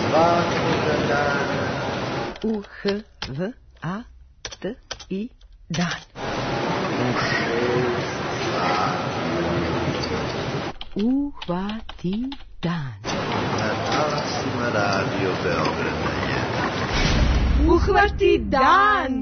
svakoga dana. U-H-V-A-T-I dan. Uhvati dan. Na talasima Radio Beograda je. Uhvati dan.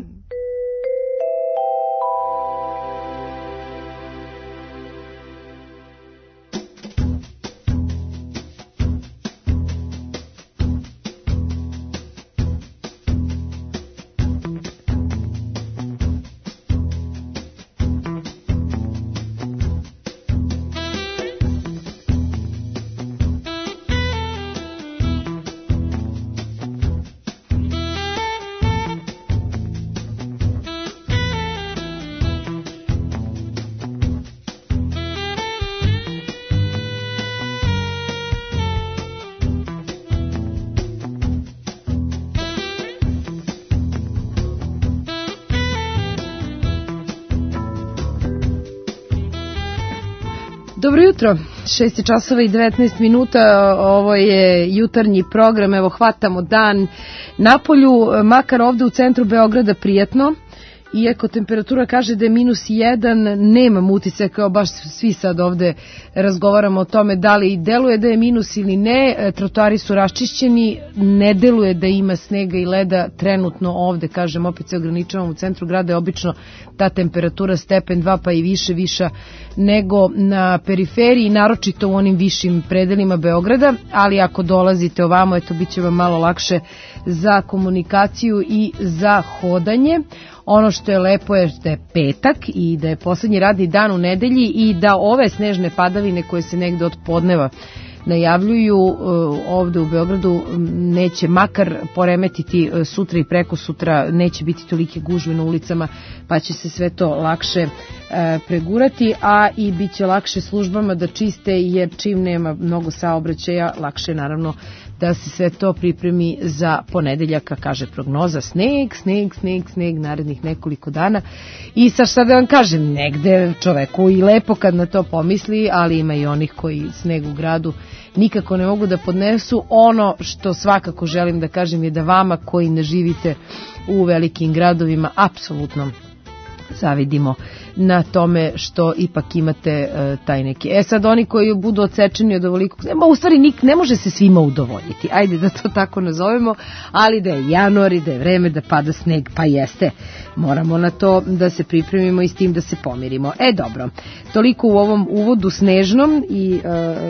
Dobro jutro, 6 časova i 19 minuta, ovo je jutarnji program, evo hvatamo dan napolju, makar ovde u centru Beograda prijatno, iako temperatura kaže da je -1, nemam utisak, kao baš svi sad ovde razgovaramo o tome da li deluje da je minus ili ne, trotoari su raščišćeni, ne deluje da ima snega i leda trenutno ovde, kažem, opet se ograničavam u centru grada, je obično ta temperatura stepen 2 pa i viša nego na periferiji, naročito u onim višim predelima Beograda, ali ako dolazite ovamo, eto, bit će vam malo lakše za komunikaciju i za hodanje. Ono što je lepo je da je petak i da je poslednji radni dan u nedelji i da ove snežne padavine koje se negde od podneva najavljuju ovde u Beogradu neće makar poremetiti sutra i preko sutra, neće biti tolike gužve na ulicama, pa će se sve to lakše pregurati, a i bit će lakše službama da čiste, jer čim nema mnogo saobraćaja, lakše naravno da se sve to pripremi za ponedeljaka, kaže prognoza, sneg narednih nekoliko dana. I sad šta da vam kažem, negde čoveku i lepo kad na to pomisli, ali ima i onih koji sneg u gradu nikako ne mogu da podnesu. Ono što svakako želim da kažem je da vama koji ne živite u velikim gradovima apsolutno zavidimo na tome što ipak imate taj neki. Sad oni koji budu odsečeni od ovolikog, u stvari ne može se svima udovoljiti, ajde da to tako nazovemo, ali da je januar i da je vreme da pada sneg, pa jeste, moramo na to da se pripremimo i s tim da se pomirimo. Dobro, toliko u ovom uvodu snežnom i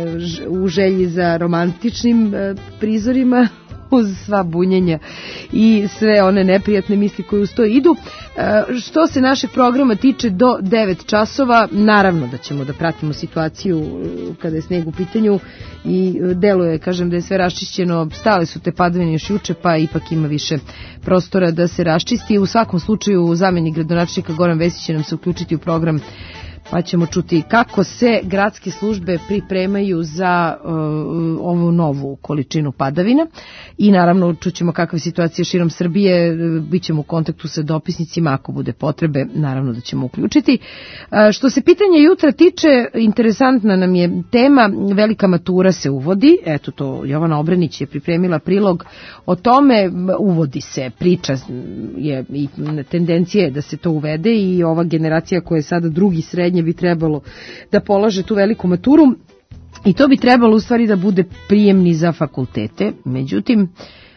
u želji za romantičnim prizorima, uz sva bunjenja i sve one neprijatne misli koje uz to idu. Što se našeg programa tiče, do 9 časova, naravno da ćemo da pratimo situaciju kada je sneg u pitanju i deluje, kažem, da je sve raščišćeno, stale su te padavine još juče, pa ipak ima više prostora da se raščisti. U svakom slučaju, zamenik gradonačelnika Goran Vesić će nam se uključiti u program, pa ćemo čuti kako se gradske službe pripremaju za ovu novu količinu padavina i naravno čućemo kakva je situacija širom Srbije, bit ćemo u kontaktu sa dopisnicima, ako bude potrebe, naravno da ćemo uključiti. Što se pitanja jutra tiče, interesantna nam je tema, velika matura se uvodi, eto to Jovana Obrenić je pripremila prilog o tome, uvodi se, priča je i tendencija je da se to uvede i ova generacija koja je sada drugi srednje bi trebalo da polaže tu veliku maturu i to bi trebalo u stvari da bude prijemni za fakultete. Međutim,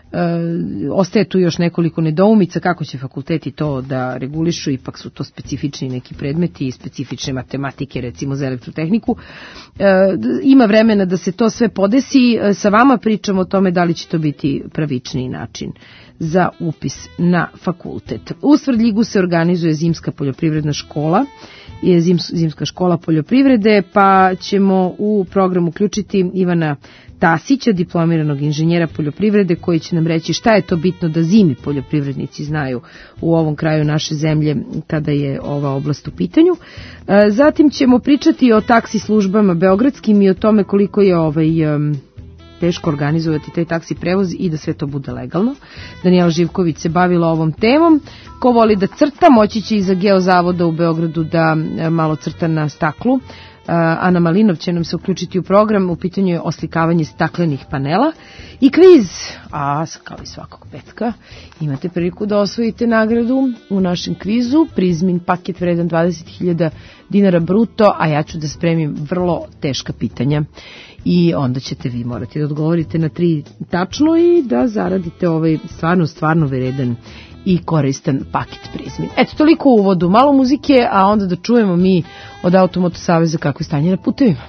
ostaje tu još nekoliko nedoumica kako će fakulteti to da regulišu, ipak su to specifični neki predmeti i specifične matematike, recimo za elektrotehniku. Ima vremena da se to sve podesi, sa vama pričamo o tome da li će to biti pravičniji način za upis na fakultet. U Svrdljigu se organizuje zimska poljoprivredna škola, je zimska škola poljoprivrede, pa ćemo u program uključiti Ivana Tasića, diplomiranog inženjera poljoprivrede, koji će nam reći šta je to bitno da zimi poljoprivrednici znaju u ovom kraju naše zemlje kada je ova oblast u pitanju. Zatim ćemo pričati o taksi službama beogradskim i o tome koliko je teško organizovati taj taksi prevoz i da sve to bude legalno. Danijela Živković se bavila ovom temom. Ko voli da crta, moći će iza Geozavoda u Beogradu da malo crta na staklu. Ana Malinov će nam se uključiti u program, u pitanju je oslikavanje staklenih panela i kviz, a kao i svakog petka imate priliku da osvojite nagradu u našem kvizu, Prizmin paket vredan 20.000 dinara bruto, a ja ću da spremim vrlo teška pitanja i onda ćete vi morati da odgovorite na 3 tačno i da zaradite ovaj stvarno vredan i koristan paket Prizmin. Eto, toliko u uvodu, malo muzike, a onda da čujemo mi od Automoto Saveza kako je stanje na putevima.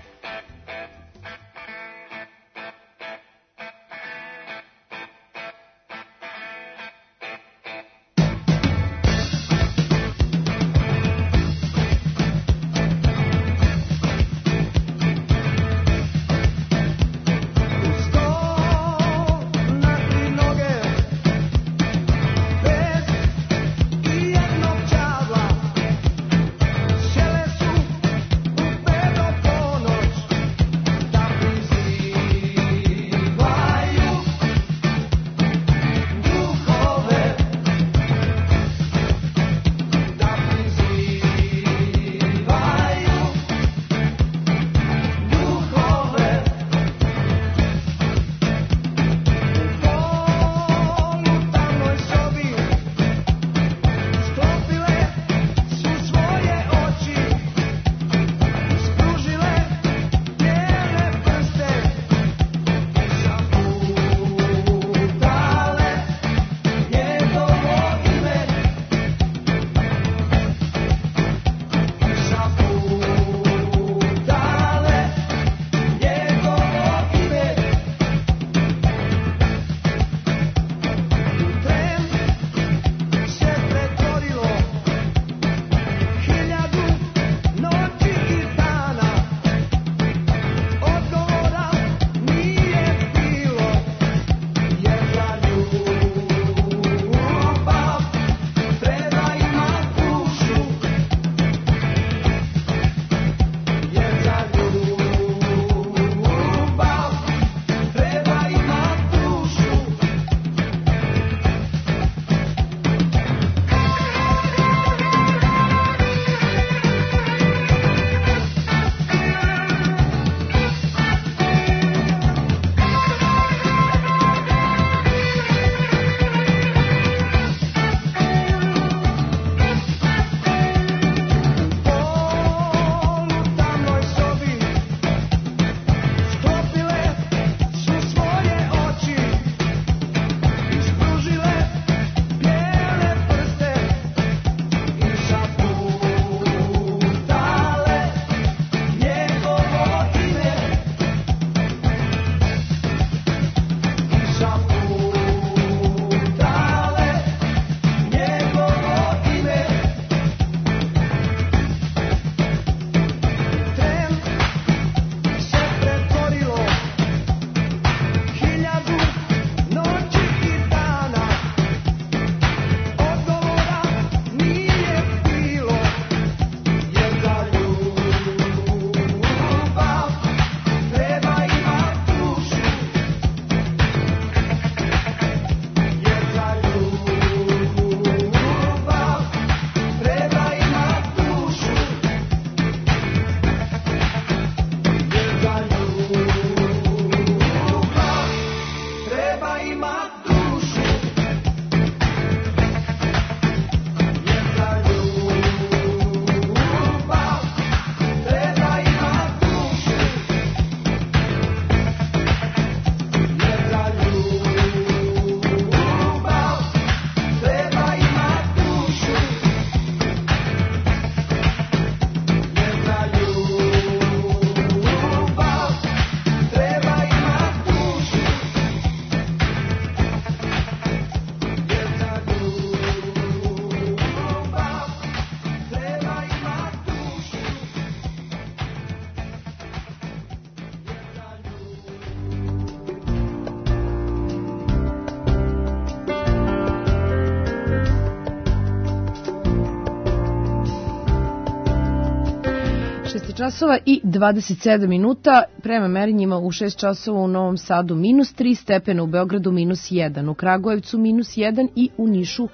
časova i 27 minuta, prema merenjima u 6 časova u Novom Sadu -3 stepena, u Beogradu -1, u Kragujevcu -1 i u Nišu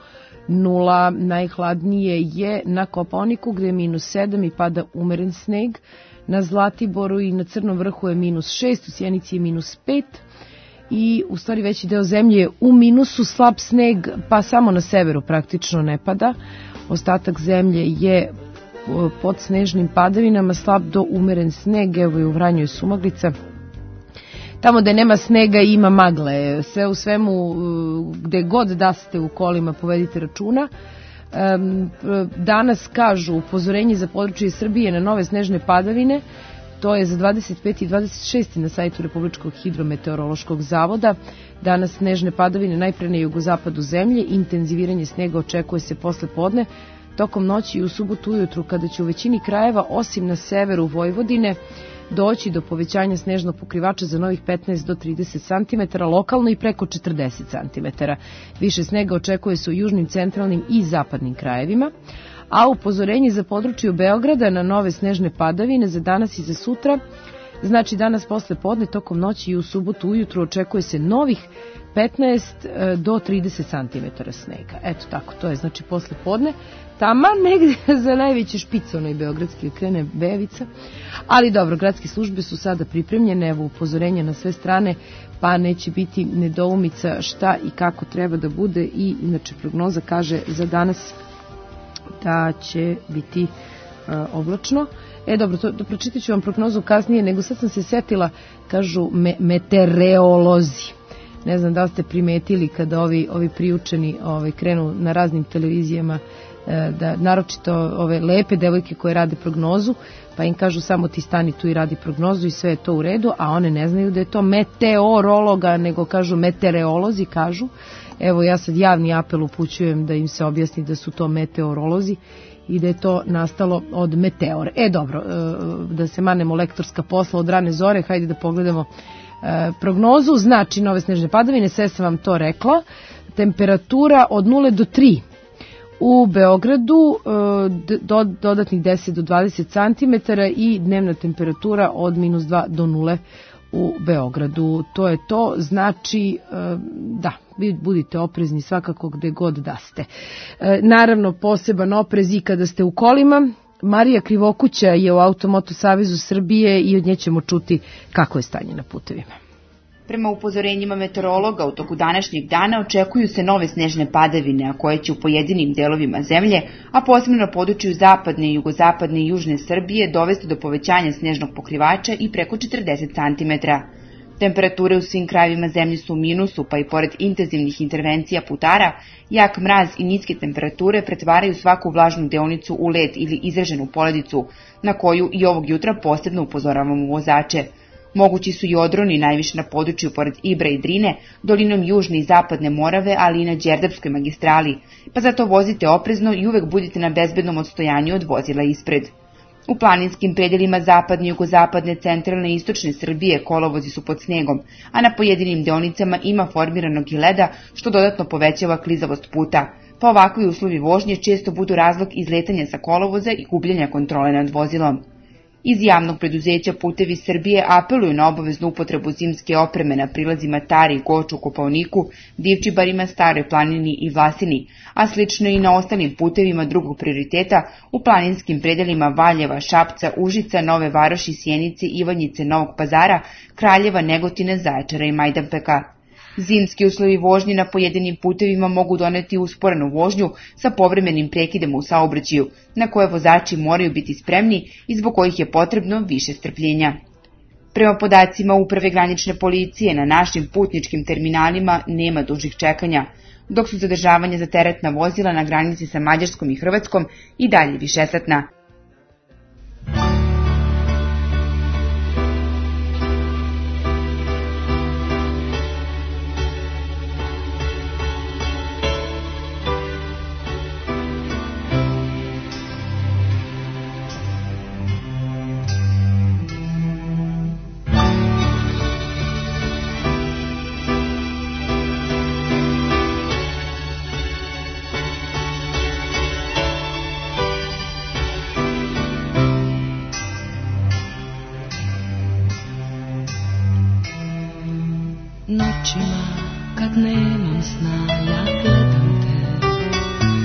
0. Najhladnije je na Kopaoniku gde je -7 i pada umeren sneg. na Zlatiboru i na Crnom vrhu je -6, u Sjenici je -5 i u stvari veći deo zemlje je u minusu, slab sneg, pa samo na severu praktično ne pada. Ostatak zemlje je pod snežnim padavinama, slab do umeren sneg, evo i u Vranju je sumaglica. Tamo gde nema snega ima magle, sve u svemu, gde god da ste u kolima povedite računa. Danas kažu upozorenje za područje Srbije na nove snežne padavine, to je za 25. i 26. na sajtu Republičkog hidrometeorološkog zavoda. Danas snežne padavine najpre na jugozapadu zemlje, intenziviranje snega očekuje se posle podne, tokom noći i u subotu ujutru, kada će u većini krajeva, osim na severu Vojvodine, doći do povećanja snežnog pokrivača za novih 15 do 30 cm, lokalno i preko 40 cm. Više snega očekuje se u južnim, centralnim i zapadnim krajevima, a upozorenje za područje Beograda na nove snežne padavine za danas i za sutra, znači danas posle podne, tokom noći i u subotu ujutru očekuje se novih 15 do 30 cm snega. Eto tako, to je znači posle podne. Tama negde za najveće špice, onoj beogradski krene bevica, ali dobro, gradske službe su sada pripremljene, evo upozorenja na sve strane, pa neće biti nedoumica šta i kako treba da bude i inače prognoza kaže za danas da će biti oblačno. Dobro, to pročitat ću vam prognozu kasnije, nego sad sam se setila, kažu meteorolozi. Ne znam da li ste primetili kada ovi priučeni krenu na raznim televizijama, da naročito ove lepe devojke koje rade prognozu, pa im kažu samo ti stani tu i radi prognozu i sve je to u redu, a one ne znaju da je to meteorologa, nego kažu meteorolozi, kažu. Evo ja sad javni apel upućujem da im se objasni da su to meteorolozi i da je to nastalo od meteora. Dobro, da se manemo lektorska posla od rane zore, hajde da pogledamo prognozu. Znači nove snežne padavine, sve sam vam to rekla. Temperatura od 0 do 3 u Beogradu, dodatnih 10 do 20 cm i dnevna temperatura od -2 do 0 u Beogradu. To je to, znači da, vi budite oprezni svakako gde god da ste. Naravno, poseban oprez i kada ste u kolima. Marija Krivokuća je u Automoto Savezu Srbije i od nje ćemo čuti kako je stanje na putevima. Prema upozorenjima meteorologa, u toku današnjeg dana očekuju se nove snežne padavine, a koje će u pojedinim delovima zemlje, a posebno na području zapadne, jugozapadne i južne Srbije, dovesti do povećanja snežnog pokrivača i preko 40 cm. Temperature u svim krajevima zemlje su u minusu, pa i pored intenzivnih intervencija putara, jak mraz i niske temperature pretvaraju svaku vlažnu deonicu u led ili izraženu poledicu, na koju i ovog jutra posebno upozoravamo vozače. Mogući su i odroni najviše na području pored Ibra i Drine, dolinom južne i zapadne Morave, ali i na Đerdapskoj magistrali, pa zato vozite oprezno i uvek budite na bezbednom odstojanju od vozila ispred. U planinskim predelima zapadne, jugozapadne, centralne i istočne Srbije kolovozi su pod snegom, a na pojedinim deonicama ima formiranog i leda, što dodatno povećava klizavost puta, pa ovakvi uslovi vožnje često budu razlog izletanja sa kolovoza i gubljenja kontrole nad vozilom. Iz javnog preduzeća Putevi Srbije apeluju na obaveznu upotrebu zimske opreme na prilazima Tari, Goču, Kopaoniku, Divčibarima, Staroj planini i Vlasini, a slično i na ostalim putevima drugog prioriteta u planinskim predelima Valjeva, Šapca, Užica, Nove Varoši, Sjenice, Ivanjice, Novog Pazara, Kraljeva, Negotina, Zaječara i Majdanpeka. Zimski uslovi vožnje na pojedinim putevima mogu doneti usporenu vožnju sa povremenim prekidima u saobraćaju, na koje vozači moraju biti spremni i zbog kojih je potrebno više strpljenja. Prema podacima Uprave granične policije, na našim putničkim terminalima nema dužih čekanja, dok su zadržavanja za teretna vozila na granici sa Mađarskom i Hrvatskom i dalje višesatna. Noćima kad nemam sna ja gledam te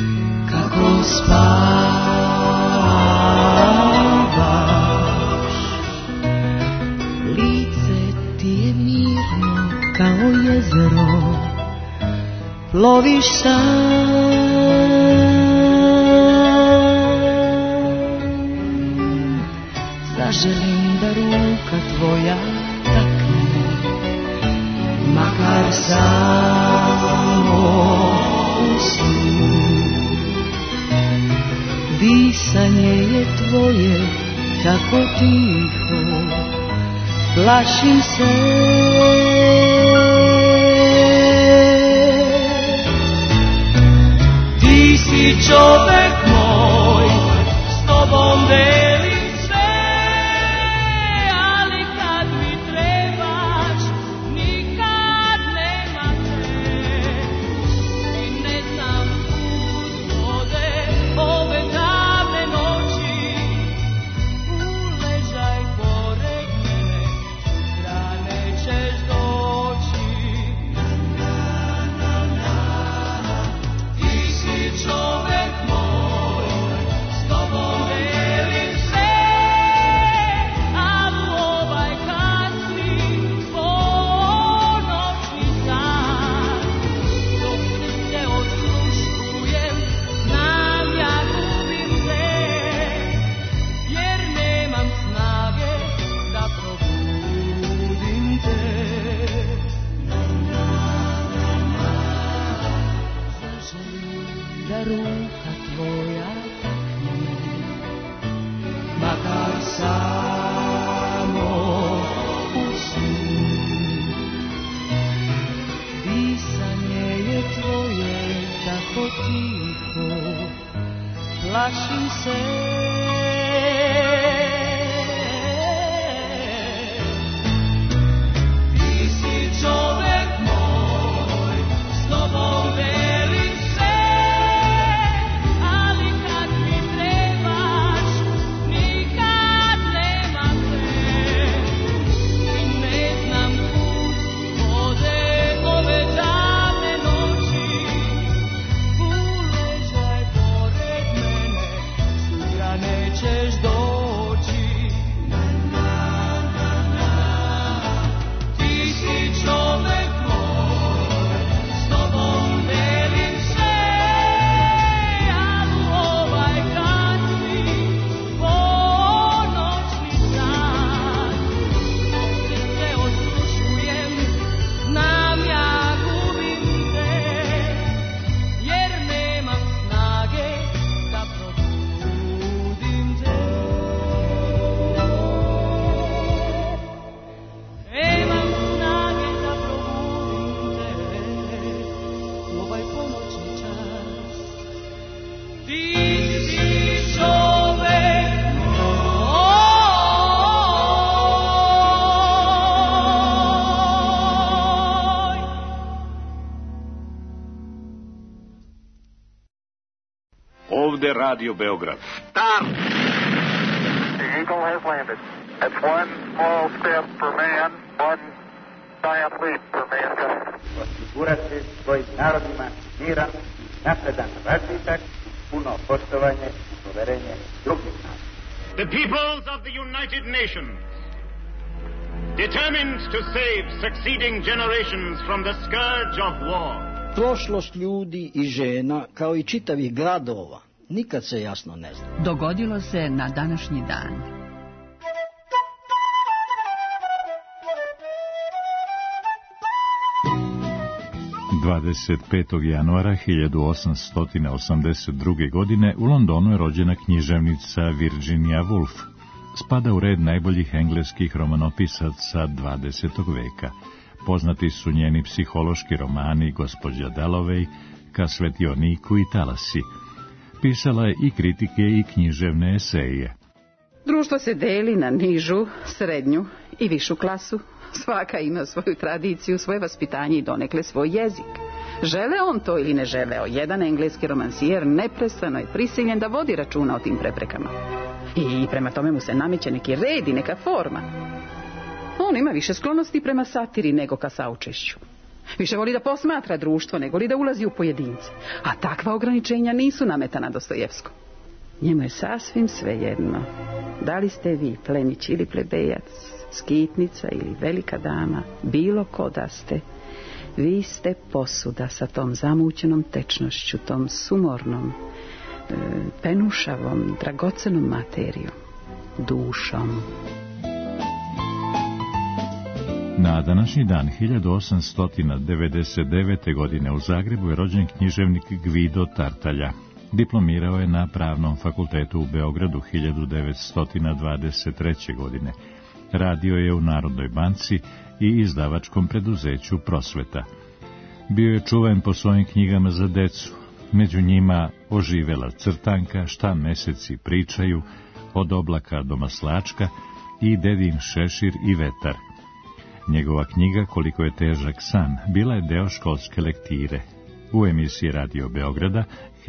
kako spavaš, loviš san. Zaželim da ruka tvoja takne, makar samo u snu. Disanje je tvoje tako tiho, plašim se. Ti si čovek moj, s tobom delim sve, ali kad mi trebaš, nikad nema te. I ne znam kud vode ove davne noći, uležaj pored mene, sutra nećeš doći. Ti si čovek moj, s tobom delim sve, a u ovaj kasni ponoćni san, dok te osluškujem, znam ja gubim te, jer nemam snage da probudim te. Zaželim da ruka tvoja takne, makar samo u snu. Disanje je tvoje tako tiho, plašim se. Ti si čovek moj, s tobom delim sve, ali kad mi trebaš, nikad nema te. I ne znam kud vode ove davne noći, uležaj pored mene, sutra nećeš doći. Ti si čovek moj, s tobom delim sve, ali u ovaj kasni ponoćni san, dok te osluškujem, znam ja gubim te, jer nemam snage da probudim te. Nemam snage da probudim te u ovaj ponoćni čas. Ti si čovek moj. Ovde Radio Beograd. The Eagle has landed. That's one small step for man, one giant leap for mankind. Osigurati svojim narodima miran, napredan razvitak, puno poštovanje i poverenje drugih naroda. The peoples of the United Nations, determined to save succeeding generations from the scourge of war. Prošlost ljudi i žena, kao i čitavih gradova, nikad se jasno ne zna. Dogodilo se na današnji dan. ...25. januara 1882. godine u Londonu je rođena književnica Virginia Woolf. Spada u red najboljih engleskih romanopisaca 20. veka. Poznati su njeni psihološki romani Gospođa Dalloway, Ka svetioniku i Talasi. Pisala je i kritike i književne eseje. Društvo se deli na nižu, srednju i višu klasu. Svaka ima svoju tradiciju, svoje vaspitanje i donekle svoj jezik. Žele on to ili ne želeo, jedan engleski romansijer neprestano je prisiljen da vodi računa o tim preprekama. I prema tome mu se nameće neki red i neka forma. On ima više sklonosti prema satiri nego ka saučešću. Više voli da posmatra društvo nego li da ulazi u pojedince. A takva ograničenja nisu nametana Dostojevskom. Njemu je sasvim svejedno. Da li ste vi plemić ili plebejac, skitnica ili velika dama, bilo ko da ste, Vi ste posuda sa tom zamućenom tečnošću, tom sumornom, penušavom, dragocenom materijom, dušom. Na današnji dan 1899. godine u Zagrebu je rođen književnik Gvido Tartaglia. Diplomirao je na Pravnom fakultetu u Beogradu 1923. godine. Radio je u Narodnoj banci i izdavačkom preduzeću Prosveta. Bio je čuven po svojim knjigama za decu, među njima Oživela crtanka, Šta meseci pričaju, Od oblaka do maslačka i Dedin šešir i vetar. Njegova knjiga Koliko je težak san bila je deo školske lektire. U emisiji Radio Beograda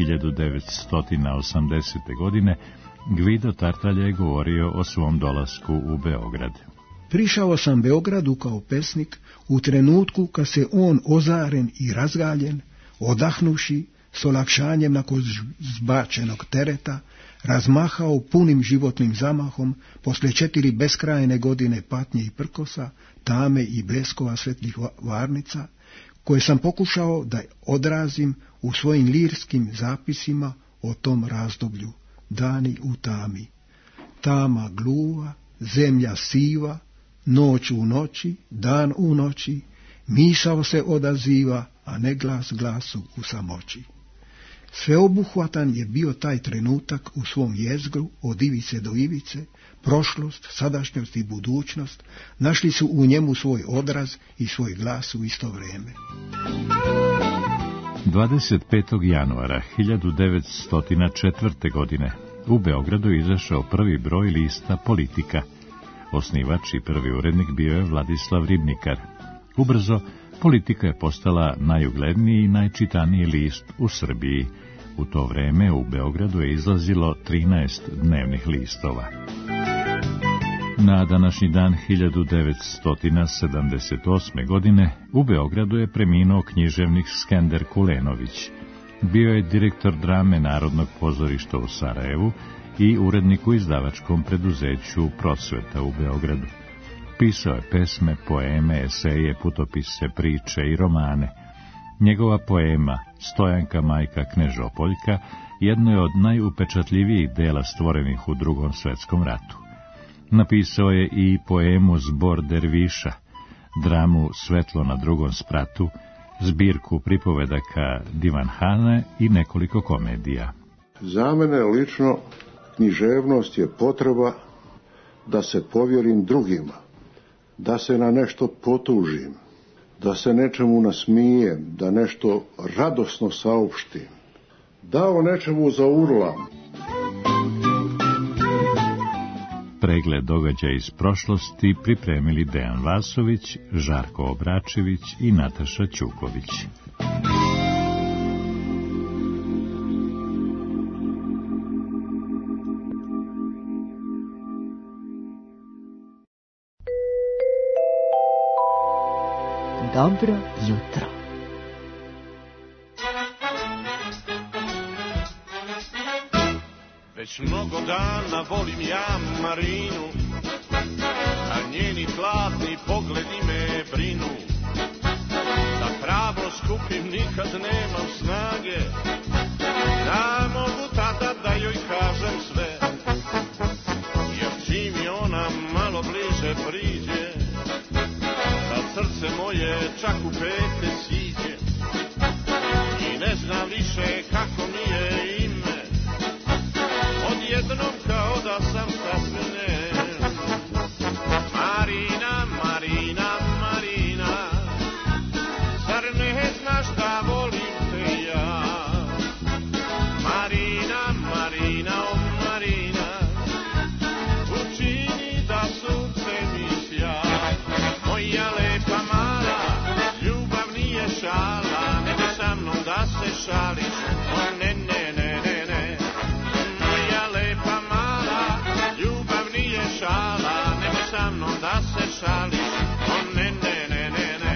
1980. godine Gvido Tartaglia je govorio o svom dolasku u Beograd. Prišao sam Beogradu kao pesnik u trenutku kad se on ozaren i razgaljen, odahnuši, s olakšanjem nakon zbačenog tereta, razmahao punim životnim zamahom posle 4 beskrajne godine patnje i prkosa, tame i bleskova svetlih varnica, koje sam pokušao da odrazim u svojim lirskim zapisima o tom razdoblju. Dani u tami, tama gluva, zemlja siva, noć u noći, dan u noći, misao se odaziva, a ne glas glasu u samoći. Sveobuhvatan je bio taj trenutak u svom jezgru, od ivice do ivice, prošlost, sadašnjost i budućnost, našli su u njemu svoj odraz i svoj glas u isto vrijeme. 25. januara 1904. godine u Beogradu izašao prvi broj lista Politika. Osnivač i prvi urednik bio je Vladislav Ribnikar. Ubrzo, Politika je postala najugledniji i najčitaniji list u Srbiji. U to vreme u Beogradu je izlazilo 13 dnevnih listova. Na današnji dan 1978. godine u Beogradu je preminuo književnik Skender Kulenović. Bio je direktor drame Narodnog pozorišta u Sarajevu i urednik u izdavačkom preduzeću Prosveta u Beogradu. Pisao je pesme, poeme, eseje, putopise, priče i romane. Njegova poema Stojanka majka Knežopoljka jedno je od najupečatljivijih dela stvorenih u Drugom svetskom ratu. Napisao je i poemu Zbor derviša, dramu Svetlo na drugom spratu, zbirku pripovedaka Divanhane i nekoliko komedija. Za mene lično književnost je potreba da se povjerim drugima, da se na nešto potužim, da se nečemu nasmijem, da nešto radosno saopštim, da o nečemu zaurlam. Pregled događaja iz prošlosti pripremili Dejan Vasović, Žarko Obračević i Nataša Ćuković. Dobro jutro. Već mnogo dana volim ja Marinu, a njeni hladni pogledi me brinu. Da pravo skupim nikad nemam snage, da mogu tada da joj kažem sve. Jer čim je ona malo bliže priđe, da srce moje čak u petlje siđe. I ne znam više kako mi je ime, odjednom kao da sam sasvim nem. Marina, Marina, Marina, zar ne znaš da volim te ja? Marina, Marina, o Marina, učini da sunce mi sja. Moja lepa mala, ljubav nije šala, nemoj sa mnom da se šališ, o ne, ne, ne, ne, ne. Moja lepa mala, ljubav nije šala, nemoj sa mnom da se šališ, o ne, ne, ne, ne, ne.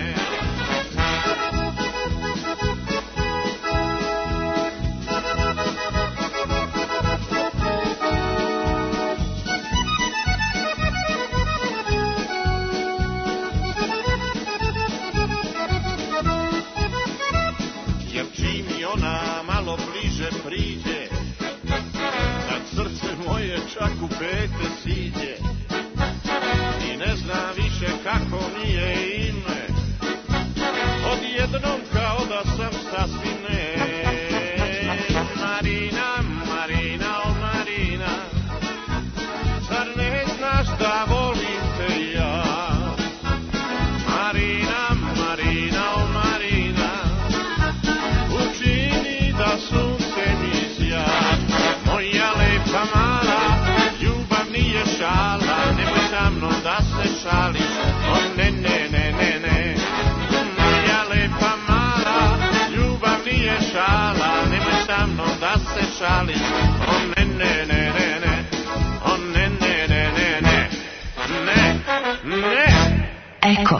ona malo bliže priđe, kad srce moje čak u pete siđe i ne zna više kako mi je ime, odjednom kao da sam sasvim ne. Marina, Marina, o Marina, zar ne znaš da volim te ja? Marina, Marina, o Marina, učini da sunce mi zja. Moja lepa mala, ljubav nije šala, nemoj sa mnom da se šališ, o ne, ne, ne, ne, ne. Moja lepa mala, ljubav nije šala, nemoj sa mnom da se šališ, o ne, ne, ne, ne, ne, o ne, ne, ne, ne, ne, ne, ne. Eko.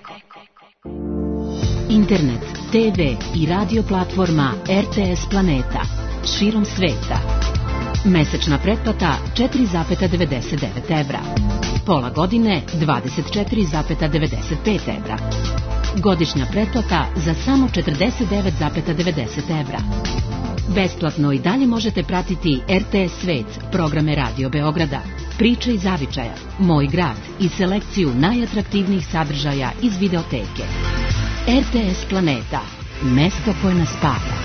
Internet, TV i radio platforma RTS Planeta širom sveta. Mesečna pretplata 4,99 evra. Pola godine 24,95 evra. Godišnja pretplata za samo 49,90 evra. Besplatno i dalje možete pratiti RTS Svet, programe Radio Beograda, Priče iz zavičaja, Moj grad i selekciju najatraktivnijih sadržaja iz videoteke. RTS Planeta, mesto koje nas spaja.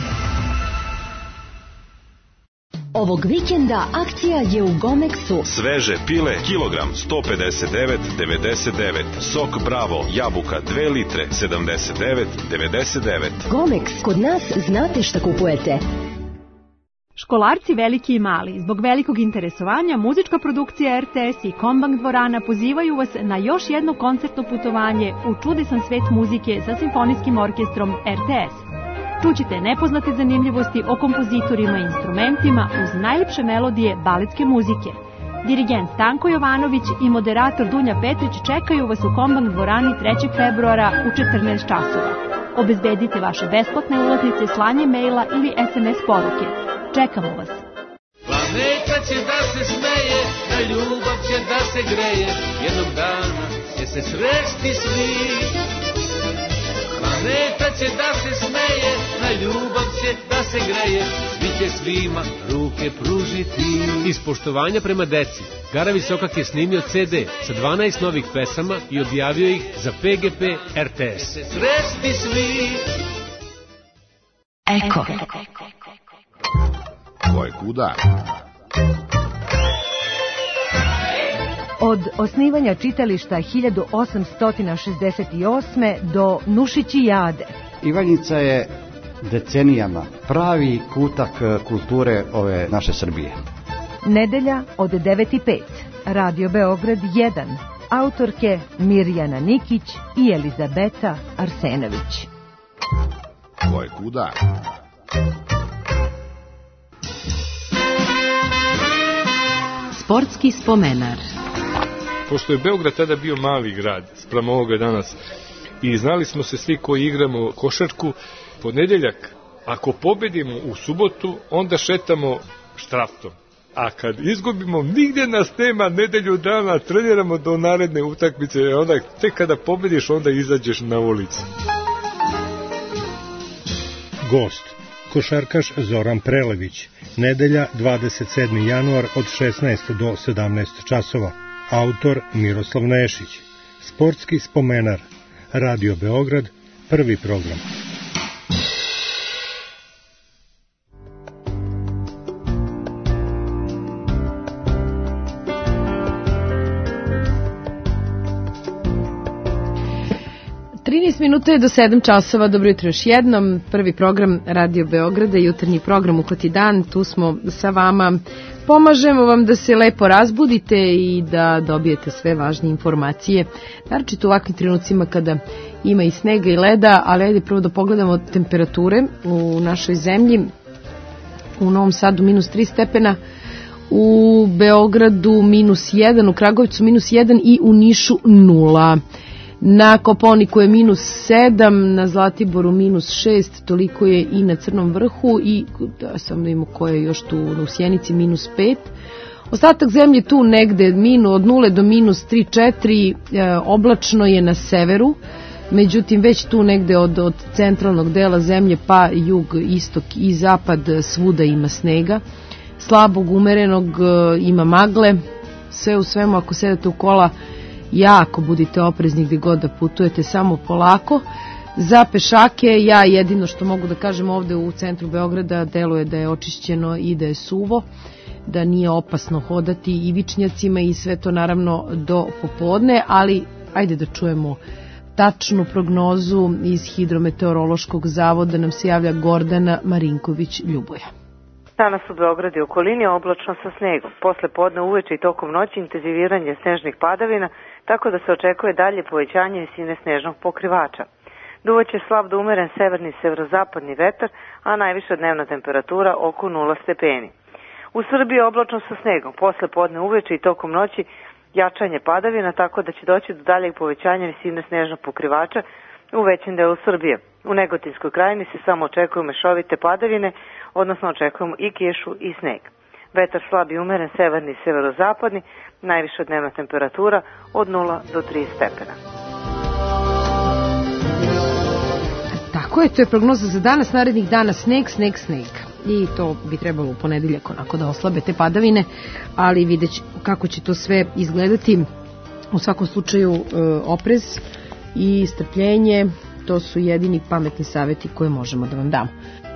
Ovog vikenda akcija je u Gomexu. Sveže pile, kilogram 159,99. Sok Bravo, jabuka 2 litre, 79,99. Gomex, kod nas znate šta kupujete. Školarci veliki i mali, zbog velikog interesovanja, muzička produkcija RTS i Kombank dvorana pozivaju vas na još jedno koncertno putovanje u čudesan svet muzike sa simfonijskim orkestrom RTS. Čućite nepoznate zanimljivosti o kompozitorima i instrumentima uz najlepše melodije baletske muzike. Dirigent Stanko Jovanović i moderator Dunja Petrić čekaju vas u Kombank dvorani 3. februara u 14 časova. Obezbedite vaše besplatne ulaznice slanjem maila ili SMS poruke. Čekamo vas. Planeta će da se smeje, na ljubav će da se greje, jednog dana će se sresti svi. Planeta će da se smeje, na ljubav će da se greje, svi će svima ruke pružiti. Iz poštovanja prema deci, Gara Visokak je snimio CD sa 12 novih pesama i objavio ih za PGP RTS. Se sresti svi. Eko. Ko je kuda? Od osnivanja čitališta 1868. do Nušićijade. Ivanjica je decenijama pravi kutak kulture ove naše Srbije. Nedelja od 9:05. Radio Beograd 1. Autorke Mirjana Nikić i Elizabeta Arsenović. Ko je kuda? Sportski spomenar. Pošto je Beograd tada bio mali grad spram ovoga danas i znali smo se svi koji igramo košarku, ponedeljak, ako pobedimo u subotu, onda šetamo štraftom. A kad izgubimo, nigdje nas nema, nedelju dana, treniramo do naredne utakmice, onda tek kada pobediš, onda izađeš na ulicu. Gost, košarkaš Zoran Prelević, nedelja 27. januar od 16 do 17 časova. Autor Miroslav Nešić. Sportski spomenar. Radio Beograd, prvi program. Minuta je do 7 časova, dobro jutro još jednom, prvi program Radio Beograda, jutarnji program u Koti dan, tu smo sa vama, pomažemo vam da se lepo razbudite i da dobijete sve važnije informacije, naročito u ovakvim trenucima kada ima i snega i leda, ali ajde prvo da pogledamo temperature u našoj zemlji, u Novom Sadu -3 stepena, u Beogradu -1, u Kragujevcu -1 i u Nišu 0. Na Kopaoniku je -7, na Zlatiboru -6, toliko je i na Crnom vrhu i da sam da imamo koje je još tu u Sjenici -5. Ostatak zemlje tu negde od 0 do -3, -4, oblačno je na severu, međutim već tu negde od centralnog dela zemlje pa jug, istok i zapad svuda ima snega, slabog, umerenog, ima magle. Sve u svemu, ako sedate u kola, jako budite oprezni gdje god da putujete, samo polako. Za pešake, ja jedino što mogu da kažem, ovde u centru Beograda deluje da je očišćeno i da je suvo, da nije opasno hodati ivičnjacima i sve to naravno do popodne, ali ajde da čujemo tačnu prognozu iz Hidrometeorološkog zavoda. Nam se javlja Gordana Marinković-Ljuboja. Danas u Beogradu i okolini oblačno sa snegom. Posle podne, uveče i tokom noći intenziviranje snežnih padavina, tako da se očekuje dalje povećanje visine snežnog pokrivača. Duvaće slab do umeren severni i severozapadni vetar, a najviša dnevna temperatura oko 0 stepeni. U Srbiji oblačno sa snegom. Posle podne, uveče i tokom noći jačanje padavina, tako da će doći do daljeg povećanja visine snežnog pokrivača u većem delu Srbije. U Negotinskoj krajini se samo očekuju mešovite padavine, odnosno očekujemo i kišu i sneg. Vetar slab i umeren severni i severozapadni, najviša dnevna temperatura od 0 do 3 stepena. Tako je, to je prognoza za danas, narednih dana sneg. I to bi trebalo u ponedeljak onako da oslabe te padavine, ali vidjet kako će to sve izgledati. U svakom slučaju oprez i strpljenje, to su jedini pametni savjeti koje možemo da vam damo.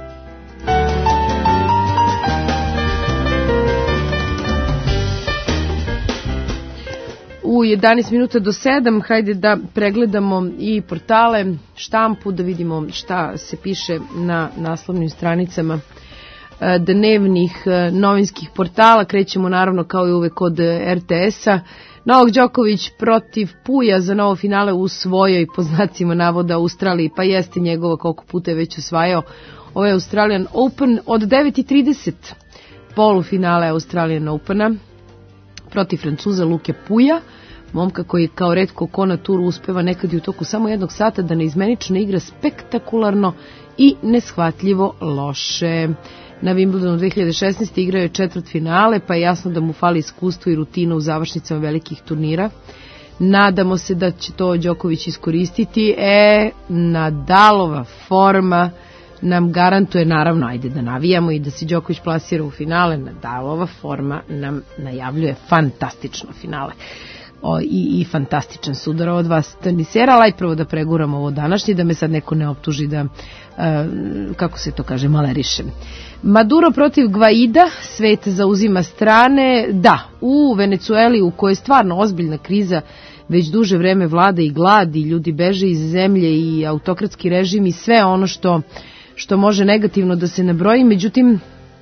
U 11 minuta do 7, hajde da pregledamo i portale, štampu, da vidimo šta se piše na naslovnim stranicama dnevnih novinskih portala. Krećemo naravno kao i uvek od RTS-a. Novak Đoković protiv Puja za novo finale u svojoj, po znacima navoda, Australiji, pa jeste njegova, koliko puta je već osvajao ovaj Australian Open. Od 9:30 polufinale Australian Opena protiv Francuza Luke Puja, momka koji kao retko ko na turu uspeva nekad i u toku samo 1 sata da neizmenično igra spektakularno i neshvatljivo loše. Na Wimbledonu 2016. igrao je četvrtfinale, pa je jasno da mu fali iskustvo i rutina u završnicama velikih turnira. Nadamo se da će to Đoković iskoristiti. Nadalova forma nam garantuje, naravno, ajde da navijamo i da se Đoković plasira u finale. Nadalova forma nam najavljuje fantastično finale. I fantastičan sudar od vas tenisera, ali prvo da preguramo ovo današnje, da me sad neko ne optuži da, kako se to kaže, malerišem. Maduro protiv Gvaida, svet zauzima strane. Da, u Venecueli, u kojoj je stvarno ozbiljna kriza, već duže vreme vlada i glad i ljudi beže iz zemlje i autokratski režim i sve ono što može negativno da se nabroji. Međutim,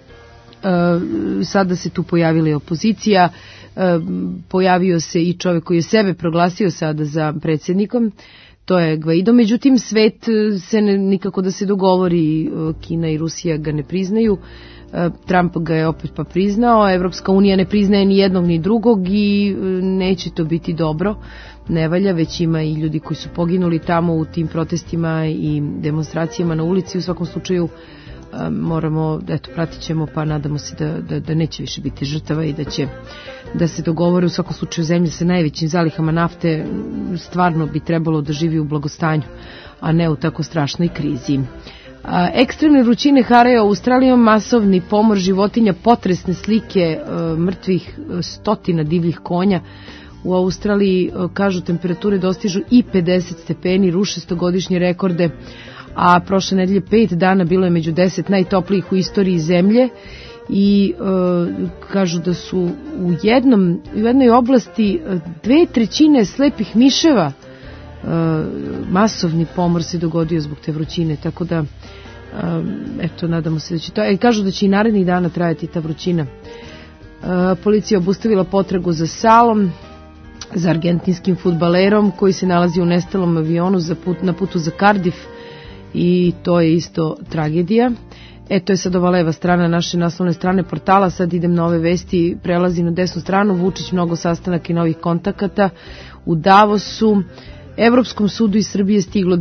sada se tu pojavila opozicija, pojavio se i čovjek koji je sebe proglasio sada za predsjednikom, to je Gvaido. Međutim, svet se nikako da se dogovori, Kina i Rusija ga ne priznaju, Trump ga je opet pa priznao, Evropska unija ne priznaje ni jednog ni drugog i neće to biti dobro, ne valja, već ima i ljudi koji su poginuli tamo u tim protestima i demonstracijama na ulici. U svakom slučaju moramo, pratit ćemo, pa nadamo se da neće više biti žrtava i da se dogovore. U svakom slučaju zemlja sa najvećim zalihama nafte stvarno bi trebalo da živi u blagostanju, a ne u tako strašnoj krizi. Ekstremne vrućine haraju Australijom, masovni pomor životinja, potresne slike mrtvih stotina divljih konja. U Australiji, kažu, temperature dostižu i 50 stepeni, ruše stogodišnje rekorde, a prošle nedelje 5 dana bilo je među 10 najtoplijih u istoriji zemlje i kažu da su u jednoj oblasti 2/3 slepih miševa. Masovni pomor se dogodio zbog te vrućine, tako da nadamo se da će to, kažu da će i narednih dana trajati ta vrućina. Policija obustavila potragu za Salom, za argentinskim fudbalerom koji se nalazi u nestalom avionu na putu za Cardiff, i to je isto tragedija. To je sad ova leva strana naše naslovne strane portala. Sad idem na ove vesti, prelazim na desnu stranu. Vučić, mnogo sastanaka i novih kontakata u Davosu. Evropskom sudu iz Srbije stiglo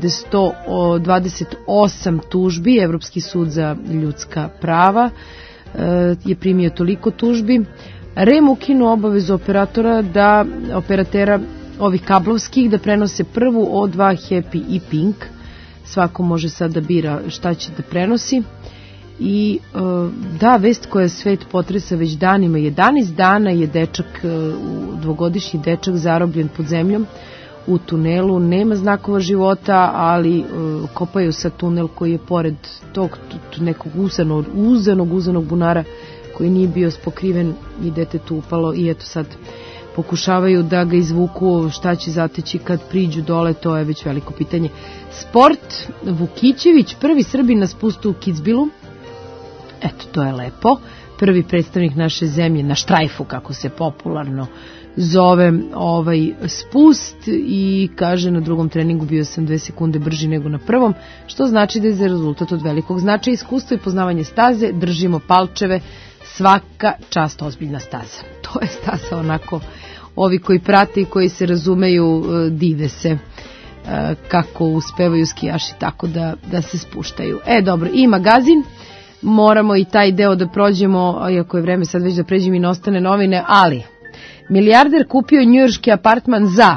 2128 tužbi. Evropski sud za ljudska prava je primio toliko tužbi. REM ukinuo obavezu operatera ovih kablovskih, da prenose prvu O2, Happy i Pink. Svako može sad da bira šta će da prenosi. I da, vest koja svet potresa već danima, 11 dana je dečak, dvogodišnji dečak zarobljen pod zemljom u tunelu, nema znakova života, ali kopaju sa tunel koji je pored tog nekog uzanog bunara koji nije bio spokriven i detetu upalo i eto sad pokušavaju da ga izvuku, šta će zateći kad priđu dole, to je već veliko pitanje. Sport, Vukićević, prvi Srbin na spustu u Kitzbilu, eto, to je lepo, prvi predstavnik naše zemlje na štrajfu, kako se popularno zove ovaj spust, i kaže na drugom treningu bio sam 2 sekunde brži nego na prvom, što znači da je za rezultat od velikog značaja. Iskustvo i poznavanje staze, držimo palčeve, svaka čast, ozbiljna staza. To je staza onako, ovi koji prate i koji se razumeju dive se kako uspevaju skijaši tako da se spuštaju. Dobro, i magazin, moramo i taj deo da prođemo, iako je vreme sad već da pređemo i na ostane novine, ali milijarder kupio njujorški apartman za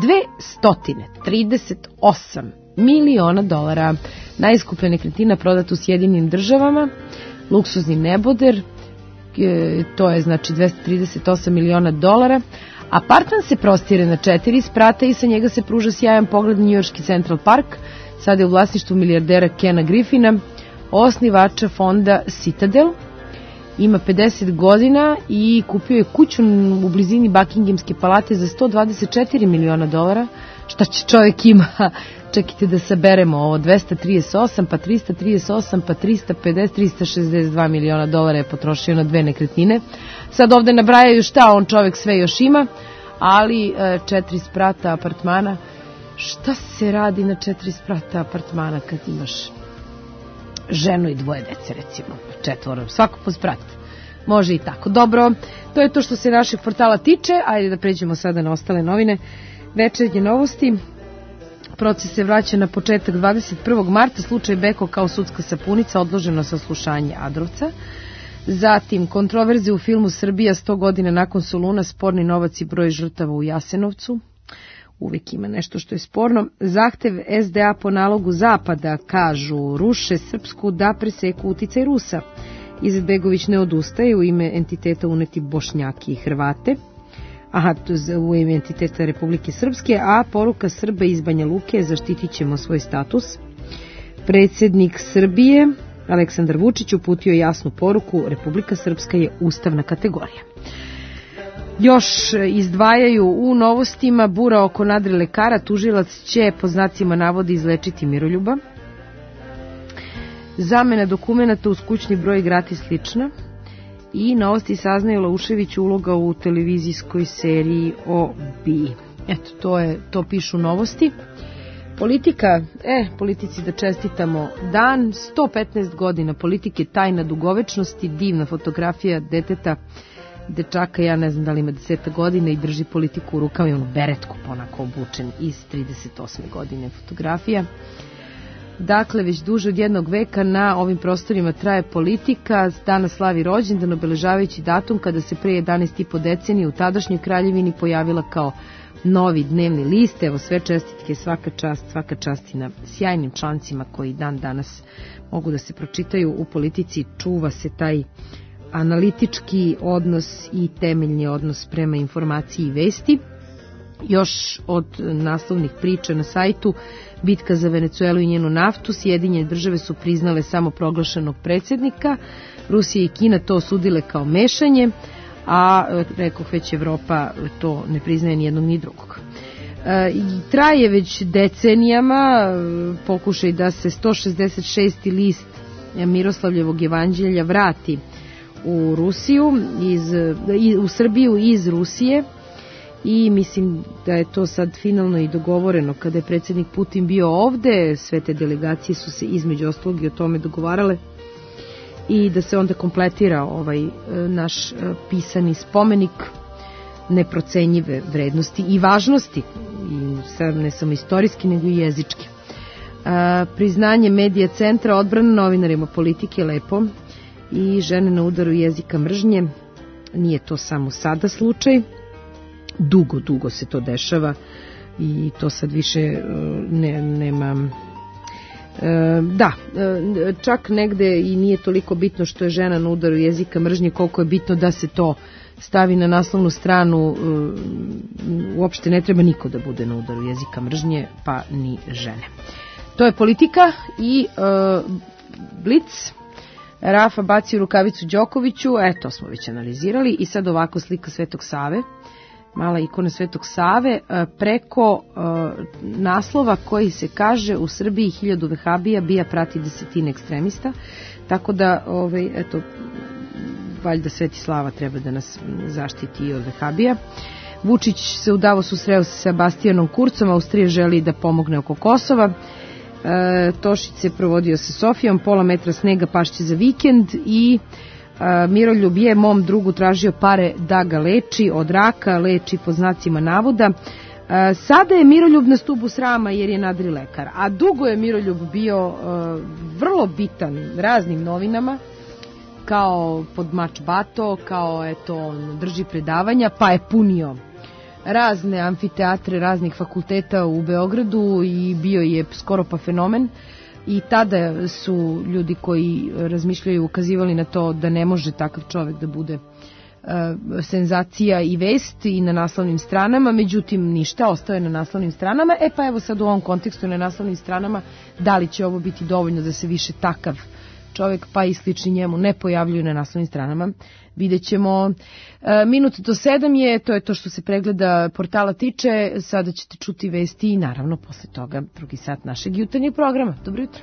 $238 miliona. Najskuplja nekretnina prodata u Sjedinjenim Državama, luksuzni neboder, to je znači $238 miliona. Apartman se prostire na 4 sprata i sa njega se pruža sjajan pogled na njujorški Central Park. Sada je u vlasništvu milijardera Kena Griffina, osnivača fonda Citadel. Ima 50 godina i kupio je kuću u blizini Buckinghamske palate za $124 miliona. Šta će čovjek ima? Čekajte da saberemo ovo, 238, pa 338, pa 350, $362 miliona je potrošio na 2 nekretnine. Sad ovde nabrajaju šta on čovjek sve još ima, ali 4 sprata apartmana. Šta se radi na 4 sprata apartmana kad imaš ženu i 2 dece, recimo, 4, svako po sprat. Može i tako. Dobro, to je to što se našeg portala tiče. Ajde da pređemo sada na ostale novine. Večernje novosti. Proces se vraća na početak 21. marta. Slučaj Beko kao sudska sapunica, odloženo saslušanje Adrovca. Zatim, kontroverze u filmu Srbija 100 godina nakon Soluna, sporni novac i broj žrtava u Jasenovcu. Uvijek ima nešto što je sporno. Zahtev SDA po nalogu Zapada, kažu, ruše Srpsku da preseku uticaj Rusa. Izetbegović ne odustaje, u ime entiteta uneti Bošnjaki i Hrvate. U ime entiteta Republike Srpske, a poruka Srba iz Banja Luke, zaštitit ćemo svoj status. Predsjednik Srbije Aleksandar Vučić uputio jasnu poruku, Republika Srpska je ustavna kategorija. Još izdvajaju u novostima, bura oko nadrilekara, tužilac će po znacima navodi izlečiti Miroljuba. Zamena dokumenata uz kućni broj gratis slična. I novosti saznaju Laušević uloga u televizijskoj seriji o BI. Eto, to pišu novosti. Politika, politici da čestitamo dan, 115 godina politike, tajna dugovečnosti, divna fotografija deteta, dečaka, ja ne znam da li ima 10 godina i drži politiku u rukama i onu beretku ponako obučen iz 38. godine fotografija. Dakle, već duže od 1 veka na ovim prostorima traje politika, danas slavi rođendan, obeležavajući datum kada se pre 11,5 decenije u tadašnjoj kraljevini pojavila kao novi dnevni list. Evo, sve čestitke, svaka čast i na sjajnim člancima koji dan danas mogu da se pročitaju. U politici čuva se taj analitički odnos i temeljni odnos prema informaciji i vesti. Još od naslovnih priča na sajtu, bitka za Venecuelu i njenu naftu, Sjedinjene države su priznale samo proglašenog predsjednika, Rusija i Kina to osudile kao mešanje, a rekoh već Evropa to ne priznaje ni jednog ni drugog. Traje već decenijama pokušaj da se 166. list Miroslavljevog evanđelja vrati u Rusiju, u Srbiju iz Rusije, i mislim da je to sad finalno i dogovoreno. Kada je predsjednik Putin bio ovde, sve te delegacije su se između ostalog i o tome dogovarale, i da se onda kompletira ovaj naš pisani spomenik neprocenjive vrednosti i važnosti, i ne samo istorijski nego i jezički. Priznanje medija centra, odbrana novinarima politike, lepo, i žene na udaru jezika mržnje, nije to samo sada slučaj. dugo se to dešava i to sad više nema... čak negde i nije toliko bitno što je žena na udaru jezika mržnje, koliko je bitno da se to stavi na naslovnu stranu. Uopšte ne treba niko da bude na udaru jezika mržnje, pa ni žene. To je politika i Blic. Rafa bacio rukavicu Đokoviću, to smo već analizirali, i sad ovako slika Svetog Save, mala ikona Svetog Save, preko naslova koji se kaže: u Srbiji 1000 vehabija bija prati 10 ekstremista, tako da, valjda Sveti Slava treba da nas zaštiti i od vehabija. Vučić se u Davosu sreo sa Sebastijanom Kurcom, Austrija želi da pomogne oko Kosova. Tošić se provodio sa Sofijom, pola metra snega pašće za vikend, i Miroljub je mom drugu tražio pare da ga leči od raka, leči po znacima navoda. Sada je Miroljub na stubu srama jer je nadri lekar, a dugo je Miroljub bio vrlo bitan raznim novinama, kao Podmač Bato, kao on drži predavanja, pa je punio razne amfiteatre raznih fakulteta u Beogradu i bio je skoro pa fenomen. I tada su ljudi koji razmišljaju ukazivali na to da ne može takav čovjek da bude senzacija i vest i na naslovnim stranama, međutim ništa, ostao je na naslovnim stranama. Pa evo sad u ovom kontekstu na naslovnim stranama, da li će ovo biti dovoljno da se više takav čovjek pa i slični njemu ne pojavljuju na naslovnim stranama, vidjet ćemo. Minut do 7 je, to je to što se pregleda portala tiče. Sada ćete čuti vesti i naravno posle toga drugi sat našeg jutarnjeg programa. Dobro jutro.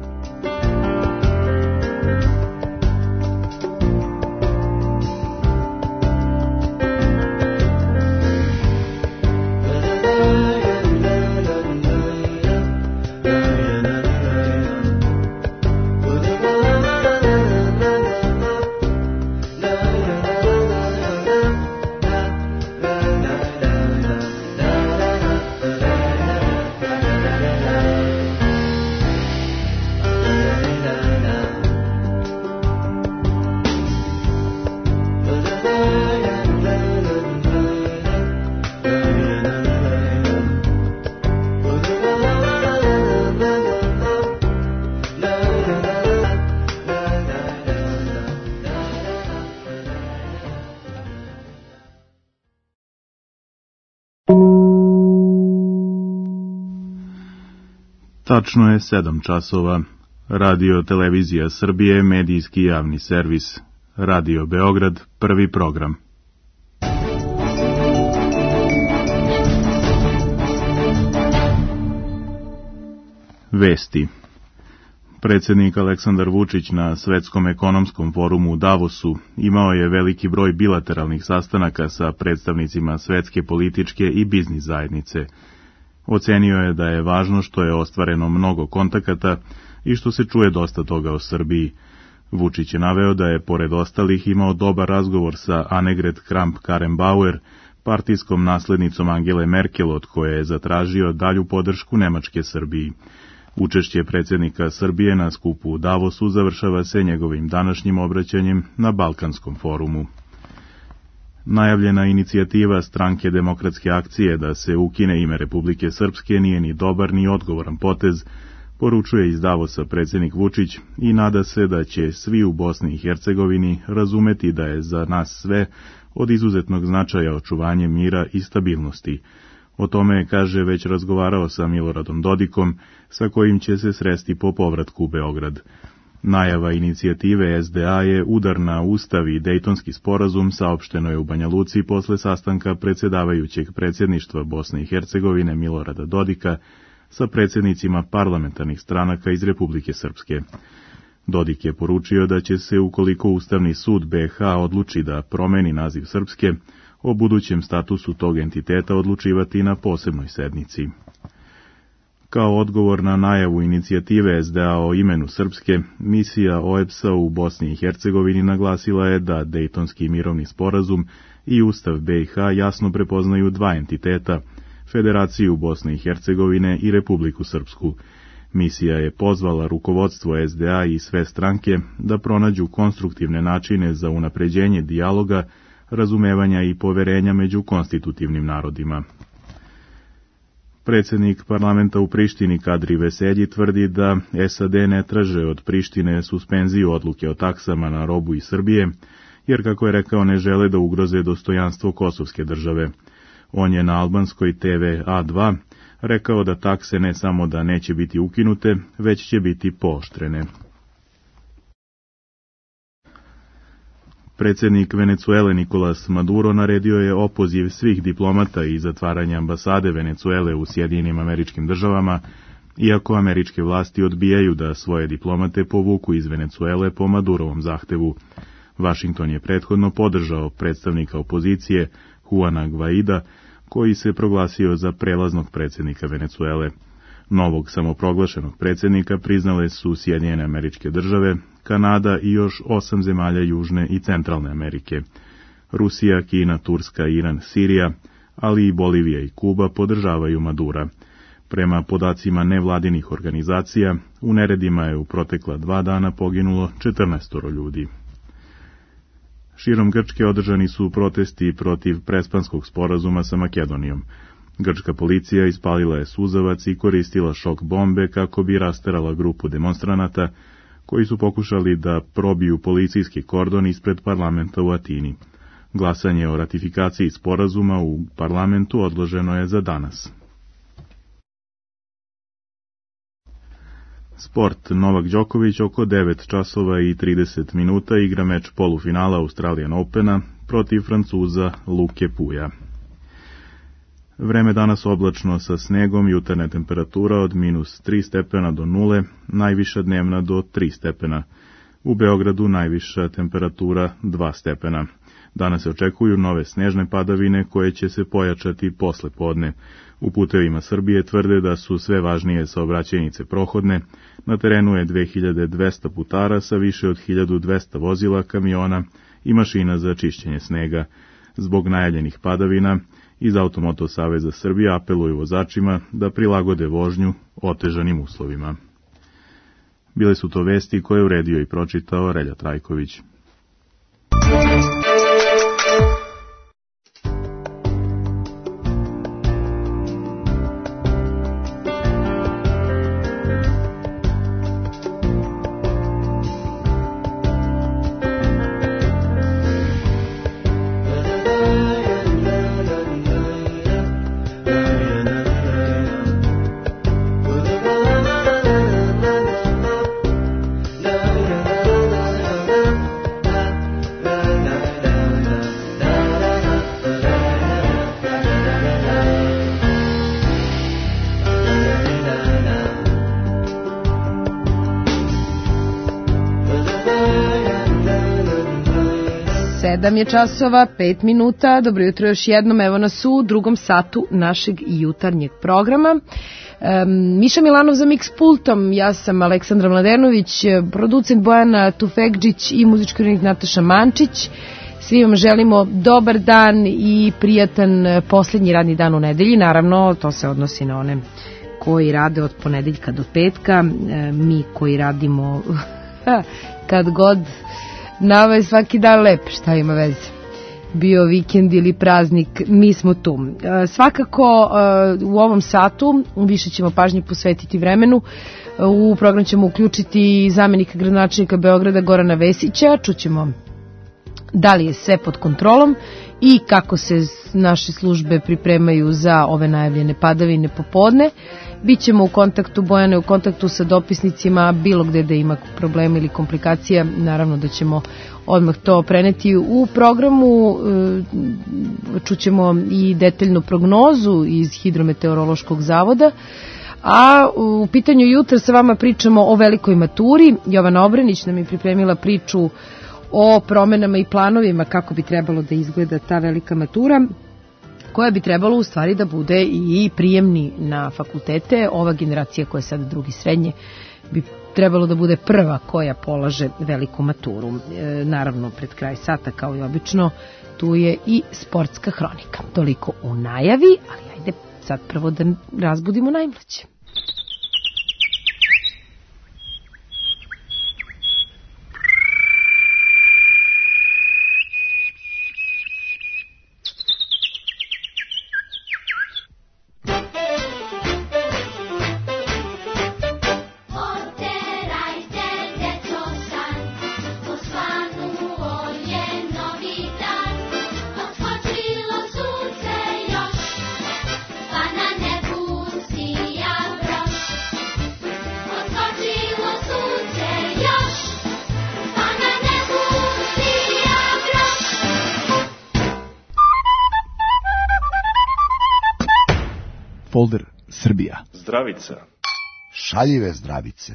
Tačno je 7 časova. Radio Televizija Srbije, medijski javni servis. Radio Beograd, prvi program. Vesti. Predsjednik Aleksandar Vučić na Svetskom ekonomskom forumu u Davosu imao je veliki broj bilateralnih sastanaka sa predstavnicima svetske političke i biznis zajednice. Ocenio je da je važno što je ostvareno mnogo kontakata i što se čuje dosta toga o Srbiji. Vučić je naveo da je, pored ostalih, imao dobar razgovor sa Annegret Kramp-Karrenbauer, partijskom naslednicom Angele Merkel, od koje je zatražio dalju podršku Nemačke Srbiji. Učešće predsjednika Srbije na skupu u Davosu završava se njegovim današnjim obraćanjem na Balkanskom forumu. Najavljena inicijativa Stranke demokratske akcije da se ukine ime Republike Srpske nije ni dobar ni odgovoran potez, poručuje iz Davosa predsjednik Vučić i nada se da će svi u Bosni i Hercegovini razumeti da je za nas sve od izuzetnog značaja očuvanje mira i stabilnosti. O tome, kaže, već razgovarao sa Miloradom Dodikom, sa kojim će se sresti po povratku u Beograd. Najava inicijative SDA je udar na Ustav i Dejtonski sporazum, saopšteno je u Banja Luci posle sastanka predsjedavajućeg predsjedništva Bosne i Hercegovine Milorada Dodika sa predsjednicima parlamentarnih stranaka iz Republike Srpske. Dodik je poručio da će se, ukoliko Ustavni sud BiH odluči da promeni naziv Srpske, o budućem statusu tog entiteta odlučivati na posebnoj sednici. Kao odgovor na najavu inicijative SDA o imenu Srpske, misija OEBS-a u Bosni i Hercegovini naglasila je da Dejtonski mirovni sporazum i Ustav BiH jasno prepoznaju dva entiteta, Federaciju Bosne i Hercegovine i Republiku Srpsku. Misija je pozvala rukovodstvo SDA i sve stranke da pronađu konstruktivne načine za unapređenje dijaloga, razumevanja i poverenja među konstitutivnim narodima. Predsjednik parlamenta u Prištini Kadri Veselji tvrdi da SAD ne traže od Prištine suspenziju odluke o taksama na robu iz Srbije, jer, kako je rekao, ne žele da ugroze dostojanstvo kosovske države. On je na albanskoj TV A2 rekao da takse ne samo da neće biti ukinute, već će biti pooštrene. Predsjednik Venecuele Nicolas Maduro naredio je opoziv svih diplomata i zatvaranje ambasade Venecuele u Sjedinjenim Američkim Državama, iako američke vlasti odbijaju da svoje diplomate povuku iz Venecuele po Madurovom zahtevu. Vašington je prethodno podržao predstavnika opozicije Juana Guaida, koji se proglasio za prelaznog predsjednika Venecuele. Novog samoproglašenog predsjednika priznale su Sjedinjene Američke Države, Kanada i još 8 zemalja Južne i Centralne Amerike. Rusija, Kina, Turska, Iran, Sirija, ali i Bolivija i Kuba podržavaju Madura. Prema podacima nevladinih organizacija, u neredima je u protekla 2 dana poginulo 14 ljudi. Širom Grčke održani su protesti protiv Prespanskog sporazuma sa Makedonijom. Grčka policija ispalila je suzavac i koristila šok bombe kako bi rasterala grupu demonstranata koji su pokušali da probiju policijski kordon ispred parlamenta u Atini. Glasanje o ratifikaciji sporazuma u parlamentu odloženo je za danas. Sport. Novak Đoković oko 9 časova i 30 minuta igra meč polufinala Australian Opena protiv Francuza Luke Puja. Vreme danas oblačno sa snegom, jutarnja temperatura od -3 stepena do 0, najviša dnevna do 3 stepena. U Beogradu najviša temperatura 2 stepena. Danas se očekuju nove snežne padavine koje će se pojačati posle podne. U putevima Srbije tvrde da su sve važnije saobraćajnice prohodne. Na terenu je 2200 putara sa više od 1200 vozila, kamiona i mašina za čišćenje snega. Zbog najavljenih padavina, iz Automoto Saveza Srbije apeluju vozačima da prilagode vožnju otežanim uslovima. Bile su to vesti koje je uredio i pročitao Relja Trajković. Sedam je časova, 5 minuta. Dobro jutro još jednom, evo nas u drugom satu našeg jutarnjeg programa. Miša Milanov za mix pultom, ja sam Aleksandra Mladenović, producent Bojana Tufekđić i muzički urednik Nataša Mančić. Svi vam želimo dobar dan i prijatan posljednji radni dan u nedelji. Naravno, to se odnosi na one koji rade od ponedeljka do petka. Mi koji radimo kad god, nama je svaki dan lep, šta ima veze. Bio vikend ili praznik, mi smo tu. Svakako u ovom satu više ćemo pažnje posvetiti vremenu. U program ćemo uključiti zamjenika gradonačelnika Beograda Gorana Vesića. Čućemo da li je sve pod kontrolom i kako se naše službe pripremaju za ove najavljene padavine popodne. Bićemo u kontaktu, Bojane, u kontaktu sa dopisnicima, bilo gde da ima problema ili komplikacija, naravno da ćemo odmah to preneti u programu. Čućemo i detaljnu prognozu iz Hidrometeorološkog zavoda. A u pitanju jutra sa vama pričamo o velikoj maturi. Jovana Obrenić nam je pripremila priču o promenama i planovima kako bi trebalo da izgleda ta velika matura, koja bi trebalo u stvari da bude i prijemni na fakultete. Ova generacija koja je sada drugi srednje bi trebalo da bude prva koja polaže veliku maturu. Naravno, pred kraj sata, kao i obično, tu je i sportska hronika. Toliko u najavi, ali ajde sad prvo da razbudimo najmlađe. folder Srbija. Zdravica. Šaljive zdravice.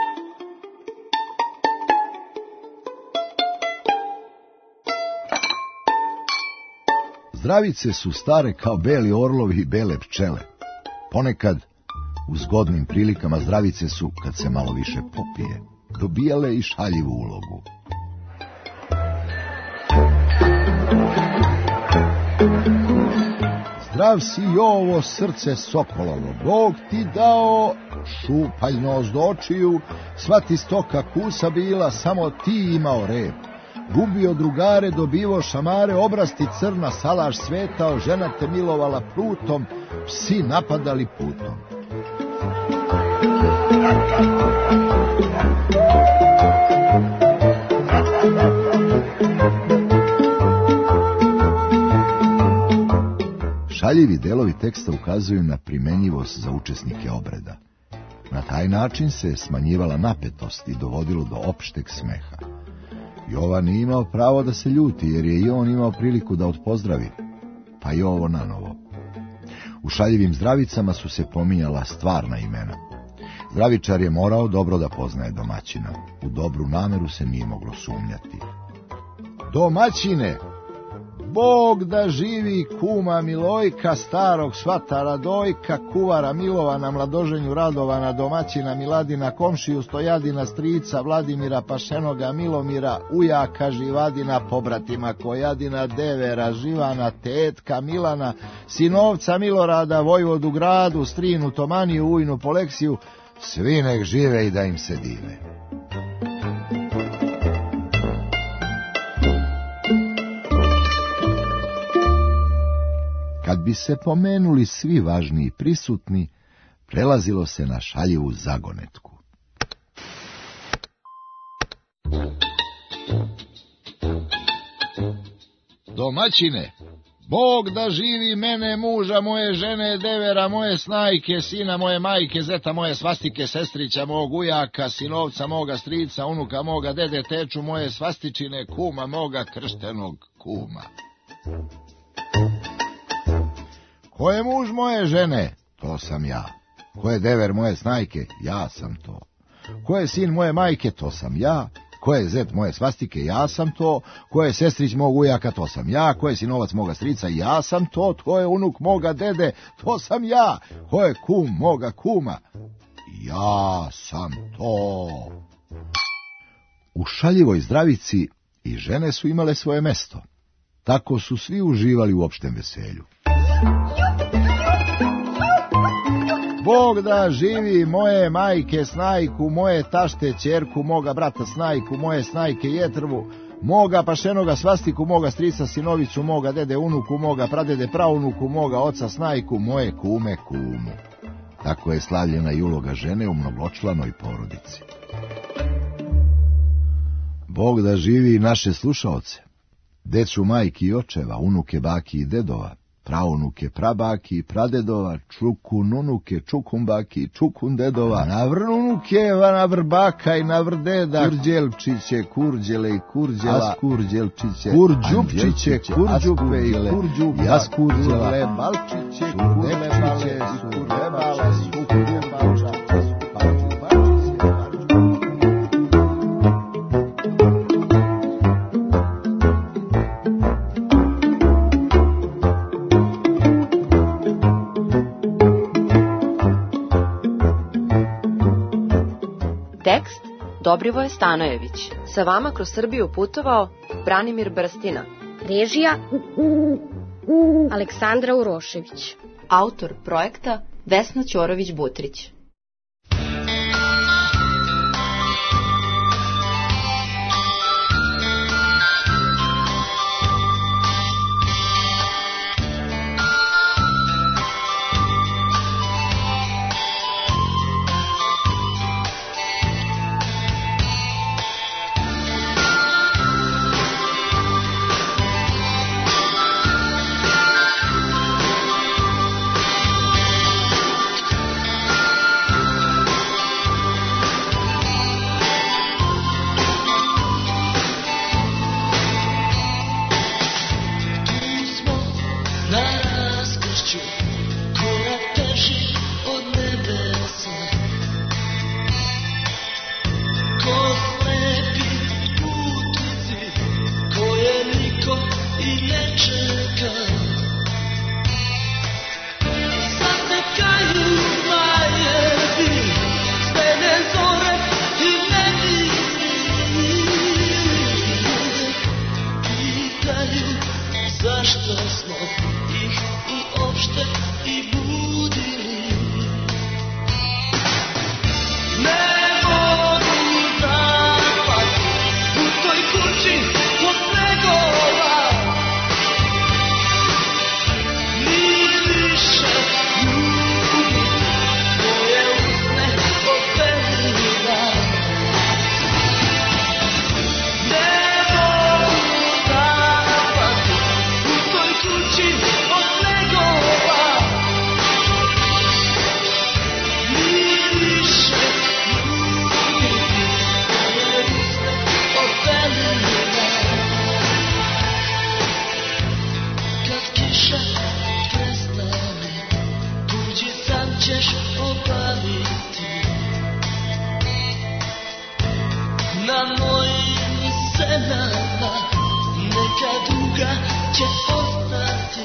Zdravice su stare kao beli orlovi i bele pčele. Ponekad, u zgodnim prilikama, zdravice su, kad se malo više popije, dobijale i šaljivu ulogu. Zdrav si, Jovo, srce sokolovo, Bog ti dao šupaljnost očiju, sva ti stoka kusa bila, samo ti imao rep. Gubio drugare, dobivo šamare, obrasti crna, salaš svetao, žena te milovala prutom, psi napadali putom. Šaljivi delovi teksta ukazuju na primenjivost za učesnike obreda. Na taj način se smanjivala napetost i dovodilo do opšteg smeha. Jovan nije imao pravo da se ljuti, jer je i on imao priliku da odpozdravi, pa i ovo nanovo. U šaljivim zdravicama su se pominjala stvarna imena. Zdravičar je morao dobro da poznaje domaćina. U dobru nameru se nije moglo sumnjati. Domaćine! Bog da živi kuma Milojka, starog svata Radojka, kuvara Milovana, mladoženju Radovana, domaćina Miladina, komšiju Stojadina, strica Vladimira, pašenoga Milomira, ujaka Živadina, pobratima Kojadina, devera Živana, tetka Milana, sinovca Milorada, vojvodu Gradu, strinu Tomaniju, ujnu Poleksiju, svi nek žive i da im se dive. Kad bi se pomenuli svi važni i prisutni, prelazilo se na šaljivu zagonetku. Domaćine, Bog da živi mene, muža moje, žene, devera moje, snajke, sina moje, majke, zeta moje, svastike, sestrića mog, ujaka, sinovca moga, strica, unuka moga, dede, teču moje, svastičine, kuma moga, krštenog kuma. Ko je muž moje žene? To sam ja. Ko je dever moje snajke? Ja sam to. Ko je sin moje majke? To sam ja. Ko je zet moje svastike? Ja sam to. Ko je sestrić mog ujaka? To sam ja. Ko je sinovac moga strica? Ja sam to. Ko je unuk moga dede? To sam ja. Ko je kum moga kuma? Ja sam to. U šaljivoj zdravici i žene su imale svoje mesto. Tako su svi uživali u opštem veselju. Bog da živi moje majke snajku, moje tašte ćerku, moga brata snajku, moje snajke jetrvu, moga pašenoga svastiku, moga strica sinovicu, moga dede unuku, moga pradede praunuku, moga oca snajku, moje kume kumu. Tako je slavljena i uloga žene u mnogočlanoj porodici. Bog da živi naše slušaoce, decu majki i očeva, unuke baki i dedova, praunuke, prabaki i pradedova, čukununuke, čukumbaki, čukundedova, navrnunuke, navrbaka i navrdeda, kurđelčiće, kurđele i kurđela, askurđelčiće, kurđupčiće, kurđupe i kurđupa, jaskurđela, lebalčiće, kurlebalčiće, kurlebala, sukurlebalča. Tekst Dobrivoje Stanojević. Sa vama kroz Srbiju putovao Branimir Brstina. Režija Aleksandra Urošević. Autor projekta Vesna Ćorović-Butrić. na mojim senama, neka duga će ostati.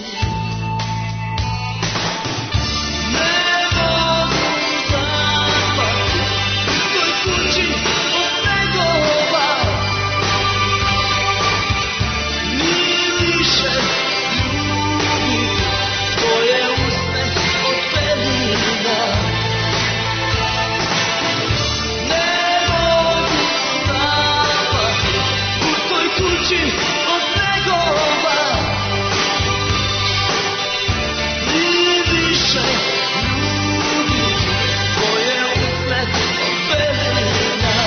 Ne mogu zapati u toj kući od snegova, ni više ljubi tvoje usne od pelina. Ne mogu zapati u toj kući od snegova, ni više ljubi tvoje usne od pelina.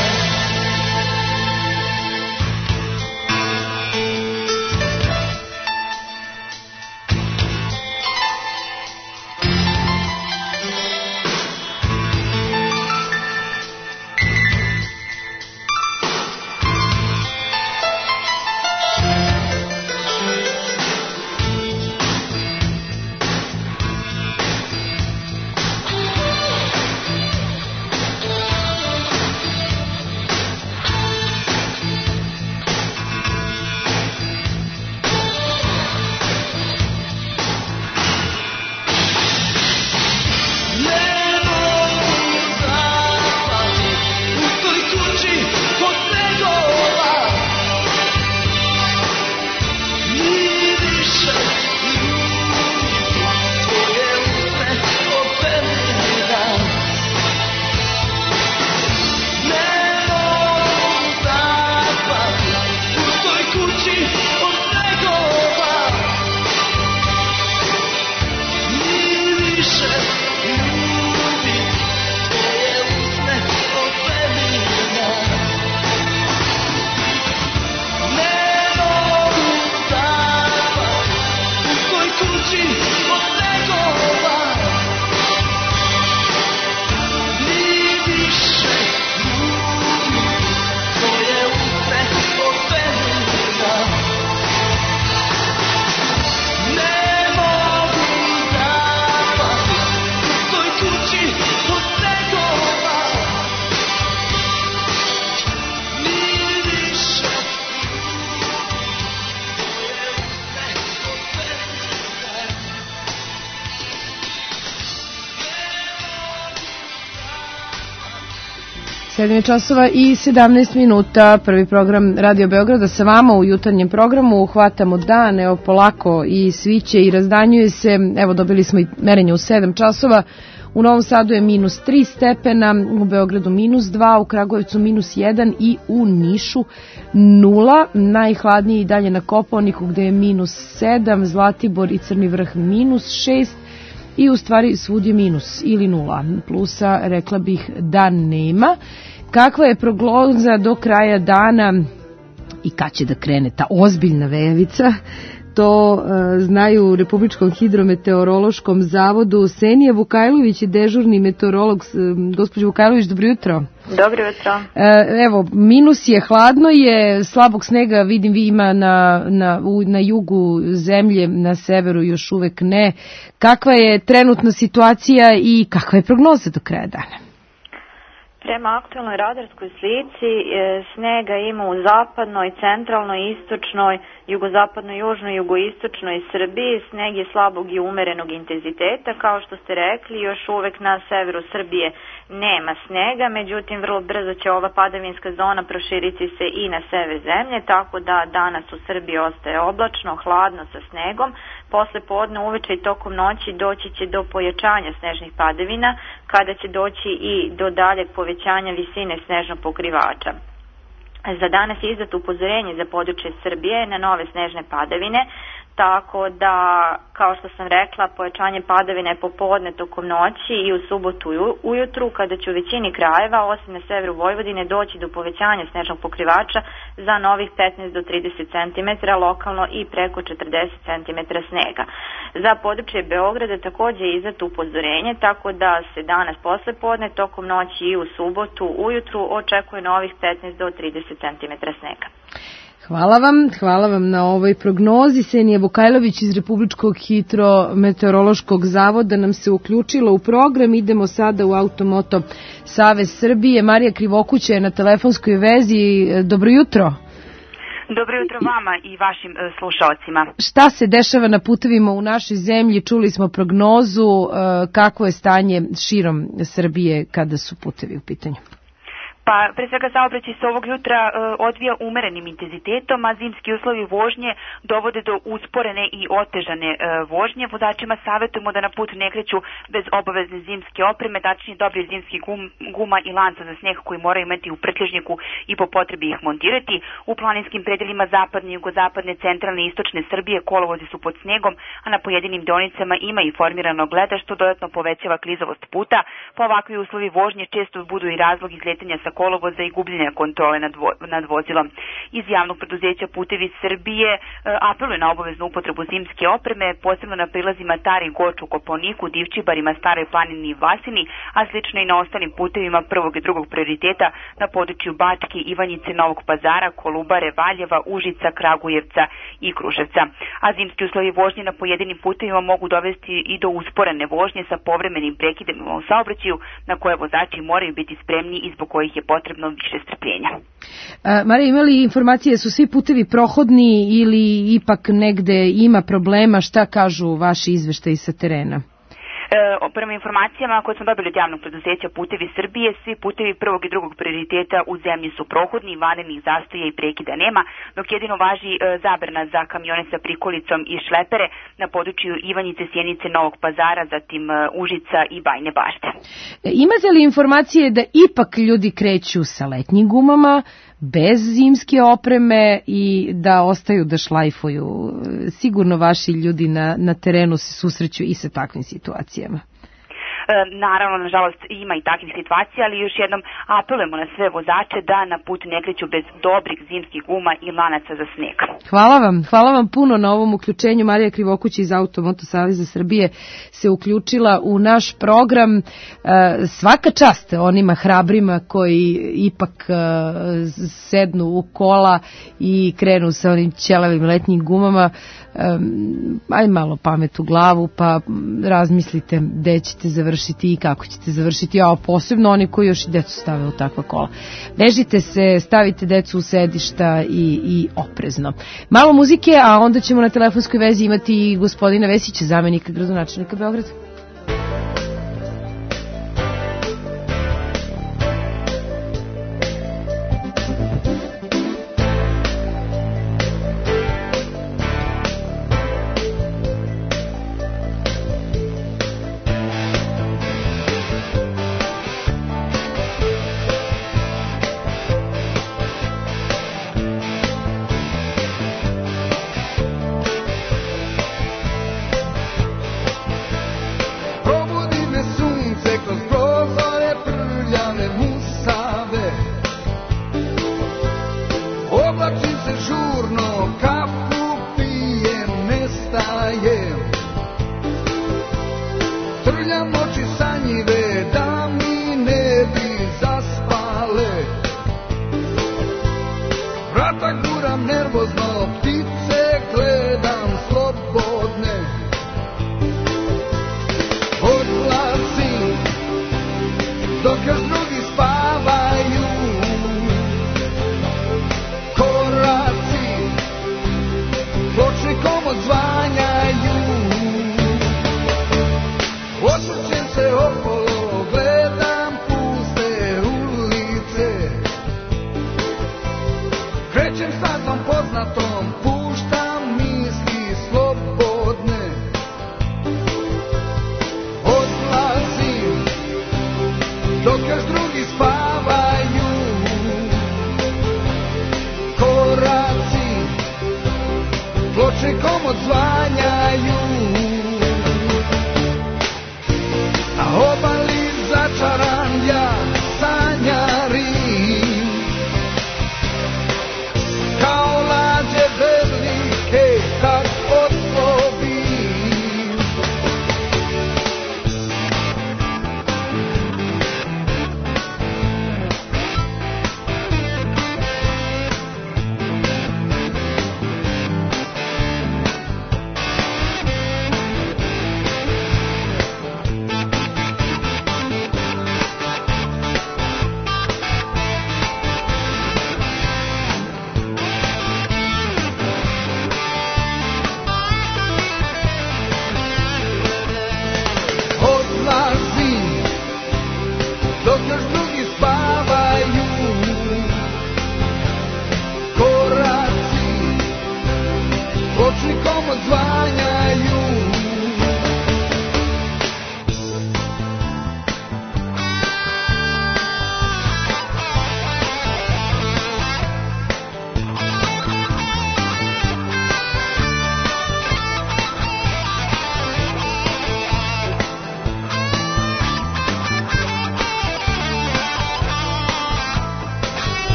časova i 17 minuta, prvi program Radio Beograda sa vama u jutarnjem programu. Hvatamo dan, evo polako i sviće i razdanjuje se. Evo dobili smo i merenje u 7 časova. U Novom Sadu je -3 stepena, u Beogradu -2, u Kragujevcu -1 i u Nišu 0. Najhladnije i dalje na Kopaoniku gde je -7, Zlatibor i Crni Vrh -6. I u stvari svud je minus ili 0. Plusa rekla bih da nema. Kakva je prognoza do kraja dana i kad će da krene ta ozbiljna vejavica? To znaju u Republičkom hidrometeorološkom zavodu. Senija Vukajlović je dežurni meteorolog. Gospođo Vukajlović, dobro jutro. Dobro jutro. Evo, minus je, hladno je, slabog snega vidim vi ima na jugu zemlje, na severu još uvek ne. Kakva je trenutna situacija i kakva je prognoza do kraja dana? Prema aktualnoj radarskoj slici snega ima u zapadnoj, centralnoj, istočnoj, jugozapadnoj, južnoj, jugoistočnoj Srbiji. Sneg je slabog i umerenog intenziteta. Kao što ste rekli, još uvek na severu Srbije nema snega, međutim vrlo brzo će ova padavinska zona proširiti se i na sever zemlje, tako da danas u Srbiji ostaje oblačno, hladno sa snegom. Posle podne, uveče i tokom noći doći će do pojačanja snežnih padavina, kada će doći i do daljeg povećanja visine snežnog pokrivača. Za danas je izdato upozorenje za područje Srbije na nove snežne padavine, tako da, kao što sam rekla, pojačanje padavina je popodne tokom noći i u subotu ujutru, kada će u većini krajeva, osim na severu Vojvodine, doći do povećanja snežnog pokrivača za novih 15 do 30 cm, lokalno i preko 40 cm snega. Za područje Beograda također je izdato upozorenje, tako da se danas posle podne, tokom noći i u subotu ujutru očekuje novih 15 do 30 cm snega. Hvala vam na ovoj prognozi. Senija Vukajlović iz Republičkog hidrometeorološkog zavoda nam se uključila u program. Idemo sada u Automoto Savez Srbije. Marija Krivokuća je na telefonskoj vezi. Dobro jutro. Dobro jutro vama i vašim slušalcima. Šta se dešava na putevima u našoj zemlji? Čuli smo prognozu. Kakvo je stanje širom Srbije kada su putevi u pitanju? Pa, pre svega saobraćaj se ovog jutra odvija umerenim intenzitetom, a zimski uslovi vožnje dovode do usporene i otežane vožnje. Vozačima savjetujemo da na put ne kreću bez obavezne zimske opreme, tačnije dobrih zimskih guma i lanca za sneg koji moraju imati u prtlježniku i po potrebi ih montirati. U planinskim predelima zapadne, jugozapadne, centralne i istočne Srbije kolovozi su pod snegom, a na pojedinim deonicama ima i formirano gleda što dodatno povećava klizavost puta, pa ovakvi uslovi vožnje često budu i razlog izletanja sa kolovoza i gubljenja kontrole nad vozilom. Iz javnog preduzeća Putevi Srbije apeluje na obaveznu upotrebu zimske opreme, posebno na prilazima Tari, Goču, Koponiku, Divčibarima, Staroj planini i Vlasini, a slično i na ostalim putevima prvog i drugog prioriteta na području Bačke, Ivanjice, Novog Pazara, Kolubare, Valjeva, Užica, Kragujevca i Kruševca. A zimski uslovi vožnje na pojedinim putevima mogu dovesti i do usporene vožnje sa povremenim prekidima u saobraćaju na koje vozači moraju biti spremni i zbog kojih je potrebno više strpljenja. Marija, ima li informacije, su svi putevi prohodni ili ipak negde ima problema? Šta kažu vaši izveštaji sa terena? Prema informacijama koje smo dobili od javnog preduzeća Putevi Srbije, svi putevi prvog i drugog prioriteta u zemlji su prohodni, vanrednih zastoja i prekida nema, dok jedino važi zabrana za kamione sa prikolicom i šlepere na području Ivanjice, Sjenice, Novog Pazara, zatim Užica i Bajne Bašte. Imate li informacije da ipak ljudi kreću sa letnjim gumama, bez zimske opreme i da ostaju da šlajfuju? Sigurno vaši ljudi na terenu se susreću i sa takvim situacijama. Naravno, nažalost, ima i takvih situacija, ali još jednom apelujemo na sve vozače da na put ne kreću bez dobrih zimskih guma i lanaca za sneg. Hvala vam puno na ovom uključenju. Marija Krivokuća iz Automoto Saveza Srbije se uključila u naš program. Svaka čast onima hrabrima koji ipak sednu u kola i krenu sa onim ćelavim letnjim gumama. Aj malo pamet u glavu pa razmislite gde ćete završiti i kako ćete završiti, a posebno oni koji još i decu stave u takva kola. Vežite se, stavite decu u sedišta i oprezno. Malo muzike, a onda ćemo na telefonskoj vezi imati i gospodina Vesića, zamenika gradonačelnika Beograda.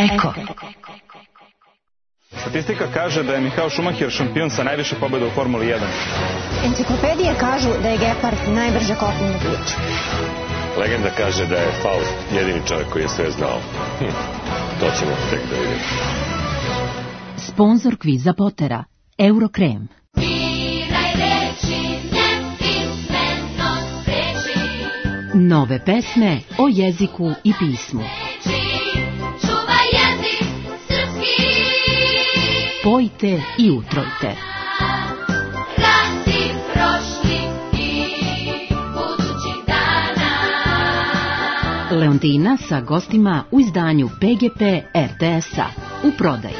Eko. Statistika kaže da je Michael Schumacher šampion sa najviše pobjeda u Formuli 1. Enciklopedije kažu da je gepard najbrže kopneno biće. Legenda kaže da je Faust jedini čovjek koji je sve znao. To ćemo tek da vidimo. Sponzor kviza Potera, Eurokrem. Nove pesme o jeziku i pismu. Pojte i utrojte. Leontina sa gostima u izdanju PGP RTS-a u prodaji.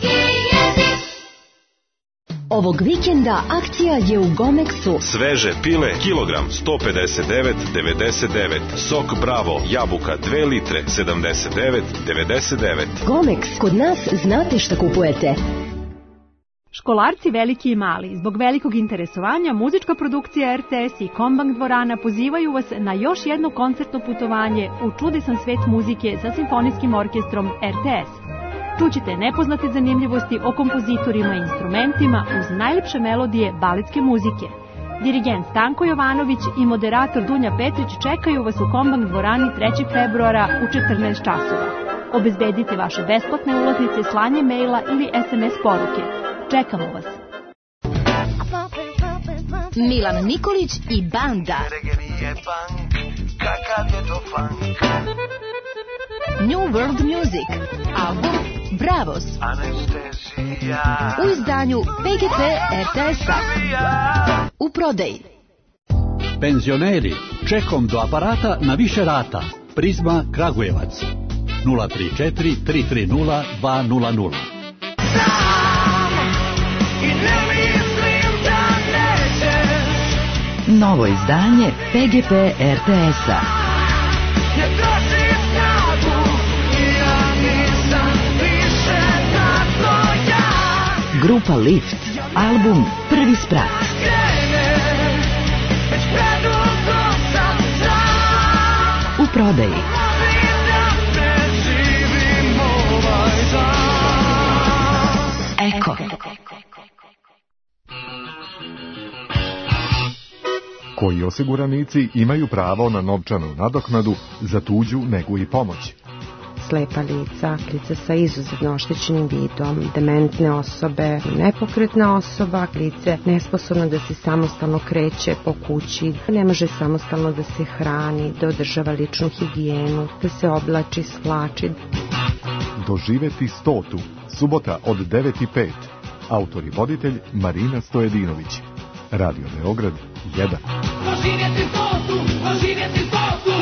Ovog vikenda akcija je u Gomexu. Sveže pile, kilogram 159,99. Sok Bravo, jabuka 2 litre 79,99. Gomex, kod nas znate šta kupujete. Školarci veliki i mali, zbog velikog interesovanja, muzička produkcija RTS i Kombank dvorana pozivaju vas na još jedno koncertno putovanje u čudesan svet muzike sa simfonijskim orkestrom RTS. Čućete nepoznate zanimljivosti o kompozitorima i instrumentima uz najlepše melodije baletske muzike. Dirigent Stanko Jovanović i moderator Dunja Petrić čekaju vas u Kombank dvorani 3. februara u 14 časova. Obezbedite vaše besplatne ulaznice slanjem maila ili SMS poruke. Čekamo vas. Milan Nikolić i banda. New World Music. Album Bravos. U izdanju PGP RTS-a. U prodaji. Penzioneri, čekom do aparata na više rata. Prizma Kragujevac. 034 330 200. Novo izdanje PGP RTS-a. Grupa Lift, album Prvi sprat. U prodaji. Eko. Koji osiguranici imaju pravo na novčanu nadoknadu za tuđu negu i pomoć? Slepa lica, lica sa izuzetno oštećenim vidom, dementne osobe, nepokretna osoba, lice nesposobno da se samostalno kreće po kući, ne može samostalno da se hrani, da održava ličnu higijenu, da se oblači, svlači. Doživeti 100. Subota od 9:05. Autor i voditelj Marina Stojedinović. Radio Beograd 1. Doživjeti 100, doživjeti 100.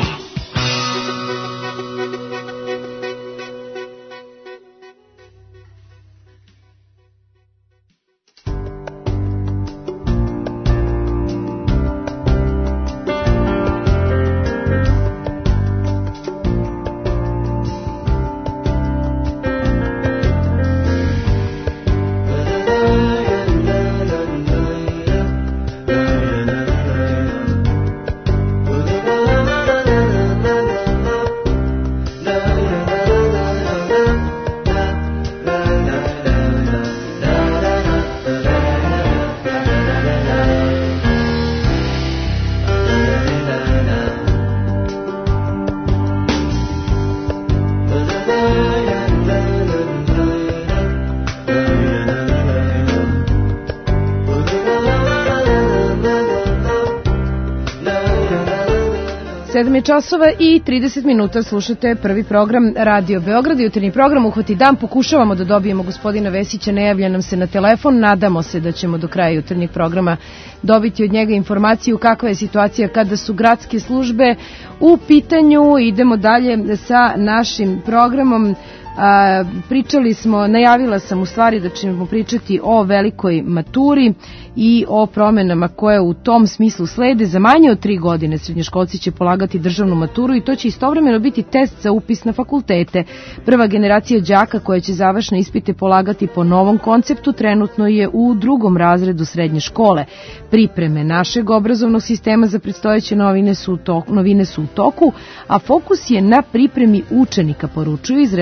Časova i 30 minuta slušate prvi program Radio Beograd. Jutarnji program Uhvati dan. Pokušavamo da dobijemo gospodina Vesića, ne javlja nam se na telefon. Nadamo se da ćemo do kraja jutarnjeg programa dobiti od njega informaciju kakva je situacija kada su gradske službe u pitanju. Idemo dalje sa našim programom. Pričali smo, najavila sam u stvari da ćemo pričati o velikoj maturi i o promenama koje u tom smislu slede. Za manje od 3 godine srednjoškolci će polagati državnu maturu i to će istovremeno biti test za upis na fakultete. Prva generacija đaka koja će završne ispite polagati po novom konceptu trenutno je u 2. razredu srednje škole. Pripreme našeg obrazovnog sistema za predstojeće novine su u toku, a fokus je na pripremi učenika, poručuju iz resornog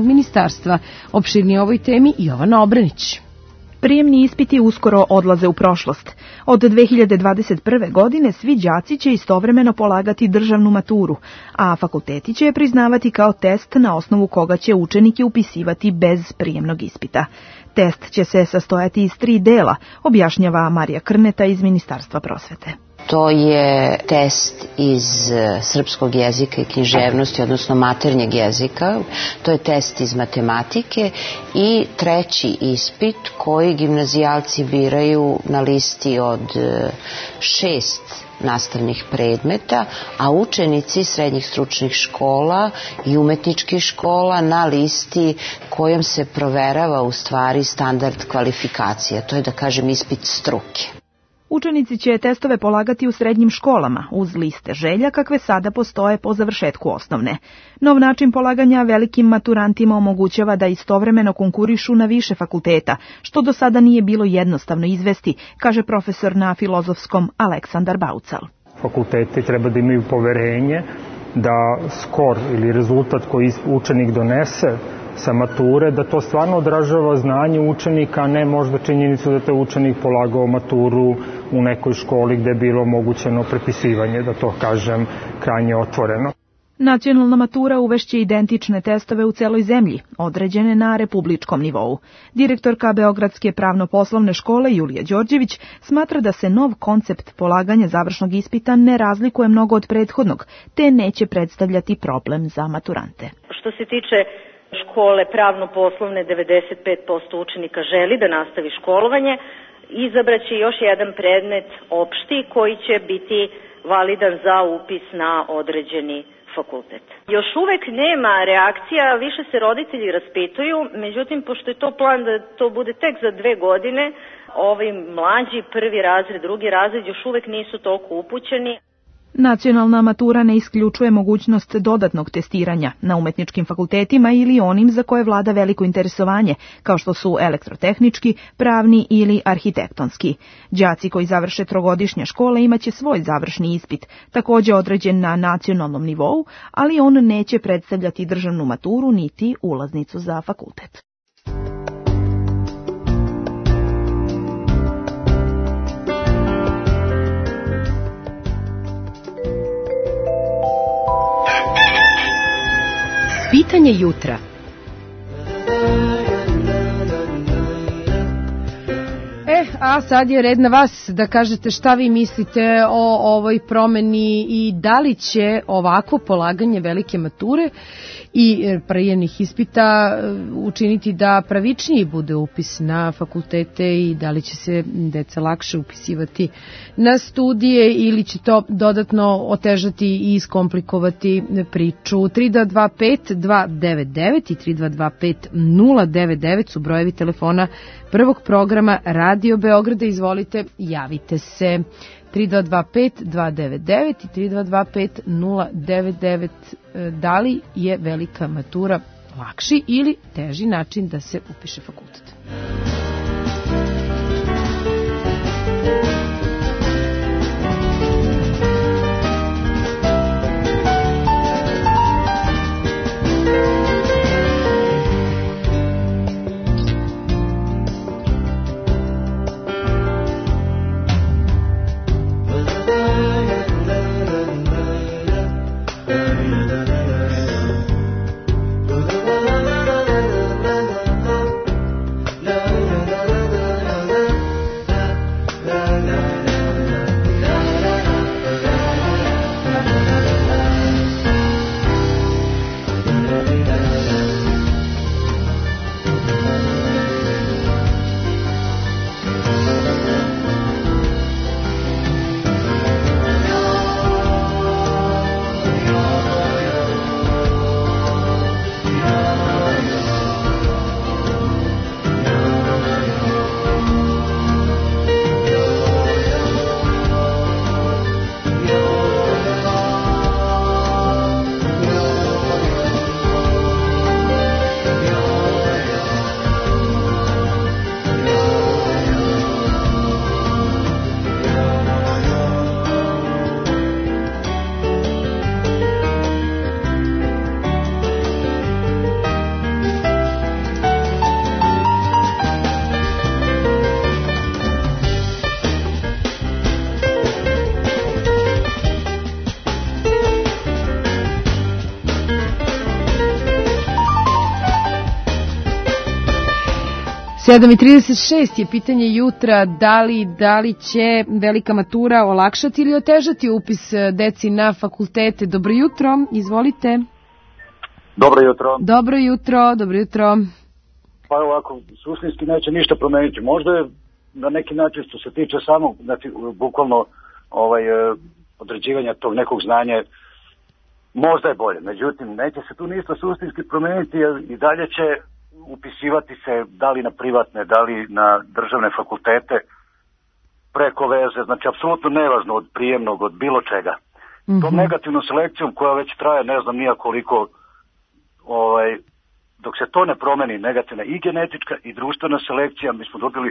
ministarstva. Opširnije o ovoj temi Jovana Obranić. Prijemni ispiti uskoro odlaze u prošlost. Od 2021. godine svi đaci će istovremeno polagati državnu maturu, a fakulteti će je priznavati kao test na osnovu koga će učenike upisivati bez prijemnog ispita. Test će se sastojati iz 3 dela, objašnjava Marija Krneta iz Ministarstva prosvete. To je test iz srpskog jezika i književnosti, odnosno maternjeg jezika. To je test iz matematike i treći ispit koji gimnazijalci biraju na listi od 6 nastavnih predmeta, a učenici srednjih stručnih škola i umetničkih škola na listi kojom se proverava u stvari standard kvalifikacija. To je, da kažem, ispit struke. Učenici će testove polagati u srednjim školama uz liste želja kakve sada postoje po završetku osnovne. Nov način polaganja velikim maturantima omogućava da istovremeno konkurišu na više fakulteta, što do sada nije bilo jednostavno izvesti, kaže profesor na Filozofskom Aleksandar Baucal. Fakulteti treba da imaju poverenje da skor ili rezultat koji učenik donese sa mature, da to stvarno odražava znanje učenika, a ne možda činjenicu da te učenik polagao maturu u nekoj školi gde je bilo omogućeno prepisivanje, da to kažem krajnje otvoreno. Nacionalna matura uvešće identične testove u celoj zemlji, određene na republičkom nivou. Direktorka Beogradske pravno-poslovne škole Julija Đorđević smatra da se nov koncept polaganja završnog ispita ne razlikuje mnogo od prethodnog, te neće predstavljati problem za maturante. Što se tiče škole pravno-poslovne, 95% učenika želi da nastavi školovanje, izabraće još jedan predmet opšti koji će biti validan za upis na određeni fakultet. Još uvek nema reakcija, više se roditelji raspituju, međutim, pošto je to plan da to bude tek za 2 godine, ovi mlađi, prvi razred, drugi razred, još uvek nisu toliko upućeni. Nacionalna matura ne isključuje mogućnost dodatnog testiranja na umetničkim fakultetima ili onim za koje vlada veliko interesovanje, kao što su elektrotehnički, pravni ili arhitektonski. Đaci koji završe 3-godišnje škole imaće svoj završni ispit, također određen na nacionalnom nivou, ali on neće predstavljati državnu maturu niti ulaznicu za fakultet. Pitanje jutra. A sad je red na vas da kažete šta vi mislite o ovoj promeni i da li će ovako polaganje velike mature i prijemnih ispita učiniti da pravičniji bude upis na fakultete i da li će se deca lakše upisivati na studije ili će to dodatno otežati i iskomplikovati priču. 3225-299 i 3225-099 su brojevi telefona prvog programa Radio Beograda. Izvolite, javite se. 3225-299 i 3225-099. Da li je velika matura lakši ili teži način da se upiše fakultet? La 7:36 je pitanje jutra, da li će velika matura olakšati ili otežati upis deci na fakultete. Dobro jutro, izvolite. Dobro jutro. Dobro jutro, dobro jutro. Pa ovako, suštinski neće ništa promeniti. Možda je na neki način što se tiče samog, znači bukvalno određivanja tog nekog znanja, možda je bolje. Međutim, neće se tu ništa suštinski promeniti jer i dalje će upisivati se da li na privatne, da li na državne fakultete preko veze. Znači, apsolutno nevažno od prijemnog, od bilo čega. Tom negativnom selekcijom koja već traje ne znam nija koliko, dok se to ne promeni, negativna i genetička i društvena selekcija, mi smo dobili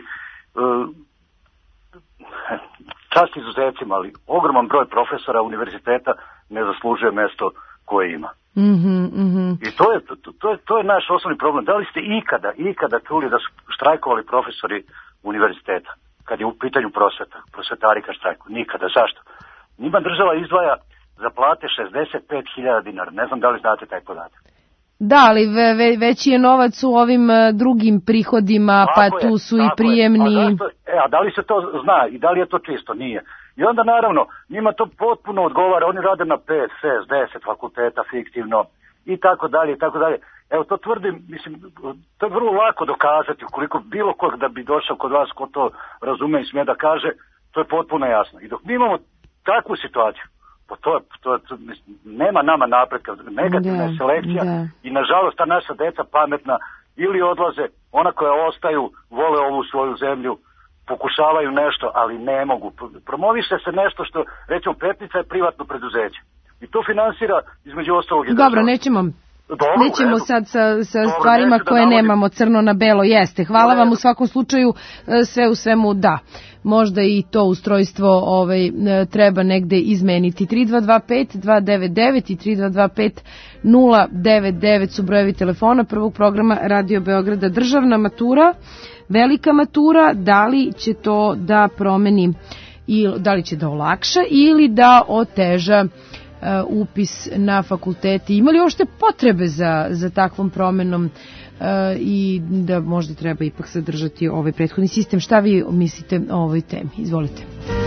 čast izuzecima, ali ogroman broj profesora univerziteta ne zaslužuje mesto koje ima. I to je naš osnovni problem. Da li ste ikada čuli da su štrajkovali profesori univerziteta kad je u pitanju prosvetari kad štrajkuju? Nikada. Zašto? Njima država izdvaja za plate 65.000 dinara. Ne znam da li znate taj podatak. Da, ali veći je novac u ovim drugim prihodima, pa tu su i prijemni. A da li se to zna i da li je to čisto? Nije. I onda naravno, njima to potpuno odgovara, oni rade na 5, 6, 10 fakulteta fiktivno i tako dalje i tako dalje. Evo to tvrdim, mislim, to je vrlo lako dokazati, ukoliko bilo kog da bi došao kod vas ko to razume i smije da kaže, to je potpuno jasno. I dok mi imamo takvu situaciju, pa to nema nama napretka, negativna je selekcija i nažalost ta naša deca pametna ili odlaze, ona koja ostaju, vole ovu svoju zemlju, pokušavaju nešto, ali ne mogu. Promoviše se nešto što, recimo, Petnica je privatno preduzeće. I to finansira, između ostalog... Dobro, nećemo sad sa stvarima koje nemamo crno na belo, jeste. Hvala vam u svakom slučaju, sve u svemu da. Možda i to ustrojstvo treba negde izmeniti. 3225-299 i 3225-099 su brojevi telefona prvog programa Radio Beograda. Državna matura, velika matura, da li će to da promeni, da li će da olakša ili da oteža upis na fakulteti? Ima li uopšte potrebe za takvom promenom i da možda treba ipak sadržati ovaj prethodni sistem? Šta vi mislite o ovoj temi? Izvolite.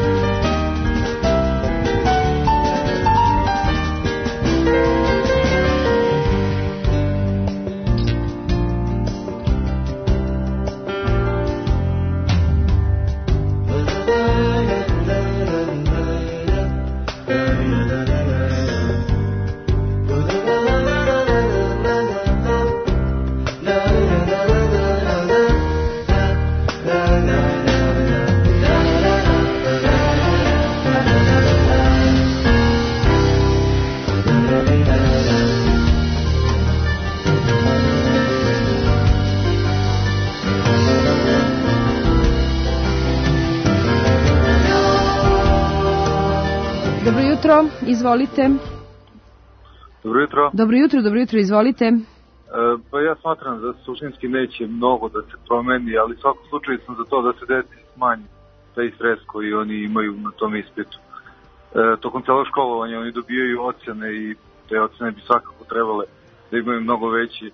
Izvolite. Dobro jutro. Dobro jutro, izvolite. Pa ja smatram da suštinski neće mnogo da se promeni, ali u svakom slučaju sam za to da se deci smanji taj stres koji oni imaju na tom ispitu. Tokom celog školovanja oni dobijaju ocene i te ocene bi svakako trebale da imaju mnogo veći,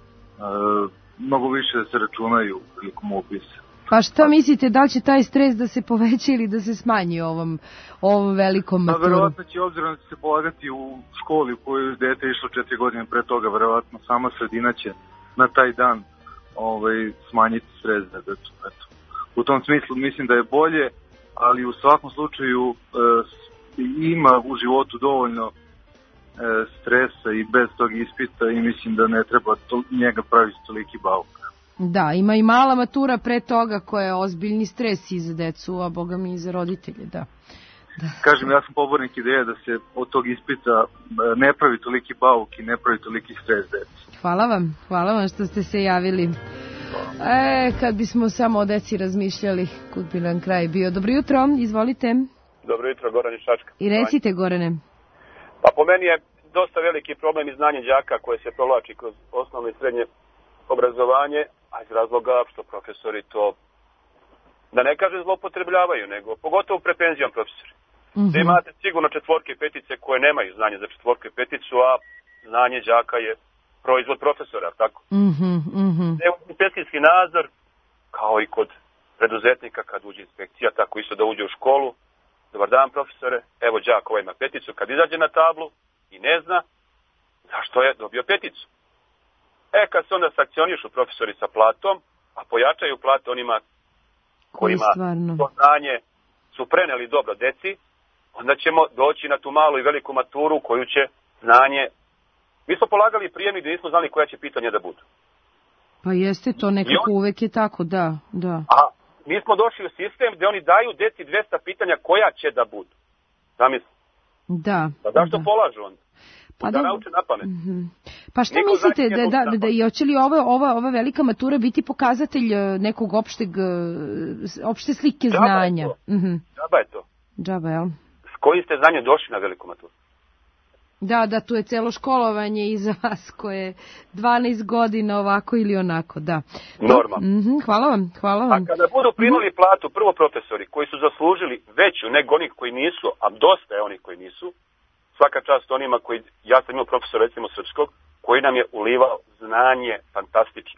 mnogo više da se računaju prilikom upisa. Pa šta mislite, da li će taj stres da se poveća ili da se smanji ovom velikom maturu? Verovatno će, obzirom da će se polagati u školi u kojoj je dete išlo 4 godine pre toga, verovatno sama sredina će na taj dan smanjiti stres za decu. U tom smislu mislim da je bolje, ali u svakom slučaju ima u životu dovoljno stresa i bez tog ispita i mislim da ne treba njega praviti toliki bauk. Da, ima i mala matura pre toga koja je ozbiljni stres i za decu, a boga mi i za roditelje, da. Kažem, ja sam pobornik ideje da se od tog ispita ne pravi toliki bauk i ne pravi toliki stres deci. Hvala vam što ste se javili. Kad bismo samo o deci razmišljali, kud bi nam kraj bio. Dobro jutro, izvolite. Dobro jutro, Goran iz Čačka. I recite, Gorane. Pa po meni je dosta veliki problem i znanje đaka koje se provlači kroz osnovno i srednje obrazovanje, a iz razloga što profesori to, da ne kažem zloupotrebljavaju, nego pogotovo pre penzijom profesori. Da imate sigurno četvorke i petice koje nemaju znanje za četvorke i peticu, a znanje đaka je proizvod profesora, tako? Inspekcijski nadzor, kao i kod preduzetnika kad uđe inspekcija, tako isto da uđe u školu. Dobar dan, profesore, evo đak ovaj ima peticu, kad izađe na tablu i ne zna zašto je dobio peticu. Kad se onda sankcionišu profesori sa platom, a pojačaju plate onima kojima to znanje su preneli dobro deci, onda ćemo doći na tu malu i veliku maturu koju će znanje. Mi smo polagali prijemnik gdje nismo znali koja će pitanja da budu. Pa jeste to, nekako uvek je tako, da. A mi smo došli u sistem gdje oni daju deci 200 pitanja koja će da budu. Zamisli. Da. Pa zašto polažu onda? Pa da nauče na pamet. Pa šta mislite, da i hoće li ova velika matura biti pokazatelj nekog opšte slike znanja? Džaba je to. Džaba, jel? S kojim ste znanje došli na veliku maturu? Da, tu je celo školovanje iza vas koje 12 godina ovako ili onako, da. Normalno. Hvala vam. A kada budu primali platu, prvo profesori koji su zaslužili veću nego onih koji nisu, a dosta je onih koji nisu, svaka čast onima koji, ja sam imao profesora recimo srpskog, koji nam je ulivao znanje fantastično.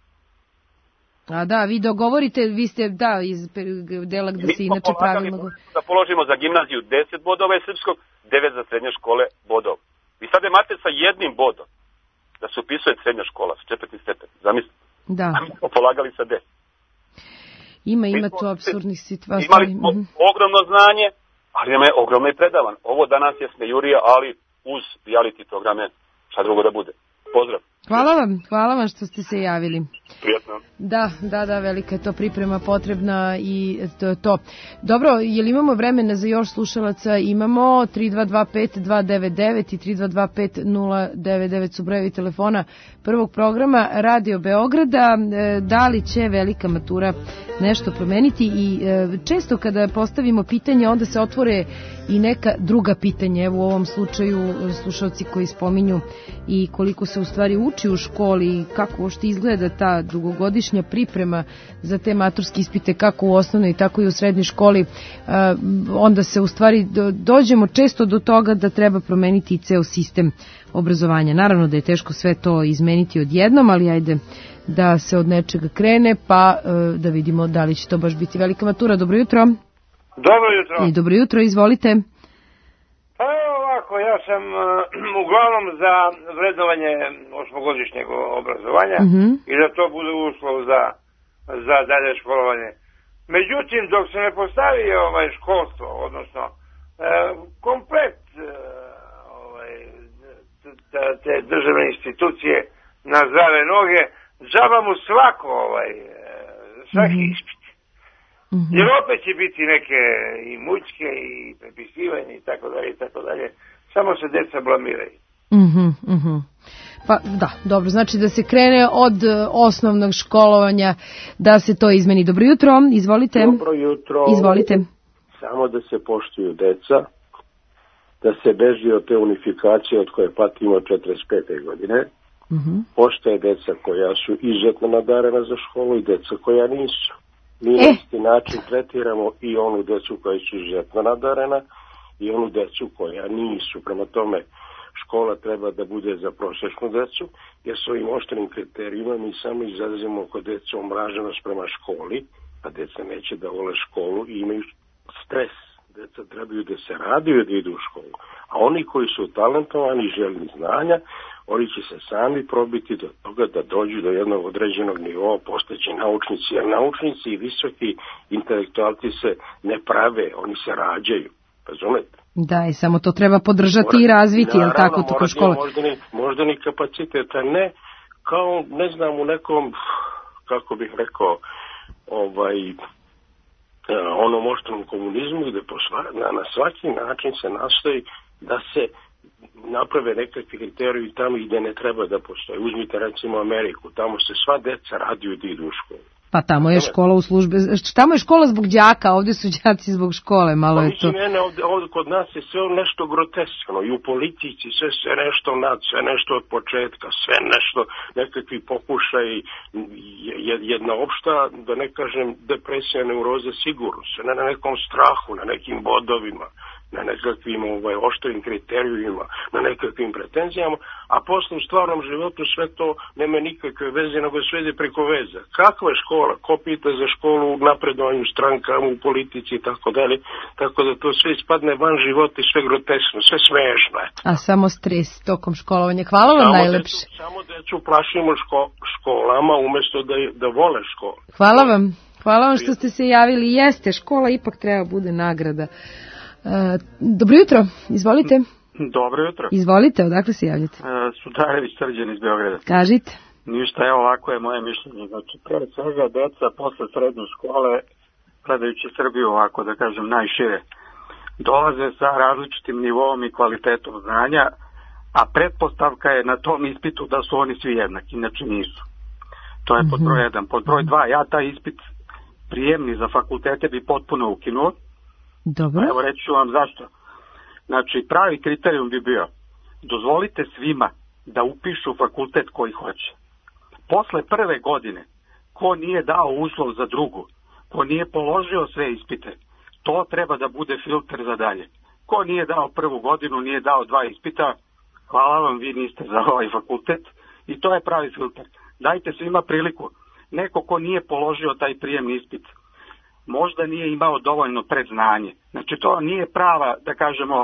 A da, vi dogovorite, vi ste, iz dela gde se inače pravilno... Da položimo za gimnaziju 10 bodova je srpskog, 9 za srednje škole bodov. Vi sad imate sa jednim bodom da se upisuje srednja škola sa 4. stepen, zamislite. Da. A mi smo polagali sa 10. Ima tu apsurdnih situacija. Imali smo ogromno znanje, ali nam je ogromno i predavan. Ovo danas je smejurija, ali uz reality programe šta drugo da bude. Pozdrav. Hvala vam što ste se javili. Prijetno. Da, velika je to priprema potrebna i to. Dobro, je li imamo vremena za još slušalaca? Imamo 3225-299 i 3225-099 su brojevi telefona prvog programa Radio Beograda. Da li će velika matura nešto promeniti? I često kada postavimo pitanje, onda se otvore i neka druga pitanja. Evo u ovom slučaju slušalci koji spominju i koliko se u stvari uči u školi, kako uopšte izgleda ta dugogodišnja priprema za te maturske ispite, kako u osnovnoj, tako i u srednjoj školi, onda se u stvari dođemo često do toga da treba promeniti i ceo sistem obrazovanja. Naravno da je teško sve to izmeniti odjednom, ali ajde da se od nečega krene, pa da vidimo da li će to baš biti velika matura. Dobro jutro. Dobro jutro. I dobro jutro, izvolite. Pa ovako, ja sam uglavnom za vrednovanje osmogodišnjeg obrazovanja i da to bude uslov za dalje školovanje. Međutim, dok se ne postavi školstvo, odnosno komplet te državne institucije na zdrave noge, džaba mu svaki ispit. Jer opet će biti neke i mučke i prepisivanje i tako dalje. Samo se deca blamiraju. Pa da, dobro, znači da se krene od osnovnog školovanja, da se to izmeni. Dobro jutro, izvolite. Dobro jutro. Izvolite. Samo da se poštuju deca, da se beži od te unifikacije od koje patimo od 45. godine. Postoje deca koja su izuzetno nadarena za školu i deca koja nisu. Mi na isti način tretiramo i onu decu koja su izuzetno nadarena i onu decu koja nisu. Prema tome, škola treba da bude za prosječnu decu, jer s ovim oštrim kriterijima mi samo izrazimo kod deca omraženost prema školi, a deca neće da vole školu i imaju stres. Deca trebaju da se raduju da idu u školu. A oni koji su talentovani, željni znanja, oni će se sami probiti do toga da dođu do jednog određenog nivoa, postaći naučnici, jer naučnici i visoki intelektualci se ne prave, oni se rađaju. Razumete? Da, i samo to treba podržati i razviti, je li tako, toko škole? Moždani kapaciteta, ne kao, ne znam, u nekom, kako bih rekao, onom oštrom komunizmu gde na svaki način se nastoji da se naprave nekakvi kriteriji tamo gde ne treba da postoje. Uzmite recimo Ameriku, tamo se sva deca raduju da idu u školu. Pa tamo je škola u službi, tamo je škola zbog đaka, ovdje su đaci zbog škole, malo je to. Ovdje kod nas je sve nešto groteskno, i u politici sve nešto sve nešto od početka, sve nešto, nekakvi pokušaj, jedna opšta, da ne kažem depresija, neuroza, sigurno, sve na nekom strahu, na nekim bodovima. na nekakvim oštrim kriterijima, na nekakvim pretenzijama, a posle u stvarnom životu sve to nema nikakve veze, nego sve ide preko veza. Kakva je škola? Ko pita za školu u napredovanju strankama, u politici i tako dalje, tako da to sve ispadne van života i sve groteskno, sve smešno. A samo stres tokom školovanja. Hvala vam najlepše. Samo decu plašimo školama umesto da vole školu. Hvala vam. Hvala vam što ste se javili. Jeste, škola ipak treba bude nagrada. Dobro jutro, izvolite. Dobro jutro. Izvolite, odakle se javljate? Sudarević Srđan iz Beograda. Kažite. Ništa, evo ovako je moje mišljenje. Znači, pre svega deca posle srednje škole, gledajući Srbiju ovako, da kažem, najšire, dolaze sa različitim nivom i kvalitetom znanja, a pretpostavka je na tom ispitu da su oni svi jednaki, inače nisu. To je pod broj 1. Pod broj 2, ja taj ispit prijemni za fakultete bi potpuno ukinuo. Dobro. Evo reći ću vam zašto. Znači, pravi kriterijum bi bio, dozvolite svima da upišu fakultet koji hoće. Posle prve godine, ko nije dao uslov za drugu, ko nije položio sve ispite, to treba da bude filter za dalje. Ko nije dao prvu godinu, nije dao 2 ispita, hvala vam, vi niste za ovaj fakultet, i to je pravi filter. Dajte svima priliku. Neko ko nije položio taj prijemni ispit, možda nije imao dovoljno predznanje. Znači, to nije prava, da kažemo,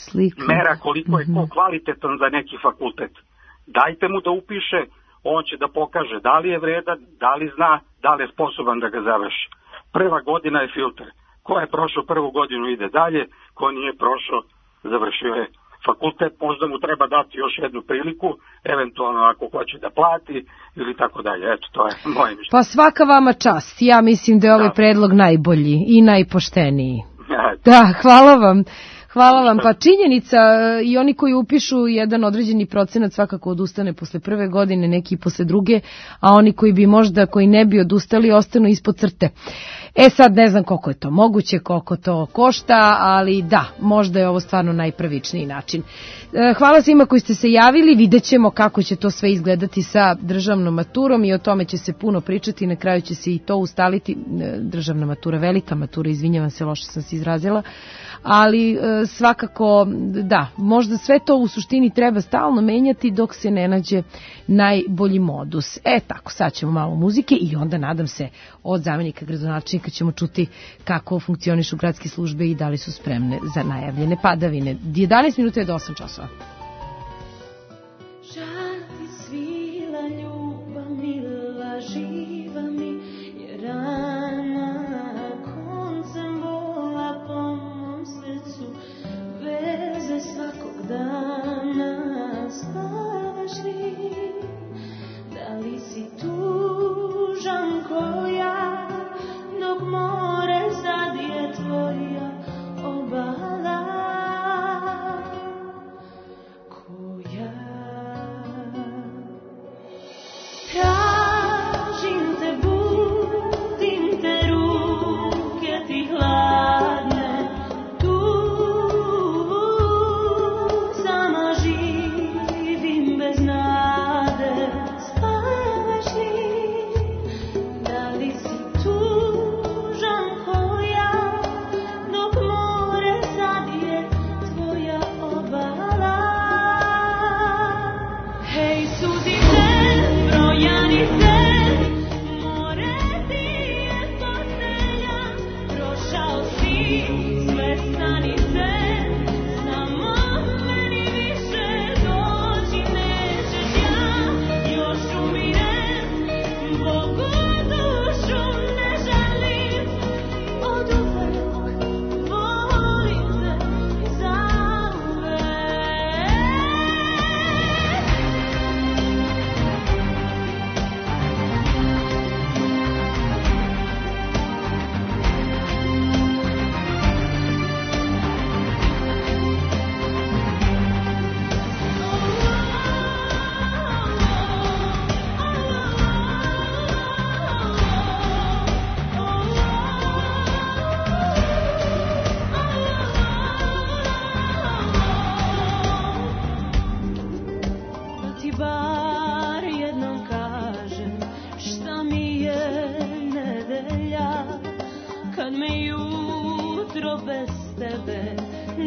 mera koliko je ko kvalitetan za neki fakultet. Dajte mu da upiše, on će da pokaže da li je vredan, da li zna, da li je sposoban da ga završi. Prva godina je filter. Ko je prošao prvu godinu ide dalje, ko nije prošao, završio je fakultet, možda mu treba dati još jednu priliku, eventualno ako hoće da plati ili tako dalje. Eto, to je moje mišljenje. Pa svaka vama čast. Ja mislim da je ovaj predlog najbolji i najpošteniji. Da, hvala vam. Hvala vam. Pa činjenica, i oni koji upišu jedan određeni procenat svakako odustane posle prve godine, neki posle druge, a oni koji ne bi odustali ostanu ispod crte. Sad ne znam koliko je to moguće, koliko to košta, ali da, možda je ovo stvarno najpravičniji način. Hvala svima koji ste se javili, vidjet ćemo kako će to sve izgledati sa državnom maturom i o tome će se puno pričati, na kraju će se i to ustaliti, državna matura, velika matura, izvinjavam se, loše sam se izrazila, ali svakako da, možda sve to u suštini treba stalno menjati dok se ne nađe najbolji modus. Tako, sad ćemo malo muzike i onda nadam se od zamenika gradonačelnika ćemo čuti kako funkcionišu gradske službe i da li su spremne za najavljene padavine. 11 minuta je do 8 časova. Žati svila ljubav mila živa mi je rana koncem bola po mom srcu veze svakog dana spavaš li, da li si tužan ko ja dok more zadije tvoja obala.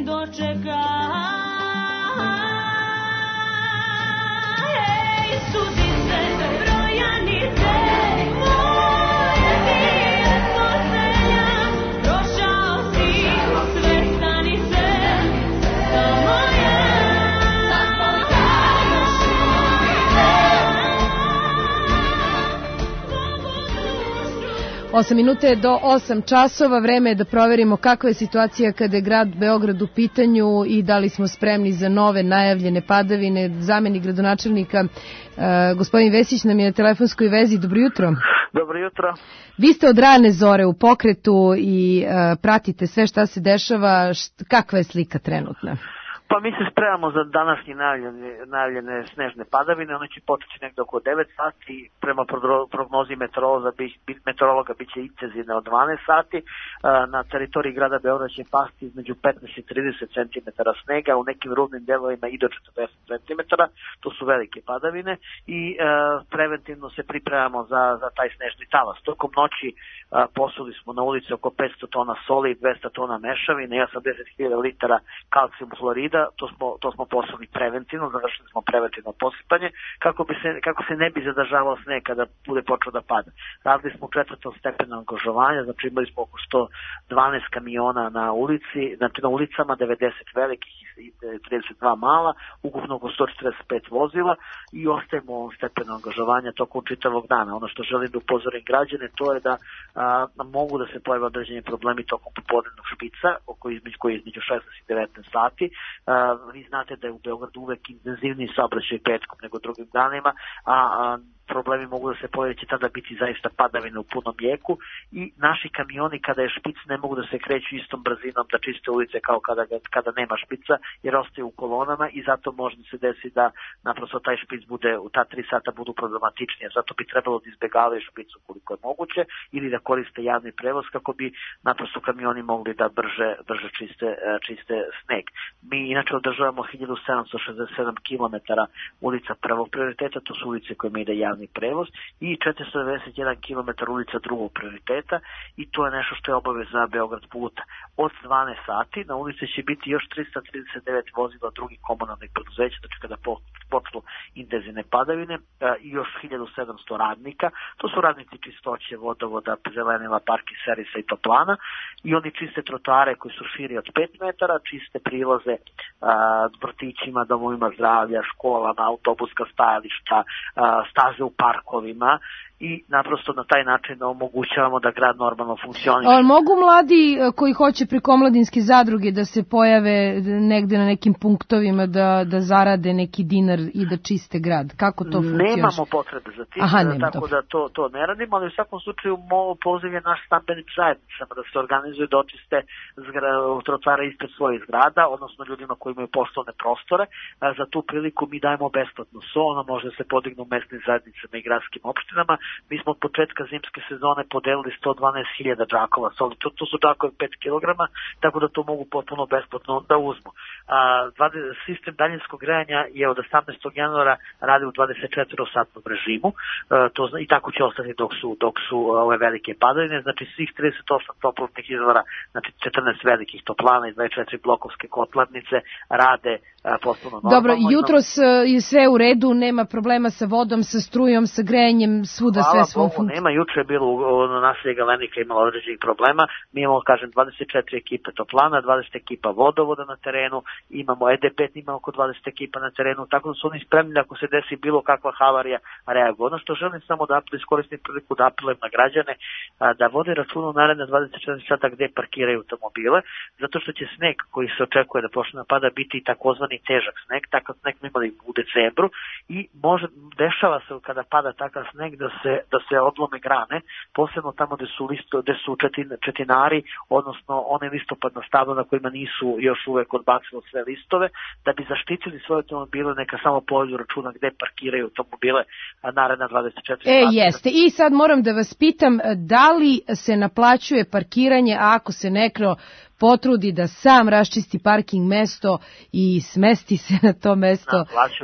dočeka. Ej, sudice, brojanice, moje mjesto selja, prošao si sve stanice, samo ja. 8 minuta je do 8 časova, vreme je da proverimo kakva je situacija kada je grad Beograd u pitanju i da li smo spremni za nove najavljene padavine. Zamenik gradonačelnika gospodin Vesić nam je na telefonskoj vezi. Dobro jutro. Dobro jutro. Vi ste od rane zore u pokretu i pratite sve šta se dešava. Kakva je slika trenutna? Pa mi se spremamo za današnje najavljene snežne padavine, one će početi negdje oko 9 sati, prema prognozi meteorologa bit će intenzivne od 12 sati, na teritoriji grada Beograda će pasti između 15 i 30 cm snega, u nekim rubnim delovima i do 40 cm, to su velike padavine i preventivno se pripremamo za taj snežni talas. Tokom noći posuli smo na ulici oko 500 tona soli i 200 tona mešavine i 80.000 litara kalcijum hlorida. To smo poslali preventivno, završili smo preventivno posipanje kako se ne bi zadržavao sneg kada bude počeo da pada. Radili smo 4. stepena angažovanja, znači imali smo oko 112 kamiona na ulici, znači na ulicama 90 velikih i 32 mala, ukupno oko 145 vozila i ostajemo u ovom stepenu angažovanja tokom čitavog dana. Ono što želim da upozorim građane to je da mogu da se pojave određeni problemi tokom popodnevnog špica koji je između 16 i 19 sati. Vi znate da je u Beogradu uvek intenzivniji saobraćaj petkom nego drugim danima, a problemi mogu da se pojave, će tada biti zaista padavine u punom jeku i naši kamioni kada je špic ne mogu da se kreću istom brzinom da čiste ulice kao kada nema špica jer ostaju u kolonama i zato može se desiti da naprosto taj špic bude u ta 3 sata budu problematičnije, zato bi trebalo da izbegavaju špicu koliko je moguće ili da koriste javni prevoz kako bi naprosto kamioni mogli da brže čiste sneg. Mi inače održavamo 1767 km ulica prvog prioriteta, to su ulice kojima ide javni prevoz i 491 km ulica drugog prioriteta i to je nešto što je obaveza Beograd puta. Od 12 sati na ulici će biti još 339 vozila drugih komunalnih preduzeća, znači kada počnu intenzivne padavine i još 1700 radnika. To su radnici čistoće, vodovoda, zelenila, parki, servisa i toplana i oni čiste trotoare koji su širi od 5 metara, čiste prilaze vrtićima, domovima zdravlja, školama, autobuska stajališta, staze u parkovima i naprosto na taj način omogućavamo da grad normalno funkcioniše. Ali mogu mladi koji hoće preko omladinske zadruge da se pojave negde na nekim punktovima da zarade neki dinar i da čiste grad? Kako to funkcioniše? Nemamo potrebe za tim, tako da to ne radimo, ali u svakom slučaju poziv je naš stambenim zajednicama da se organizuju da očiste trotoare ispred svojih zgrada, odnosno ljudima koji imaju poslovne prostore. Za tu priliku mi dajemo besplatno ono može se podignu u mesnim zajednicama i gradskim opštinama. Mi smo od početka zimske sezone podelili 112.000 džakova soli. To su džakovi 5 kg, tako da to mogu potpuno besplatno da uzmu. Sistem daljinskog grejanja je od 18. januara radi u 24-satnom režimu i tako će ostati dok su ove velike padavine. Znači svih 38 toplotnih izvora, znači 14 velikih toplana i 24 blokovske kotlarnice rade potpuno normalno. Dobro, jutros je sve u redu, nema problema sa vodom, sa strujom, sa grejanjem, svuda sve svom funkciju. Nema, juče je bilo na naselje Galenika imalo određenih problema. Mi imamo, kažem, 24 ekipe toplana, 20 ekipa vodovoda na terenu, imamo ED5, ima oko 20 ekipa na terenu, tako da su oni spremni ako se desi bilo kakva havarija reaguju. Ono što želim samo da iskoristim priliku da apelujem na građane da vode računa u naredne 24 sata gde parkiraju automobile, zato što će sneg koji se očekuje da počne da pada biti takozvani težak sneg, takav sneg smo imali u decembru i dešava se kada pada takav sneg da se odlome grane, posebno tamo gde su četinari, odnosno one listopadna stabla na kojima nisu još uvek odbacili sve listove, da bi zaštitili svoje automobile, neka samo povedu računa gde parkiraju automobile naredna 24 sata. Jeste. I sad moram da vas pitam, da li se naplaćuje parkiranje, a ako se neko potrudi da sam raščisti parking mesto i smesti se na to mesto.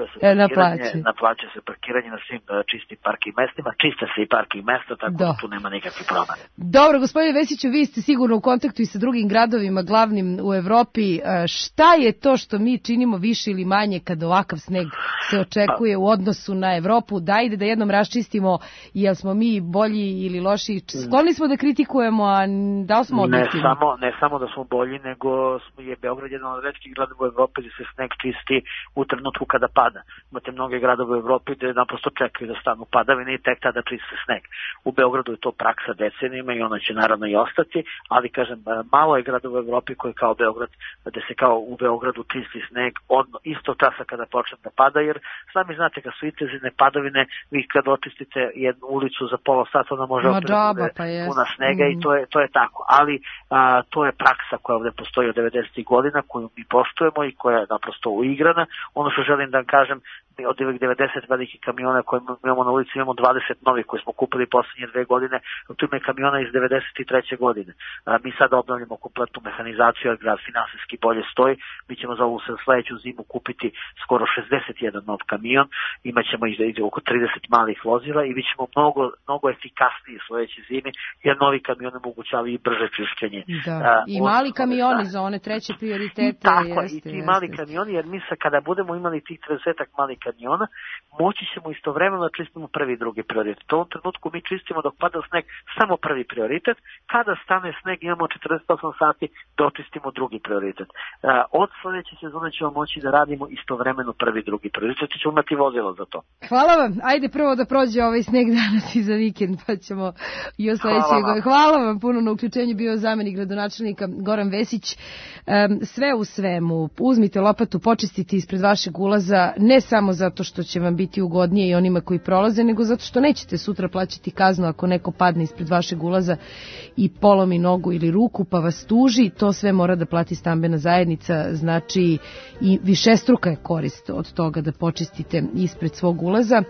Naplaćuje se parkiranje na svim čistim parking mestima, čiste se i parking mesta, tako da tu nema nikakve promene. Dobro, gospodine Vesiću, vi ste sigurno u kontaktu i sa drugim gradovima, glavnim u Evropi. Šta je to što mi činimo više ili manje kad ovakav sneg se očekuje u odnosu na Evropu? Dajde da jednom raščistimo, jel smo mi bolji ili loši? Skloni smo da kritikujemo, a da li smo objektivni? Ne samo da smo bolji, nego je Beograd jedan od retkih gradova u Evropi gdje se sneg čisti u trenutku kada pada. Imate mnoge gradove u Evropi gdje naprosto čekaju da stanu padavine i tek tada čiste sneg. U Beogradu je to praksa decenijima i ona će naravno i ostati, ali kažem, malo je gradova u Evropi koji kao Beograd, gdje se kao u Beogradu čisti sneg istog časa kada počne da pada, jer sami znate kad su intenzivne padavine, vi kad očistite jednu ulicu za pola sata, ona može opet puna snega i to je tako. Ali to je praksa koja ovdje postoji od 90. godina, koju mi poštujemo i koja je naprosto uigrana. Ono što želim da kažem, od 90 velikih kamiona koje imamo na ulici, imamo 20 novih koje smo kupili posljednje 2 godine, tu ima kamiona iz 93. godine. Mi sada obnovljamo kompletnu mehanizaciju, jer grad finansijski bolje stoji. Mi ćemo za ovu sledeću zimu kupiti skoro 61 nov kamion, imat ćemo oko 30 malih vozila i bit ćemo mnogo efikasniji sledeće zimi, jer novi kamion omogućava i brže čišćenje. I mali kamioni za one treće prioritete. Tako, i ti mali kamioni, jer mi kada budemo imali tih 30 malih kamiona, moći ćemo istovremeno da čistimo prvi i drugi prioritet. U ovom trenutku mi čistimo dok pada sneg samo prvi prioritet, kada stane sneg imamo 48 sati da očistimo drugi prioritet. Od sledeće sezone ćemo moći da radimo istovremeno prvi i drugi prioritet i ćemo imati vozilo za to. Hvala vam, ajde prvo da prođe ovaj sneg danas i za vikend, pa ćemo i o sledećeg. Hvala vam puno na uključenju, bio zamjenik gradonačelnika Goran Vesić. Sve u svemu, uzmite lopatu, počistite ispred vašeg ulaza, ne samo zato što će vam biti ugodnije i onima koji prolaze, nego zato što nećete sutra plaćati kaznu ako neko padne ispred vašeg ulaza i polomi nogu ili ruku pa vas tuži. To sve mora da plati stambena zajednica, znači i višestruka je korist od toga da počistite ispred svog ulaza.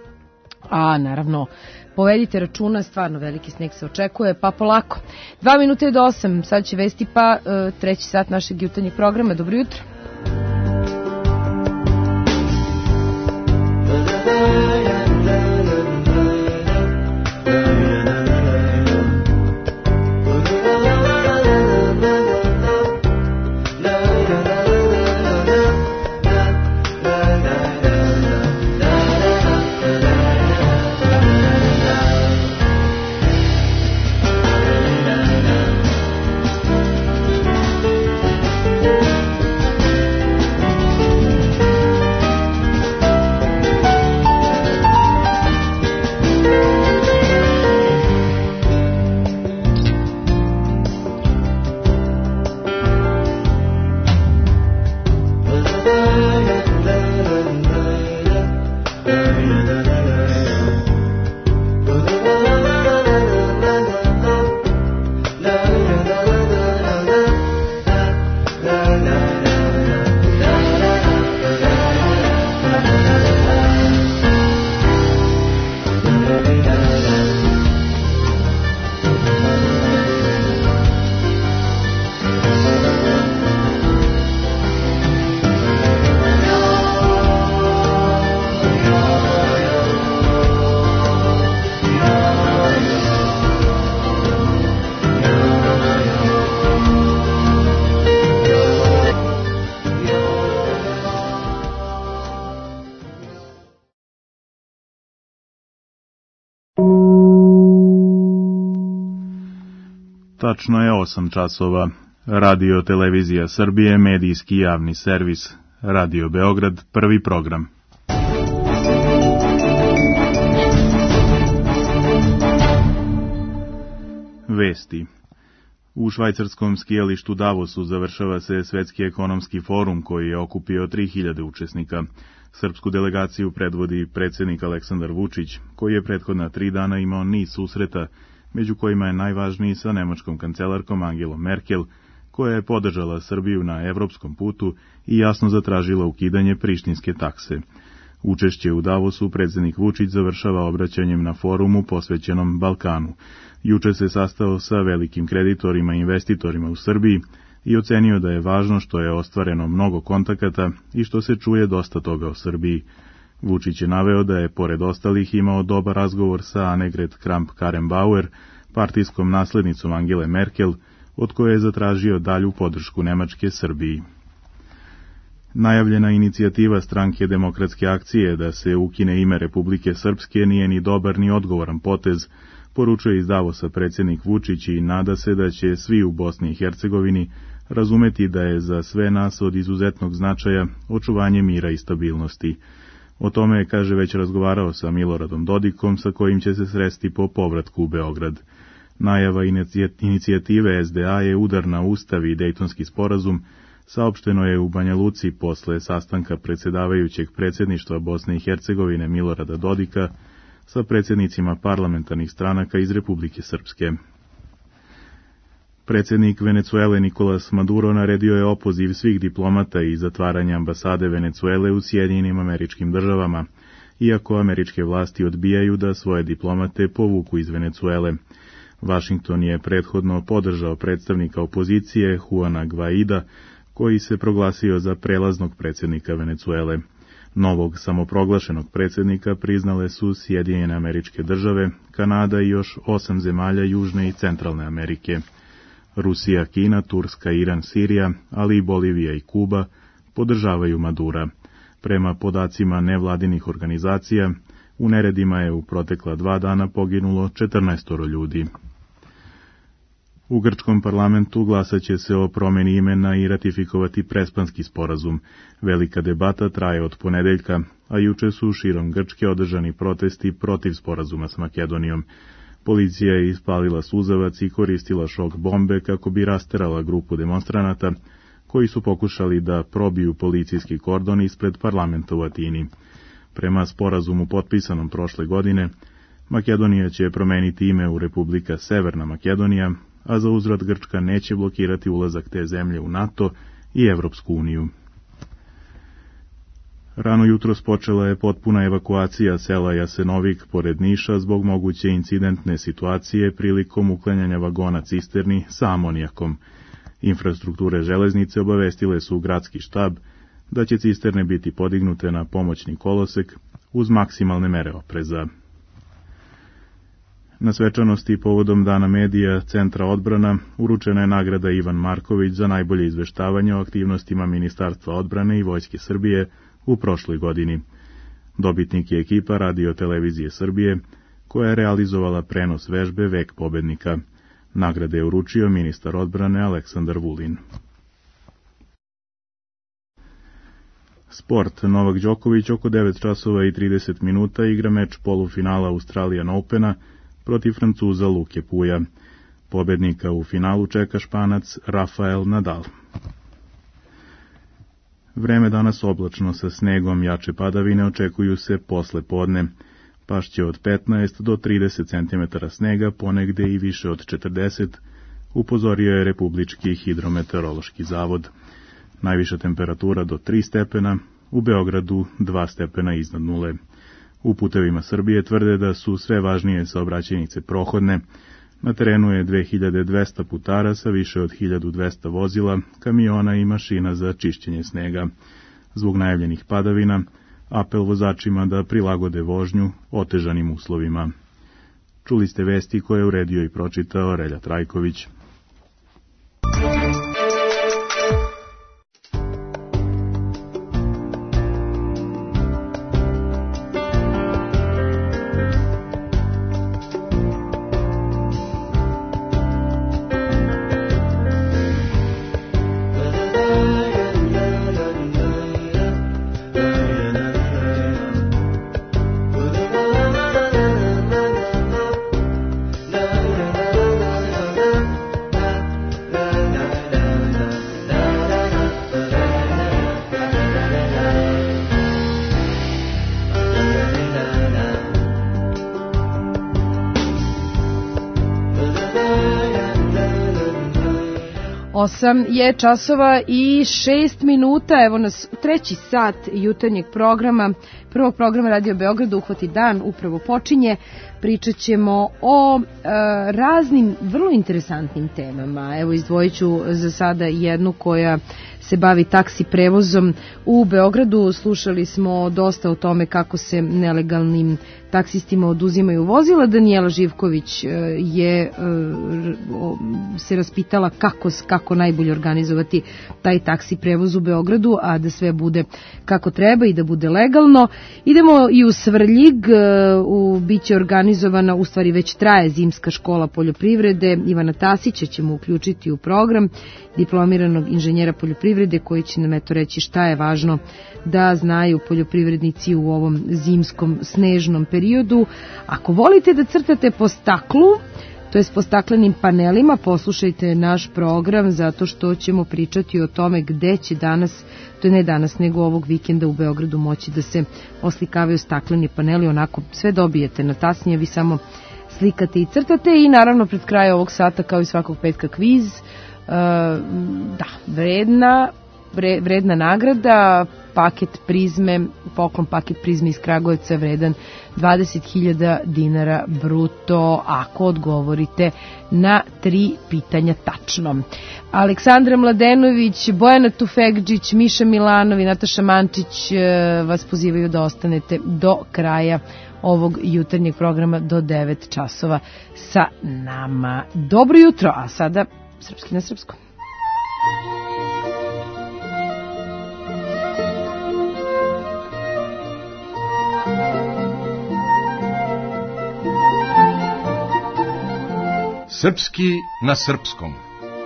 A naravno, povedite računa, stvarno veliki sneg se očekuje, pa polako. 2 minute do 8, sad će vesti pa treći sat našeg jutarnjeg programa. Dobro jutro. Tačno je 8 časova. Radio Televizija Srbije, medijski javni servis. Radio Beograd, prvi program. Vesti. U švajcarskom skijalištu Davosu završava se Svetski ekonomski forum koji je okupio 3000 učesnika. Srpsku delegaciju predvodi predsjednik Aleksandar Vučić, koji je prethodna 3 dana imao niz susreta, među kojima je najvažniji sa nemačkom kancelarkom Angelom Merkel, koja je podržala Srbiju na evropskom putu i jasno zatražila ukidanje prištinske takse. Učešće u Davosu predsjednik Vučić završava obraćanjem na forumu posvećenom Balkanu. Juče se sastao sa velikim kreditorima i investitorima u Srbiji, i ocenio da je važno što je ostvareno mnogo kontakata i što se čuje dosta toga o Srbiji. Vučić je naveo da je, pored ostalih, imao dobar razgovor sa Annegret Kramp-Karrenbauer, partijskom naslednicom Angele Merkel, od koje je zatražio dalju podršku Nemačke Srbiji. Najavljena inicijativa Stranke demokratske akcije da se ukine ime Republike Srpske nije ni dobar ni odgovoran potez, poručuje iz Davosa predsjednik Vučić i nada se da će svi u Bosni i Hercegovini razumeti da je za sve nas od izuzetnog značaja očuvanje mira i stabilnosti. O tome je, kaže, već razgovarao sa Miloradom Dodikom, sa kojim će se sresti po povratku u Beograd. Najava inicijative SDA je udar na Ustav i Dejtonski sporazum, saopšteno je u Banja Luci posle sastanka predsjedavajućeg predsjedništva Bosne i Hercegovine Milorada Dodika sa predsjednicima parlamentarnih stranaka iz Republike Srpske. Predsjednik Venecuele Nicolas Maduro naredio je opoziv svih diplomata i zatvaranje ambasade Venecuele u Sjedinjenim Američkim Državama, iako američke vlasti odbijaju da svoje diplomate povuku iz Venecuele. Vašington je prethodno podržao predstavnika opozicije Juana Guaida, koji se proglasio za prelaznog predsjednika Venecuele. Novog samoproglašenog predsjednika priznale su Sjedinjene Američke Države, Kanada i još 8 zemalja Južne i Centralne Amerike. Rusija, Kina, Turska, Iran, Sirija, ali i Bolivija i Kuba podržavaju Madura. Prema podacima nevladinih organizacija, u neredima je u protekla 2 dana poginulo 14 ljudi. U grčkom parlamentu glasat će se o promjeni imena i ratifikovati Prespanski sporazum. Velika debata traje od ponedeljka, a juče su širom Grčke održani protesti protiv sporazuma s Makedonijom. Policija je ispalila suzavac i koristila šok bombe kako bi rasterala grupu demonstranata koji su pokušali da probiju policijski kordon ispred parlamenta u Atini. Prema sporazumu potpisanom prošle godine, Makedonija će promeniti ime u Republika Severna Makedonija, a za uzvrat Grčka neće blokirati ulazak te zemlje u NATO i Evropsku uniju. Rano jutros počela je potpuna evakuacija sela Jasenovik pored Niša zbog moguće incidentne situacije prilikom uklanjanja vagona cisterni sa amonijakom. Infrastrukture železnice obavestile su gradski štab da će cisterne biti podignute na pomoćni kolosek uz maksimalne mere opreza. Na svečanosti povodom Dana medija Centra odbrana uručena je nagrada Ivan Marković za najbolje izveštavanje o aktivnostima Ministarstva odbrane i Vojske Srbije u prošloj godini. Dobitnik je ekipa Radio televizije Srbije, koja je realizovala prenos vežbe Vek pobednika. Nagrade je uručio ministar odbrane Aleksandar Vulin. Sport. Novak Đoković oko 9 časova i 30 minuta igra meč polufinala Australian Opena protiv Francuza Luke Puja. Pobednika u finalu čeka Španac Rafael Nadal. Vreme danas oblačno sa snegom, jače padavine očekuju se posle podne. Pašće od 15 do 30 cm snega, ponegde i više od 40, upozorio je Republički hidrometeorološki zavod. Najviša temperatura do 3 stepena, u Beogradu 2 stepena iznad nule. U putevima Srbije tvrde da su sve važnije saobraćajnice prohodne. Na terenu je 2200 putara sa više od 1200 vozila, kamiona i mašina za čišćenje snega. Zbog najavljenih padavina, apel vozačima da prilagode vožnju otežanim uslovima. Čuli ste vesti koje je uredio i pročitao Relja Trajković. 8 je časova i 6 minuta, evo nas treći sat jutarnjeg programa, prvog programa Radio Beograda Uhvati dan, upravo počinje. Pričat ćemo o raznim vrlo interesantnim temama. Evo izdvojit ću za sada jednu koja se bavi taksi prevozom u Beogradu. Slušali smo dosta o tome kako se nelegalnim taksistima oduzimaju vozila. Danijela Živković je se raspitala kako najbolje organizovati taj taksi prevoz u Beogradu, a da sve bude kako treba i da bude legalno. Idemo i u Svrljig, biće organizovana, u stvari već traje zimska škola poljoprivrede. Ivana Tasića ćemo uključiti u program, diplomiranog inženjera poljoprivrede, koji će nam eto reći šta je važno da znaju poljoprivrednici u ovom zimskom snežnom periodu. Ako volite da crtate po staklu, to je po staklenim panelima, poslušajte naš program, zato što ćemo pričati o tome gde će danas, to je ne danas nego ovog vikenda u Beogradu, moći da se oslikavaju stakleni paneli. Onako sve dobijete na tasnije, vi samo slikate i crtate. I naravno pred kraj ovog sata, kao i svakog petka, kviz. Da, vredna nagrada, paket prizme, poklon paket prizme iz Kragujevca vredan 20.000 dinara bruto, ako odgovorite na 3 pitanja tačno. Aleksandra Mladenović, Bojana Tufegđić, Miša Milanov i Nataša Mančić vas pozivaju da ostanete do kraja ovog jutarnjeg programa do 9 časova sa nama. Dobro jutro, a sada srpski na srpskom. Srpski na srpskom.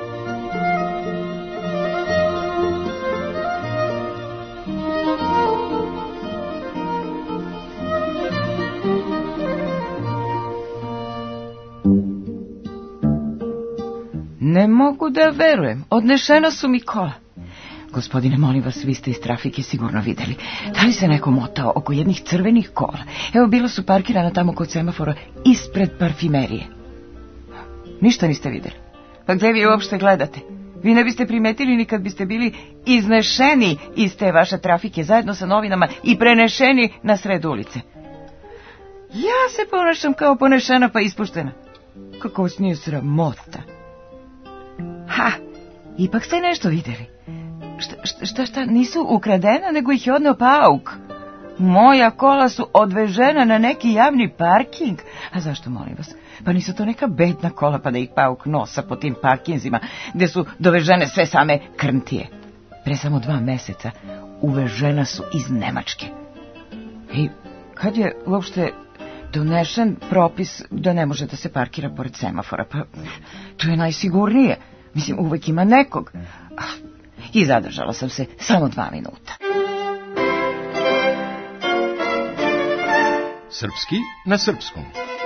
Ne mogu da verujem, odnešena su mi kola. Gospodine, molim vas, vi ste iz trafike sigurno videli. Da li se neko motao oko jednih crvenih kola? Evo, bila su parkirana tamo kod semafora ispred parfimerije. Ništa niste videli. Pa gde vi uopšte gledate? Vi ne biste primetili ni kad biste bili iznešeni iz te vaše trafike zajedno sa novinama i prenešeni na sred ulice. Ja se ponašam kao ponešena pa ispuštena. Kako vas nije sramota? Ha, ipak ste nešto videli. Šta, nisu ukradena, nego ih je odneo pauk. Moja kola su odvežena na neki javni parking. A zašto, molim vas? Pa nisu to neka bedna kola pa da ih pauk nosa po tim parkinzima gde su dovežene sve same krntije. Pre samo 2 meseca uvežena su iz Nemačke. I kad je uopšte donešen propis da ne može da se parkira pored semafora? Pa to je najsigurnije. Mislim, uvek ima nekog. I zadržala sam se samo 2 minuta. Srpski na srpskom.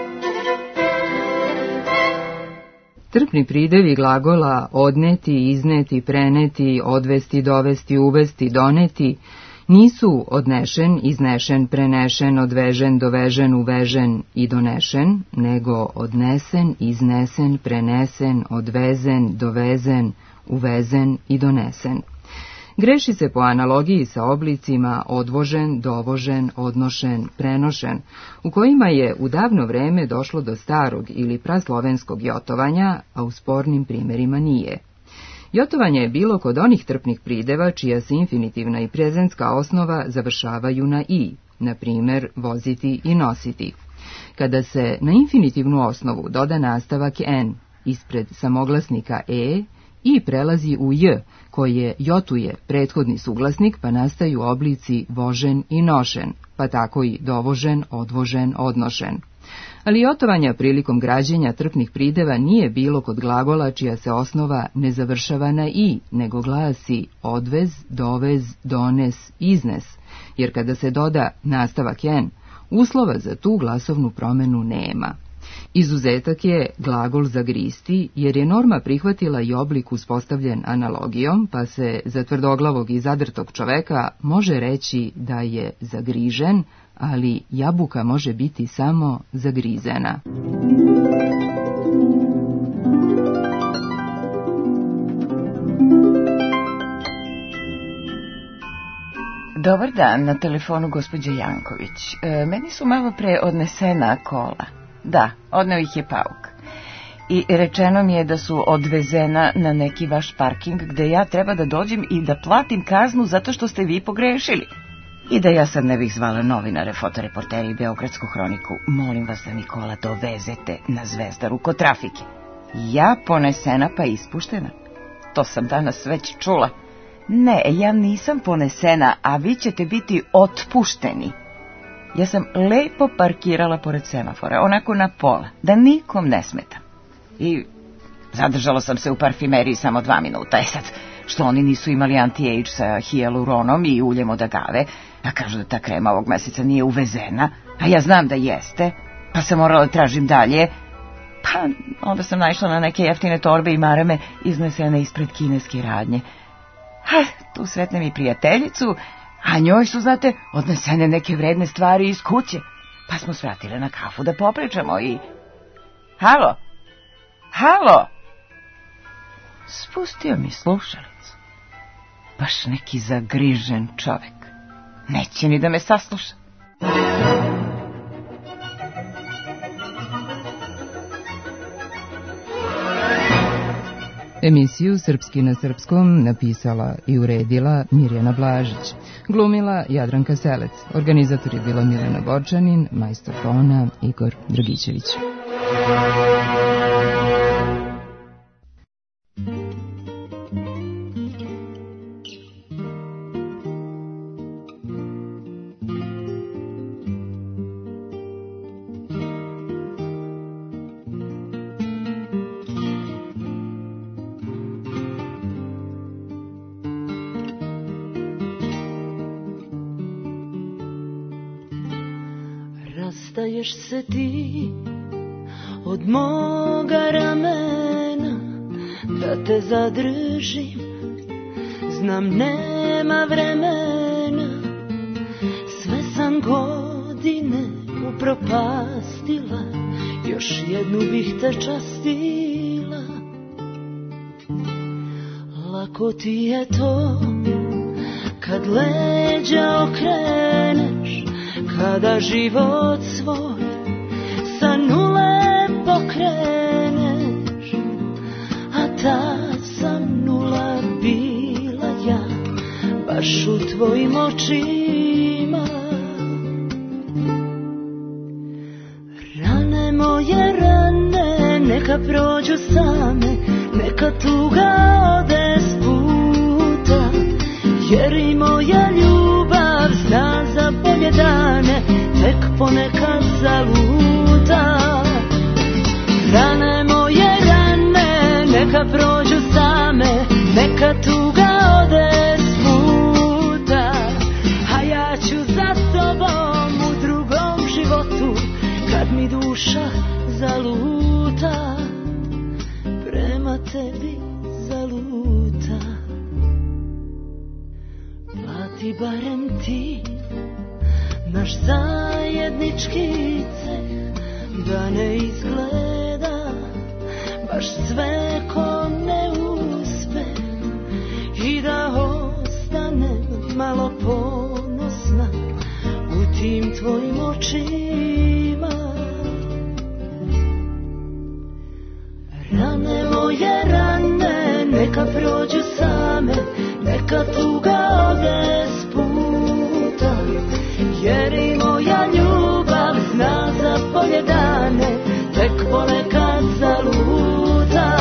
Trpni pridevi glagola odneti, izneti, preneti, odvesti, dovesti, uvesti, doneti nisu odnešen, iznešen, prenešen, odvežen, dovežen, uvežen i donešen, nego odnesen, iznesen, prenesen, odvezen, dovezen, uvezen i donesen. Greši se po analogiji sa oblicima odvožen, dovožen, odnošen, prenošen, u kojima je u davno vreme došlo do starog ili praslovenskog jotovanja, a u spornim primerima nije. Jotovanje je bilo kod onih trpnih prideva čija se infinitivna i prezentska osnova završavaju na i, na primer voziti i nositi. Kada se na infinitivnu osnovu doda nastavak n ispred samoglasnika e, i prelazi u j, koje jotuje prethodni suglasnik, pa nastaju oblici vožen i nošen, pa tako i dovožen, odvožen, odnošen. Ali jotovanja prilikom građenja trpnih prideva nije bilo kod glagola čija se osnova ne završava na i, nego glasi odvez, dovez, dones, iznes, jer kada se doda nastavak n, uslova za tu glasovnu promenu nema. Izuzetak je glagol zagristi, jer je norma prihvatila i oblik uspostavljen analogijom, pa se za tvrdoglavog i zadrtog čoveka može reći da je zagrižen, ali jabuka može biti samo zagrizena. Dobar dan, na telefonu gospođa Janković. Meni su malo pre odnesena kola. Da, odneo ih je pauk. I rečeno mi je da su odvezena na neki vaš parking gde ja treba da dođem i da platim kaznu zato što ste vi pogrešili. I da ja sad ne bih zvala novinare, fotoreportere i Beogradsku hroniku. Molim vas da mi kola dovezete na Zvezdaru kod trafike. Ja ponesena pa ispuštena. To sam danas već čula. Ne, ja nisam ponesena, a vi ćete biti otpušteni. Ja sam lepo parkirala pored semafora, onako na pola, da nikom ne smetam. I zadržala sam se u parfimeriji samo 2 minuta. Sad, što oni nisu imali anti-age sa hijaluronom i uljem od agave, a kažu da ta krema ovog meseca nije uvezena, a ja znam da jeste, pa sam morala da tražim dalje. Pa onda sam naišla na neke jeftine torbe i marame iznesene ispred kineske radnje. Tu sretnem i prijateljicu, a njoj su, znate, odnesene neke vredne stvari iz kuće. Pa smo svratile na kafu da popričamo i... Halo? Halo? Spustio mi slušalicu. Baš neki zagrižen čovek. Neće ni da me sasluša. Emisiju Srpski na srpskom napisala i uredila Mirjana Blažić. Glumila Jadranka Selec. Organizator je bila Milena Borčanin, majstor tona Igor Dragićević. Rastaješ se ti od moga ramena, da te zadržim, znam nema vremena, sve sam godine upropastila, još jednu bih te častila. Lako ti je to kad leđa okreneš, kada život svoj sa nule pokreneš, a tad sam nula bila ja, baš u tvojim očima. Rane moje rane, neka prođu same, neka tuga ode s puta, jer i moja ljubav zna za bolje dane, tek ponekad zaluta. Rane moje rane, neka prođu same, neka tuga ode s puta, a ja ću za tobom u drugom životu, kad mi duša zaluta, prema tebi zaluta. Plati barem ti naš zajednički ceh, da ne izgleda baš sve ko neuspeh, i da ostanem malo ponosna u tim tvojim očima. Rane moje rane, neka prođu same, neka tuga ode s puta, jer i moja ljubav zna za bolje dane, tek ponekad zaluta.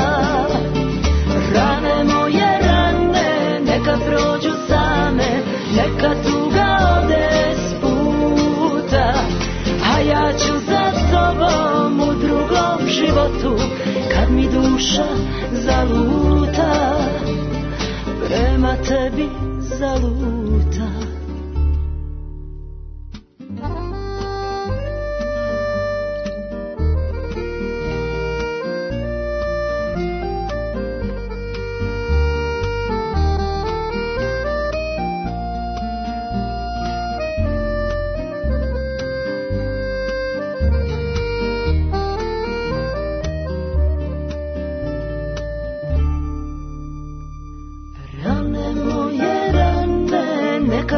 Rane moje rane, neka prođu same, neka tuga ode s puta, a ja ću za tobom u drugom životu, kad mi duša zaluta, prema tebi zaluta. Rane moje rane,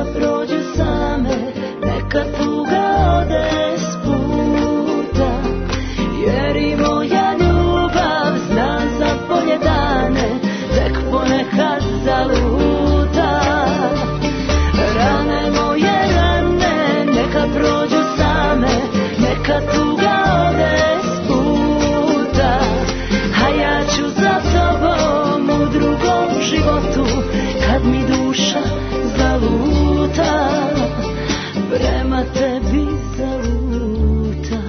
neka prođu same, neka tuga ode s puta, jer i moja ljubav zna za bolje dane, tek ponekad zaluta. Rane moje rane, neka prođu same, neka tuga ode s puta, a ja ću za tobom u drugom životu, kad mi duša zaluta, prema tebi zaluta.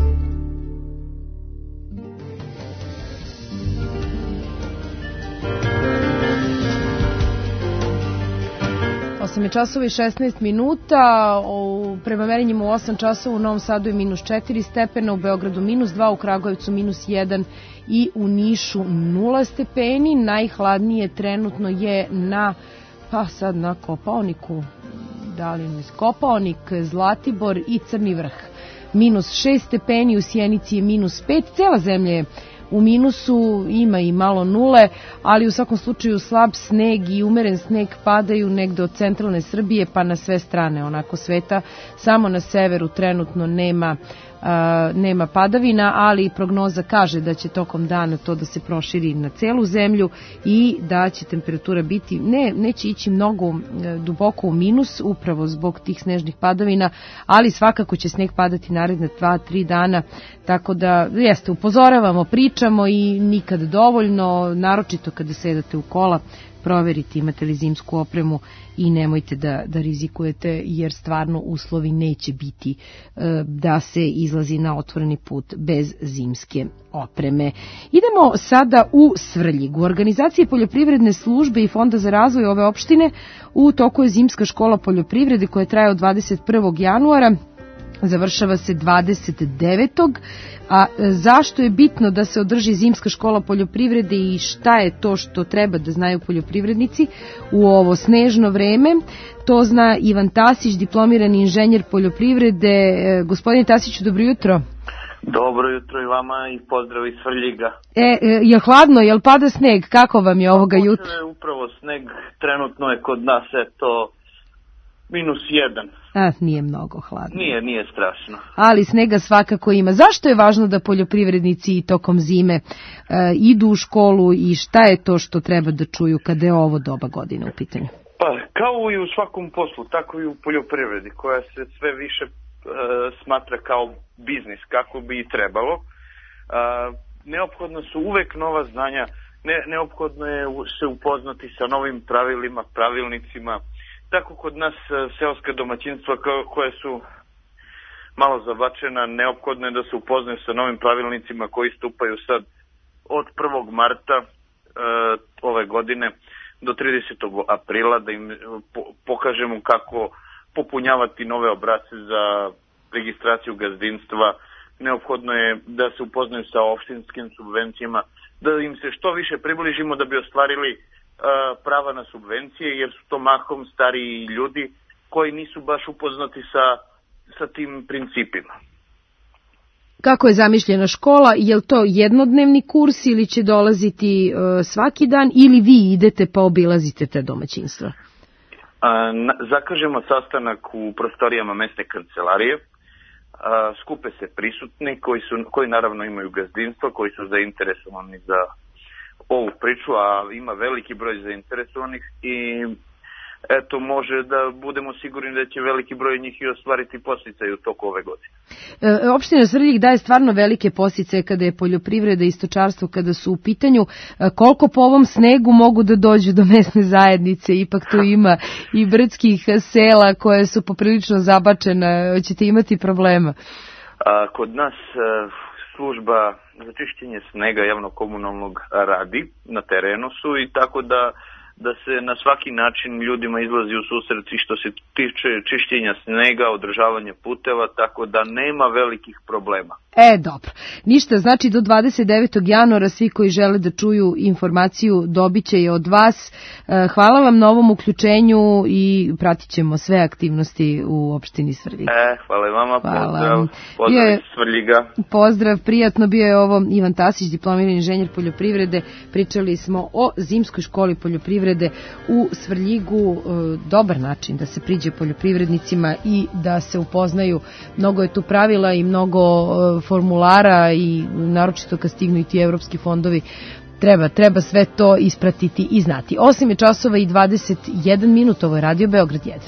8 časova i 16 minuta, prema merenjima u 8 časova u Novom Sadu je minus 4 stepena, u Beogradu minus 2, u Kragujevcu minus 1 i u Nišu 0 stepeni. Najhladnije trenutno je na Kopaoniku, Kopaonik, Zlatibor i Crni Vrh. Minus 6 stepeni, u Sjenici je minus 5, cela zemlja je u minusu, ima i malo nule, ali u svakom slučaju slab sneg i umeren sneg padaju negde od centralne Srbije pa na sve strane onako sveta. Samo na severu trenutno nema padavina, ali prognoza kaže da će tokom dana to da se proširi na celu zemlju i da će temperatura biti, neće ići mnogo duboko u minus upravo zbog tih snežnih padavina, ali svakako će sneg padati naredne 2-3 dana, tako da upozoravamo, pričamo i nikad dovoljno, naročito kada sedate u kola, proverite imate li zimsku opremu i nemojte da rizikujete, jer stvarno uslovi neće biti da se izlazi na otvoreni put bez zimske opreme. Idemo sada u Svrljig. U organizaciji poljoprivredne službe i Fonda za razvoj ove opštine u toku je zimska škola poljoprivrede koja traje od 21. januara. Završava se 29. A zašto je bitno da se održi zimska škola poljoprivrede i šta je to što treba da znaju poljoprivrednici u ovo snežno vreme? To zna Ivan Tasić, diplomirani inženjer poljoprivrede. Gospodine Tasiću, dobro jutro. Dobro jutro i vama i pozdrav iz Svrljiga. Je hladno, jel pada sneg? Kako vam je ovoga jutra? Upravo sneg, trenutno je kod nas minus 1. Nije mnogo hladno. Nije strašno. Ali snega svakako ima. Zašto je važno da poljoprivrednici tokom zime idu u školu i šta je to što treba da čuju kada je ovo doba godine u pitanju? Pa, kao i u svakom poslu, tako i u poljoprivredi, koja se sve više smatra kao biznis, kako bi i trebalo. Neophodno su uvek nova znanja, neophodno je se upoznati sa novim pravilima, pravilnicima. Tako kod nas seoska domaćinstva koje su malo zabačena, neophodno je da se upoznaju sa novim pravilnicima koji stupaju sad od 1. marta ove godine do 30. aprila, da im pokažemo kako popunjavati nove obrasce za registraciju gazdinstva. Neophodno je da se upoznaju sa opštinskim subvencijama, da im se što više približimo da bi ostvarili prava na subvencije, jer su to mahom stariji ljudi koji nisu baš upoznati sa tim principima. Kako je zamišljena škola? Je li to jednodnevni kurs ili će dolaziti svaki dan ili vi idete pa obilazite te domaćinstva? Zakažemo sastanak u prostorijama mesne kancelarije, skupe se prisutni koji naravno imaju gazdinstvo, koji su zainteresovani za ovu priču, a ima veliki broj zainteresovanih i eto, može da budemo sigurni da će veliki broj njih i ostvariti podsticaj u toku ove godine. Opština Svrljig daje stvarno velike podsticaje kada je poljoprivreda i stočarstvo kada su u pitanju. Koliko po ovom snegu mogu da dođu do mesne zajednice? Ipak tu ima i brdskih sela koje su poprilično zabačena. Hoćete imati problema? Kod nas služba za čišćenje snega javno-komunalnog radi, na terenu su i tako da se na svaki način ljudima izlazi u susret i što se tiče čišćenja snega, održavanja puteva, tako da nema velikih problema. Dobro. Ništa, znači do 29. januara svi koji žele da čuju informaciju dobit će je od vas. Hvala vam na ovom uključenju i pratit ćemo sve aktivnosti u opštini Svrljig. Hvala vama, pozdrav iz Svrljiga. Pozdrav, prijatno, bio je ovo Ivan Tasić, diplomirani inženjer poljoprivrede. Pričali smo o zimskoj školi poljoprivrede poljoprivrede u Svrljigu dobar način da se priđe poljoprivrednicima i da se upoznaju. Mnogo je tu pravila i mnogo formulara i naročito kad stignu i ti evropski fondovi. Treba sve to ispratiti i znati. 8 je časova i 21 minut, ovo je Radio Beograd 1.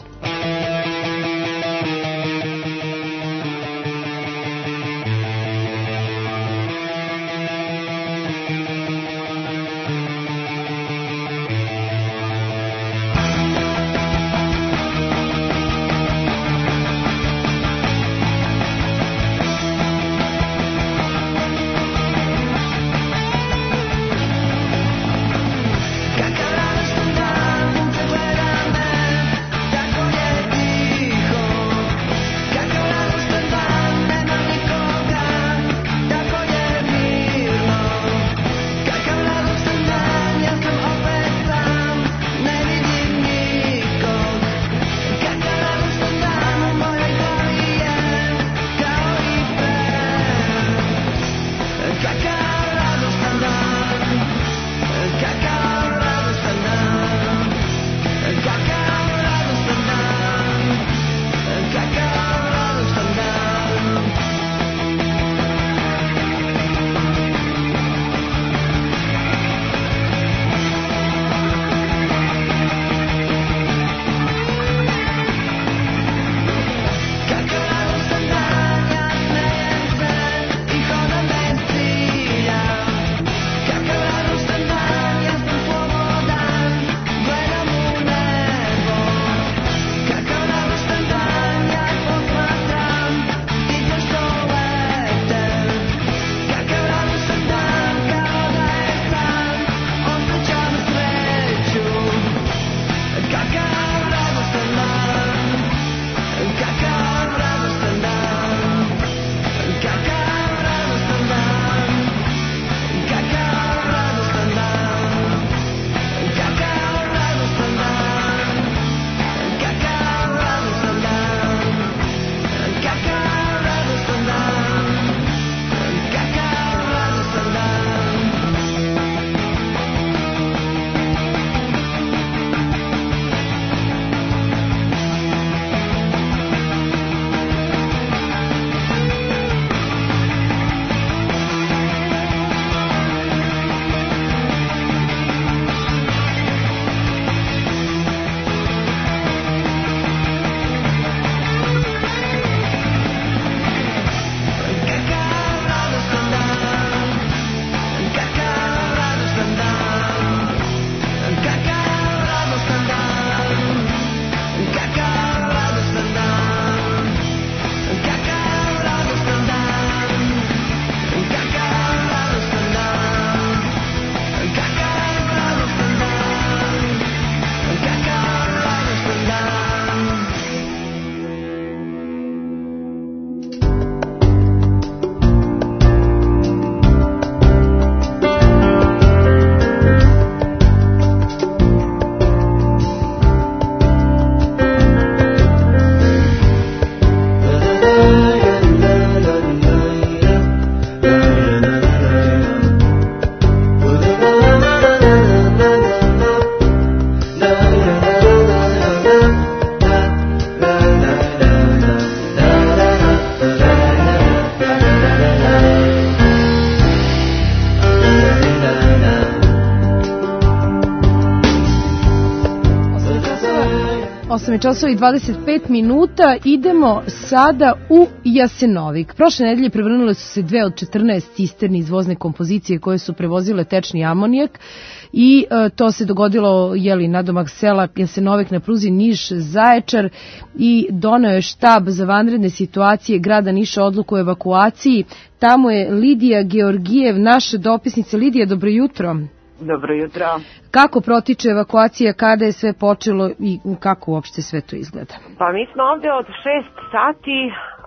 Časovi 25 minuta, idemo sada u Jasenovik. Prošle nedelje prevrnule su se 2 od 14 cisterni izvozne kompozicije koje su prevozile tečni amonijak i to se dogodilo nadomak sela Jasenovik na pruzi Niš-Zaječar i doneo je štab za vanredne situacije grada Niša odluku o evakuaciji. Tamo je Lidija Georgijev, naša dopisnica. Lidija, dobro jutro. Dobro jutro. Kako protiče evakuacija, kada je sve počelo i kako uopšte sve to izgleda? Pa mi smo ovde od 6 sati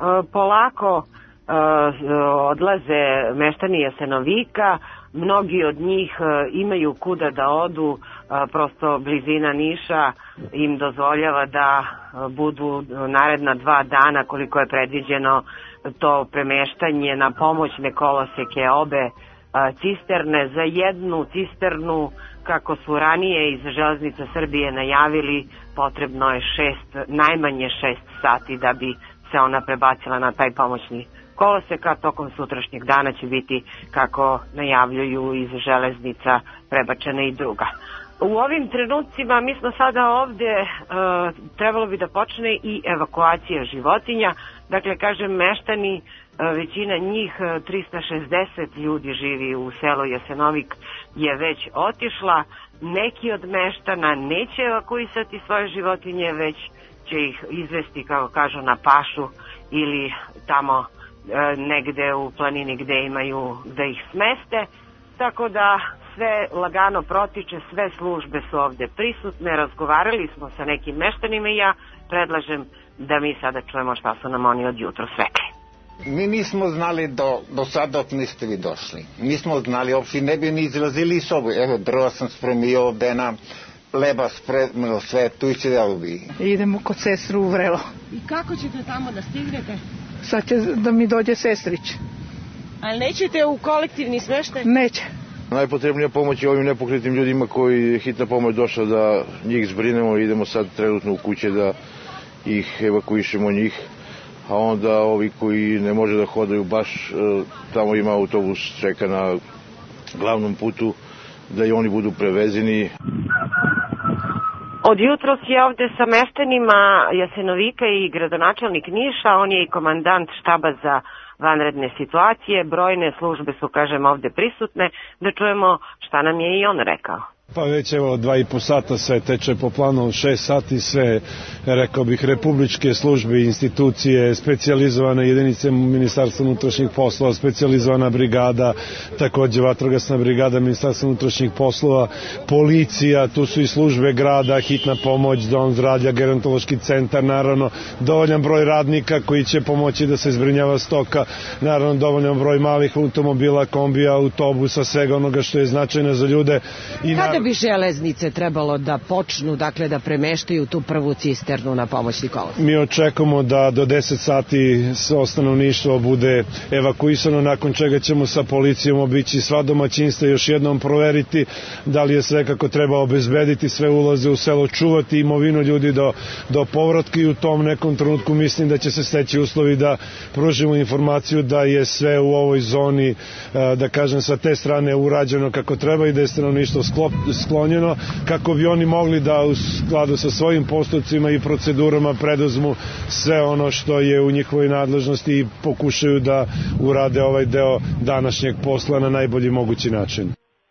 polako odlaze meštani Jasenovika, mnogi od njih imaju kuda da odu, prosto blizina Niša im dozvoljava da budu naredna 2 dana koliko je predviđeno to premeštanje na pomoćne koloseke obe cisterne. Za jednu cisternu, kako su ranije iz Železnica Srbije najavili, potrebno je najmanje 6 sati da bi se ona prebacila na taj pomoćni kolosek, a tokom sutrašnjeg dana će biti, kako najavljuju iz Železnica, prebačena i druga. U ovim trenucima mi smo sada ovde, trebalo bi da počne i evakuacija životinja. Dakle, kažem, meštani, većina njih, 360 ljudi živi u selu Jasenovik, je već otišla. Neki od meštana neće evakuisati svoje životinje, već će ih izvesti, kako kažu, na pašu ili tamo negde u planini gde imaju da ih smeste. Tako da sve lagano protiče, sve službe su ovde prisutne, razgovarali smo sa nekim meštanima i ja predlažem da mi sada čujemo šta su nam oni od jutros rekli. Mi nismo znali do sad dok niste vi došli. Nismo znali, uopšte ne bi ni izlazili iz sobu. Evo, drva sam spremio ovde na leba, spremio sve, tu i sedelo bi. Idemo kod sestru u Vrelo. I kako ćete tamo da stignete? Sad će da mi dođe sestrić. Ali nećete u kolektivni smeštaj? Neće. Najpotrebnija pomoć je ovim nepokretnim ljudima koji je hitna pomoć došla da njih zbrinemo. Idemo sad trenutno u kuće da ih evakuišemo njih. A onda ovi koji ne može da hodaju baš, tamo ima autobus, čeka na glavnom putu, da i oni budu prevezeni. Od jutros je ovde sa meštanima Jasenovika i gradonačelnik Niša, on je i komandant štaba za vanredne situacije, brojne službe su, kažem, ovde prisutne, da čujemo šta nam je i on rekao. Pa već evo 2,5 sata sve teče po planu, 6 sati sve, rekao bih, republičke službe, institucije, specijalizovane jedinice Ministarstva unutrašnjih poslova, specijalizovana brigada, takođe vatrogasna brigada Ministarstva unutrašnjih poslova, policija, tu su i službe grada, hitna pomoć, dom zdravlja, gerontološki centar, naravno dovoljan broj radnika koji će pomoći da se zbrinjava stoka, naravno dovoljan broj malih automobila, kombija, autobusa, svega onoga što je značajno za ljude. I Kada bi železnice trebalo da počnu, dakle da premeštaju tu prvu cisternu na pomoćni kolosek? Mi očekujemo da do 10 sati stanovništvo bude evakuisano, nakon čega ćemo sa policijom obići sva domaćinstva, još jednom proveriti da li je sve kako treba, obezbediti sve ulaze u selo, čuvati imovinu ljudi do povratka i u tom nekom trenutku mislim da će se steći uslovi da pružimo informaciju da je sve u ovoj zoni, da kažem, sa te strane urađeno kako treba i da je stanovništvo sklonjeno, kako bi oni mogli da u skladu sa svojim postupcima i procedurama preduzmu sve ono što je u njihovoj nadležnosti i pokušaju da urade ovaj deo današnjeg posla na najbolji mogući način.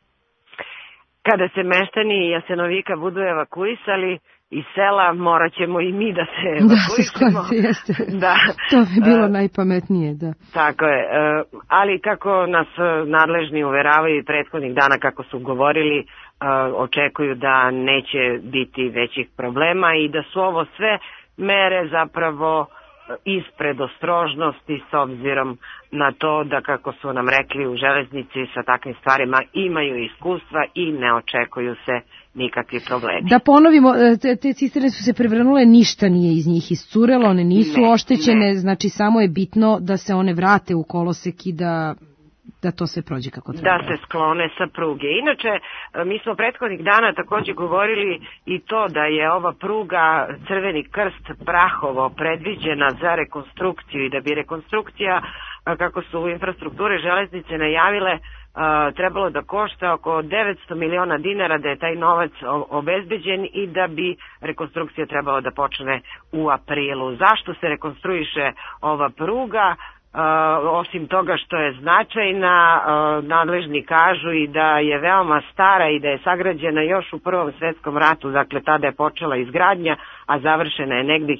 Kada se meštani Jasenovika budu evakuisali iz sela, morat ćemo i mi da se evakuisimo. Da. To bi bilo najpametnije, da. Tako je, ali kako nas nadležni uveravaju i prethodnih dana, kako su govorili, očekuju da neće biti većih problema i da su ovo sve mere zapravo ispred ostrožnosti, s obzirom na to da, kako su nam rekli u železnici, sa takvim stvarima imaju iskustva i ne očekuju se nikakvi problemi. Da ponovimo, te cisterne su se prevrnule, ništa nije iz njih iscurelo, one nisu oštećene, znači samo je bitno da se one vrate u kolosek i da to sve prođe kako treba. Da se sklone sa pruge. Inače, mi smo prethodnih dana takođe govorili i to da je ova pruga Crveni krst Prahovo predviđena za rekonstrukciju i da bi rekonstrukcija, kako su infrastrukture železnice najavile, trebalo da košta oko 900 miliona dinara, da je taj novac obezbeđen i da bi rekonstrukcija trebalo da počne u aprilu. Zašto se rekonstruiše ova pruga? Osim toga što je značajna, nadležni kažu i da je veoma stara i da je sagrađena još u Prvom svetskom ratu, dakle tada je počela izgradnja, a završena je negde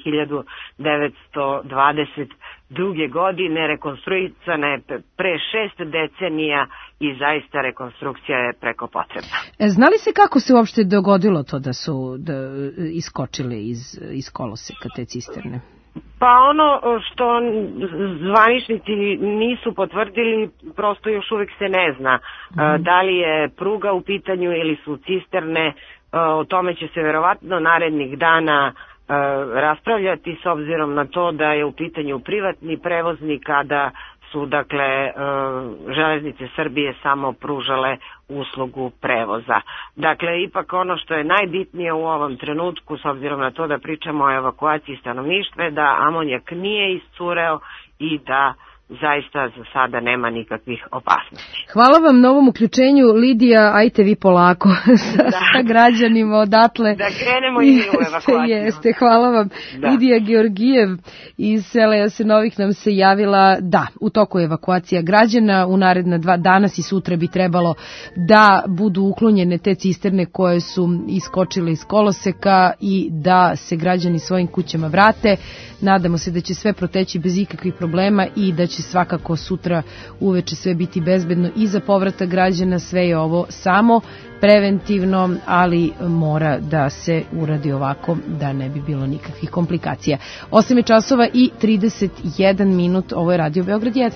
1922. godine, rekonstruisana je pre 6 decenija i zaista rekonstrukcija je preko potrebna. Znali se kako se uopšte dogodilo to da su iskočile iz koloseka te cisterne? Pa ono što zvaničnici nisu potvrdili, prosto još uvijek se ne zna. Da li je pruga u pitanju ili su cisterne, o tome će se verovatno narednih dana raspravljati, s obzirom na to da je u pitanju privatni prevoznik, a da su dakle Železnice Srbije samo pružale uslugu prevoza. Dakle, ipak ono što je najbitnije u ovom trenutku, s obzirom na to da pričamo o evakuaciji stanovništva, da amonijak nije iscureo i da zaista za sada nema nikakvih opasnosti. Hvala vam na ovom uključenju, Lidija, ajte vi polako sa građanima odatle. Da krenemo i mi u evakuaciju. Jeste, hvala vam. Da. Lidija Georgijev iz sela Jasenovik nam se javila da u toku evakuacija građana u naredna 2 danas i sutra bi trebalo da budu uklonjene te cisterne koje su iskočile iz koloseka i da se građani svojim kućama vrate. Nadamo se da će sve proteći bez ikakvih problema i da će svakako sutra uveče sve biti bezbedno i za povratak građana. Sve je ovo samo preventivno, ali mora da se uradi ovako da ne bi bilo nikakvih komplikacija. 8 časova i 31 minut, ovo je Radio Beograd 1.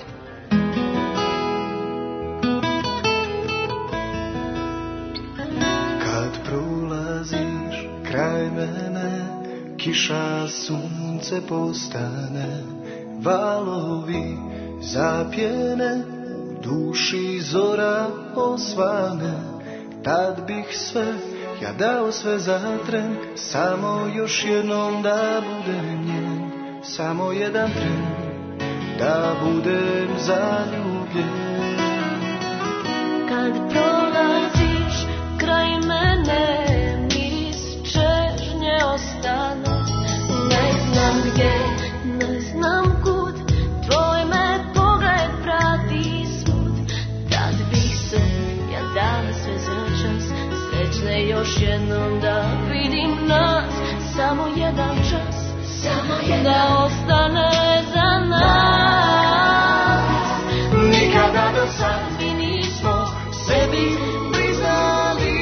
Kad prolaziš kraj mene, kiša, sunce postane, valovi zapjene, u duši zora osvane, tad bih sve, ja dao sve za tren, samo još jednom da budem njen, samo jedan tren, da budem zaljubljen. Kad prolaziš kraj mene, miris čežnje ostane, ne znam gdje, ne znam kud, tvoj me pogled prati svud, tad bih se, ja dala sve za čas, srećne još jednom da vidim nas, samo jedan čas, da ostane za nas. Nikada do sad mi nismo sebi priznali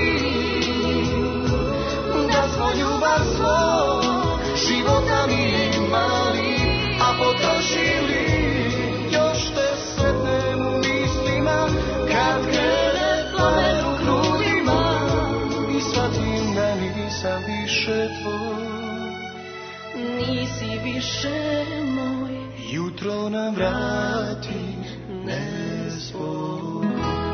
da smo ljubav svog života mi imali, a potrošili. Još te sretnem u mislima kad krene plamen u grudima i shvatim da nisam više tvoj, nisi više moj. Jutro nam vrati nespoj.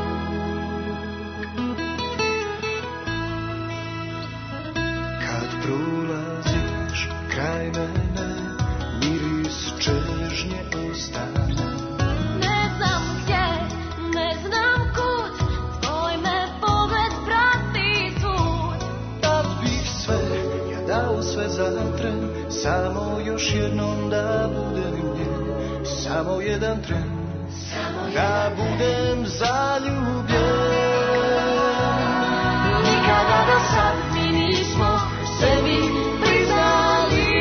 Kad prolaziš kraj mene, miris čežnje ostane. Ne znam gdje, ne znam kud, tvoj me pogled prati svud. Da bih sve, ja dao sve za tren, samo još jednom da budem njen, samo jedan tren, da budem zaljubljen. Nikada do sad mi nismo sebi priznali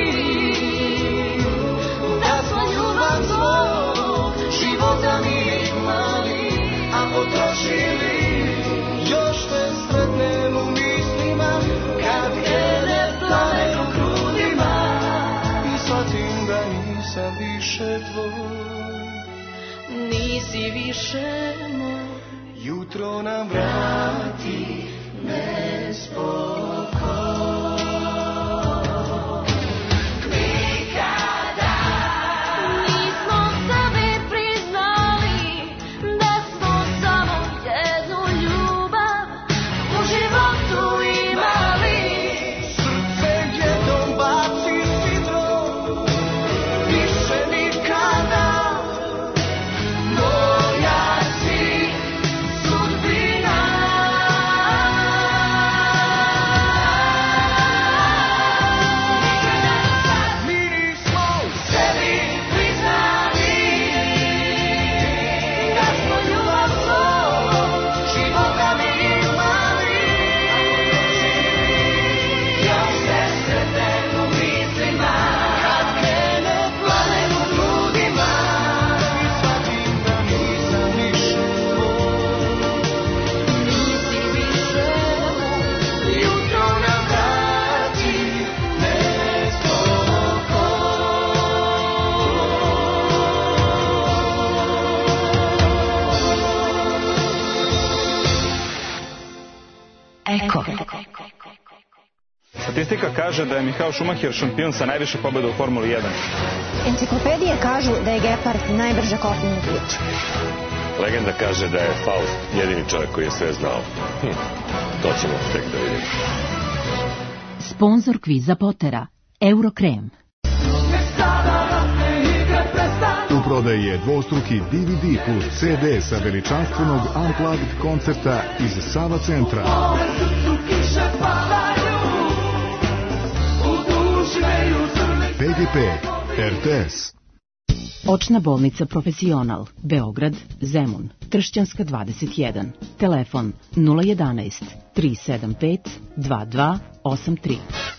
da smo ljubav svog života mi imali, a potrošili. Još te sretnem u mislima kad krene plamen u grudima i shvatim da nisam više tvoj, nisi više moj. Jutro nam vrati nespokoj. statistika kaže da je Michael Schumacher šampion sa najviše pobjeda u Formuli 1. Enciklopedije kažu da je gepard najbrže kopljenog bića. Legenda kaže da je Faust jedini čovjek koji je sve znao. To ćemo tek da vidimo. Sponzor kviza Potera, Eurokrem. U prodaji je dvostruki DVD plus CD sa veličanstvenog Unplugged koncerta iz Sava centra. PGP, RTS. Očna bolnica Profesional, Beograd, Zemun, Tršćanska 21. Telefon 011 375 2283.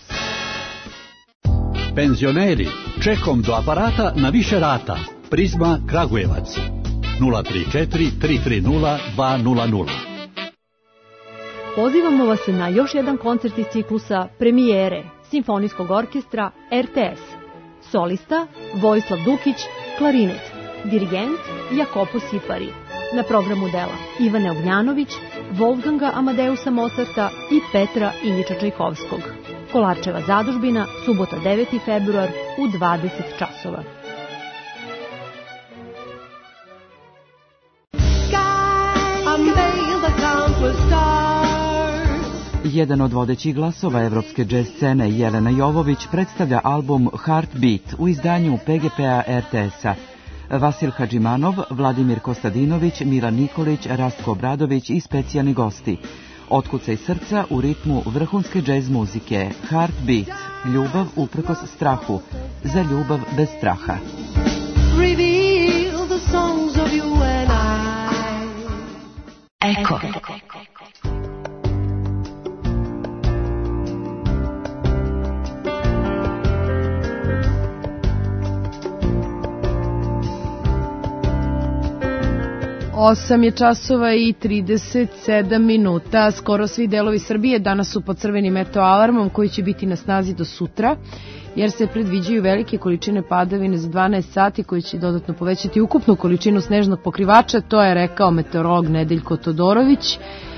Penzioneri, čekom do aparata na više rata. Prizma Kragujevac 034 330 200. Pozivamo vas na još jedan koncert iz ciklusa Premijere Simfonijskog orkestra RTS. Solista Vojislav Dukić, klarinet, dirigent Jakopo Sipari. Na programu dela Ivane Ognjanović, Wolfganga Amadeusa Mozarta i Petra Ilića Čajkovskog. Kolarčeva zadužbina, subota 9. februar u 20 časova. Jedan od vodećih glasova evropske džez scene, Jelena Jovović, predstavlja album Heartbeat u izdanju PGP-a RTS-a. Vasil Hadžimanov, Vladimir Kostadinović, Milan Nikolić, Rastko Obradović i specijalni gosti. Otkucaj srca u ritmu vrhunske džez muzike. Heartbeat, ljubav uprkos strahu, za ljubav bez straha. Reveal the songs of you and I. Eko. Osam je časova i 37 minuta. Skoro svi delovi Srbije danas su pod crvenim meteo alarmom koji će biti na snazi do sutra, jer se predviđaju velike količine padavine za 12 sati koji će dodatno povećati ukupnu količinu snežnog pokrivača. To je rekao meteorolog Nedeljko Todorović.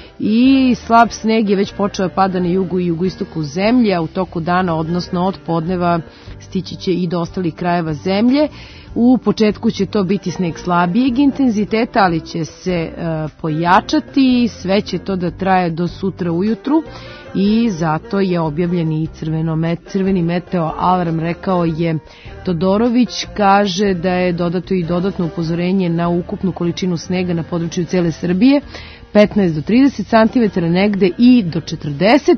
I slab sneg je već počeo pada na jugu i jugoistoku zemlje, a u toku dana, odnosno od podneva, stići će i do ostalih krajeva zemlje. U početku će to biti sneg slabijeg intenziteta, ali će se pojačati, sve će to da traje do sutra ujutru i zato je objavljen i crveni meteo alarm, rekao je Todorović. Kaže da je dodato i dodatno upozorenje na ukupnu količinu snega na području cele Srbije, 15 do 30 cm, negde i do 40.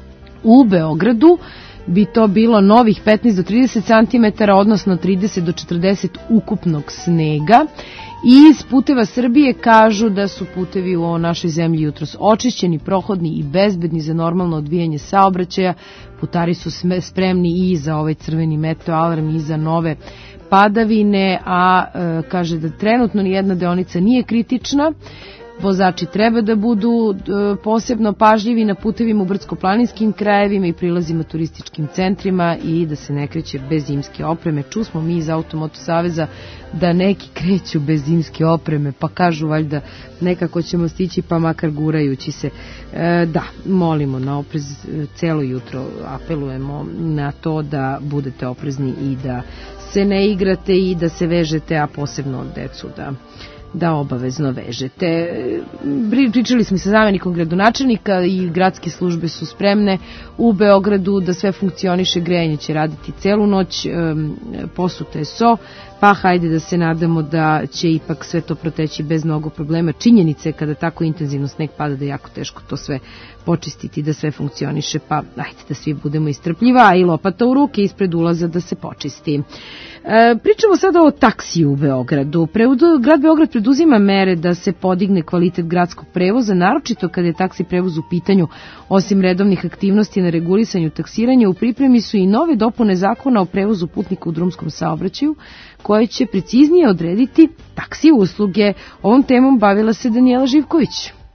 U Beogradu bi to bilo novih 15 do 30 cm, odnosno 30 do 40 ukupnog snega. I iz puteva Srbije kažu da su putevi u našoj zemlji jutros očišćeni, prohodni i bezbedni za normalno odvijanje saobraćaja. Putari su spremni i za ovaj crveni meteo alarm i za nove padavine, a kaže da trenutno nijedna deonica nije kritična. Vozači treba da budu posebno pažljivi na putevima u brdsko-planinskim krajevima i prilazima turističkim centrima i da se ne kreće bez zimske opreme. Čusmo mi iz Automoto Saveza da neki kreću bez zimske opreme, pa kažu valjda nekako ćemo stići, pa makar gurajući se. Da, molimo na oprez, celo jutro apelujemo na to da budete oprezni i da se ne igrate i da se vežete, a posebno decu da obavezno vežete. Pričali smo sa zamenikom gradonačelnika i gradske službe su spremne u Beogradu da sve funkcioniše, grejanje će raditi celu noć, posute so, pa hajde da se nadamo da će ipak sve to proteći bez mnogo problema. Činjenice kada tako intenzivno sneg pada da je jako teško to sve počistiti, da sve funkcioniše, pa ajde da svi budemo istrpljiva, a i lopata u ruke ispred ulaza da se počisti. Pričamo sada o taksiju u Beogradu. Grad Beograd preduzima mere da se podigne kvalitet gradskog prevoza, naročito kada je taksi prevoz u pitanju. Osim redovnih aktivnosti na regulisanju taksiranja, u pripremi su i nove dopune zakona o prevozu putnika u drumskom saobraćaju, koje će preciznije odrediti taksi usluge. Ovom temom bavila se Danijela Živković.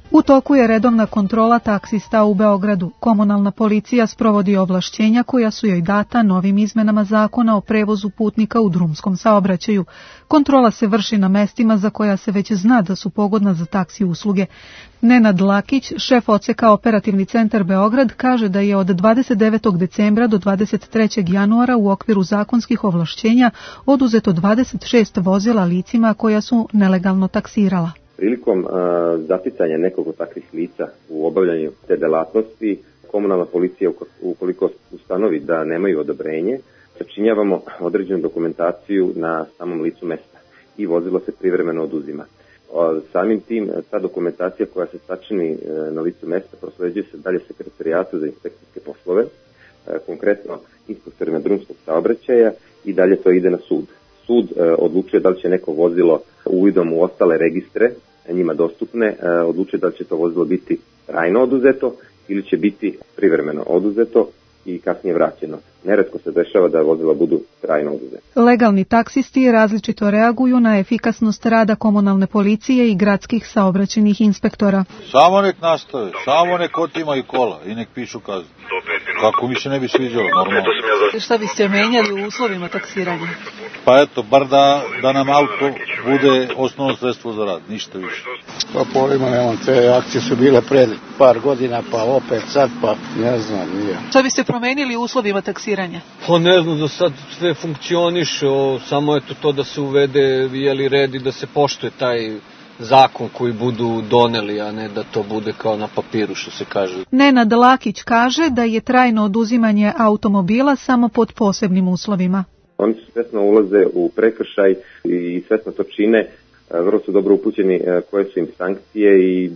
U toku je redovna kontrola taksista u Beogradu. Komunalna policija sprovodi ovlašćenja koja su joj data novim izmenama zakona o prevozu putnika u drumskom saobraćaju. Kontrola se vrši na mestima za koja se već zna da su pogodna za taksi usluge. Nenad Lakić, šef odseka Operativni centar Beograd, kaže da je od 29. decembra do 23. januara u okviru zakonskih ovlašćenja oduzeto 26 vozila licima koja su nelegalno taksirala. Prilikom zaticanja nekog od takvih lica u obavljanju te delatnosti, komunalna policija, ukoliko ustanovi da nemaju odobrenje, sačinjavamo određenu dokumentaciju na samom licu mesta i vozilo se privremeno oduzima. Samim tim, ta dokumentacija koja se sačini na licu mesta prosleđuje se dalje sekretarijatu za inspekcijske poslove, konkretno inspektorima drumskog saobraćaja, i dalje to ide na sud. Sud odlučuje da li će neko vozilo uvidom u ostale registre, njima dostupne, odlučuje da li će to vozilo biti trajno oduzeto ili će biti privremeno oduzeto i kasnije vraćeno. Neretko se dešava da vozila budu trajno oduzeta. Legalni taksisti različito reaguju na efikasnost rada komunalne policije i gradskih saobraćajnih inspektora. Samo nek nastave, samo nek otimaju kola i nek pišu kaznu. Kako mi se ne bi sviđalo, normalno. Šta biste menjali u uslovima taksiranja? Pa eto, bar da nam auto bude osnovno sredstvo za rad, ništa više. Pa pojma nemam, te akcije su bile pred par godina, pa opet sad, pa ne znam, nije. Šta biste promenili u uslovima taksiranja? Pa ne znam, da sad sve funkcioniše, samo eto to da se uvede jeli red i da se poštuje taj zakon koji budu doneli, a ne da to bude kao na papiru, što se kaže. Nenad Lakić kaže da je trajno oduzimanje automobila samo pod posebnim uslovima. Oni su svesno ulaze u prekršaj i svesno to čine, vrlo su dobro upućeni koje su im sankcije i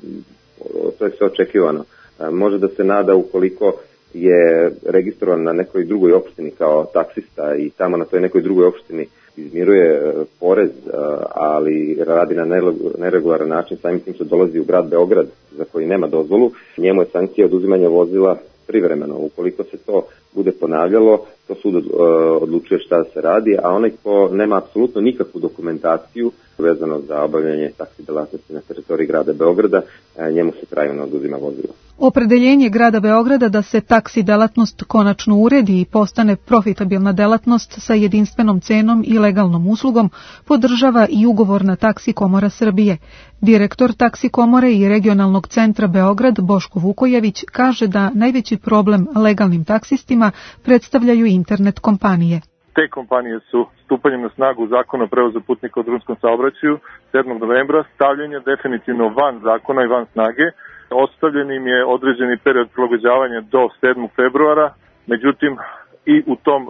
to je sve očekivano. Može da se nada ukoliko je registrovan na nekoj drugoj opštini kao taksista i tamo na toj nekoj drugoj opštini izmiruje porez, ali radi na neregularan način, samim tim što dolazi u grad Beograd za koji nema dozvolu, njemu je sankcija oduzimanja vozila privremeno. Ukoliko se to bude ponavljalo, to sud odlučuje šta se radi, a onaj ko nema apsolutno nikakvu dokumentaciju vezano za obavljanje taksi delatnosti na teritoriji grada Beograda, njemu se trajno oduzima vozilo. Opredeljenje grada Beograda da se taksi delatnost konačno uredi i postane profitabilna delatnost sa jedinstvenom cenom i legalnom uslugom podržava i ugovorna taksi komora Srbije. Direktor taksi komore i regionalnog centra Beograd Boško Vukojević kaže da najveći problem legalnim taksistima predstavljaju internet kompanije. Te kompanije su stupanjem na snagu zakona o prevozu putnika u drumskom saobraćaju 7. novembra stavljanje definitivno van zakona i van snage. Ostavljen im je određeni period prilagođavanja do 7. februara, međutim i u tom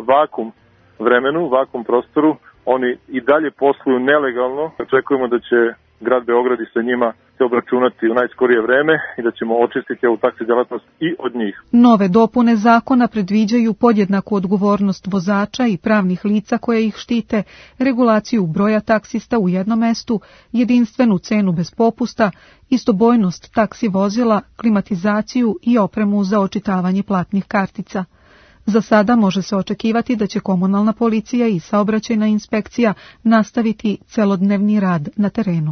vakum prostoru, oni i dalje posluju nelegalno. Očekujemo da će grad Beograd i sa njima se obračunati u najskorije vreme i da ćemo očistiti ovu taksi delatnost i od njih. Nove dopune zakona predviđaju podjednaku odgovornost vozača i pravnih lica koje ih štite, regulaciju broja taksista u jednom mestu, jedinstvenu cenu bez popusta, istobojnost taksi vozila, klimatizaciju i opremu za očitavanje platnih kartica. Za sada može se očekivati da će komunalna policija i saobraćajna inspekcija nastaviti celodnevni rad na terenu.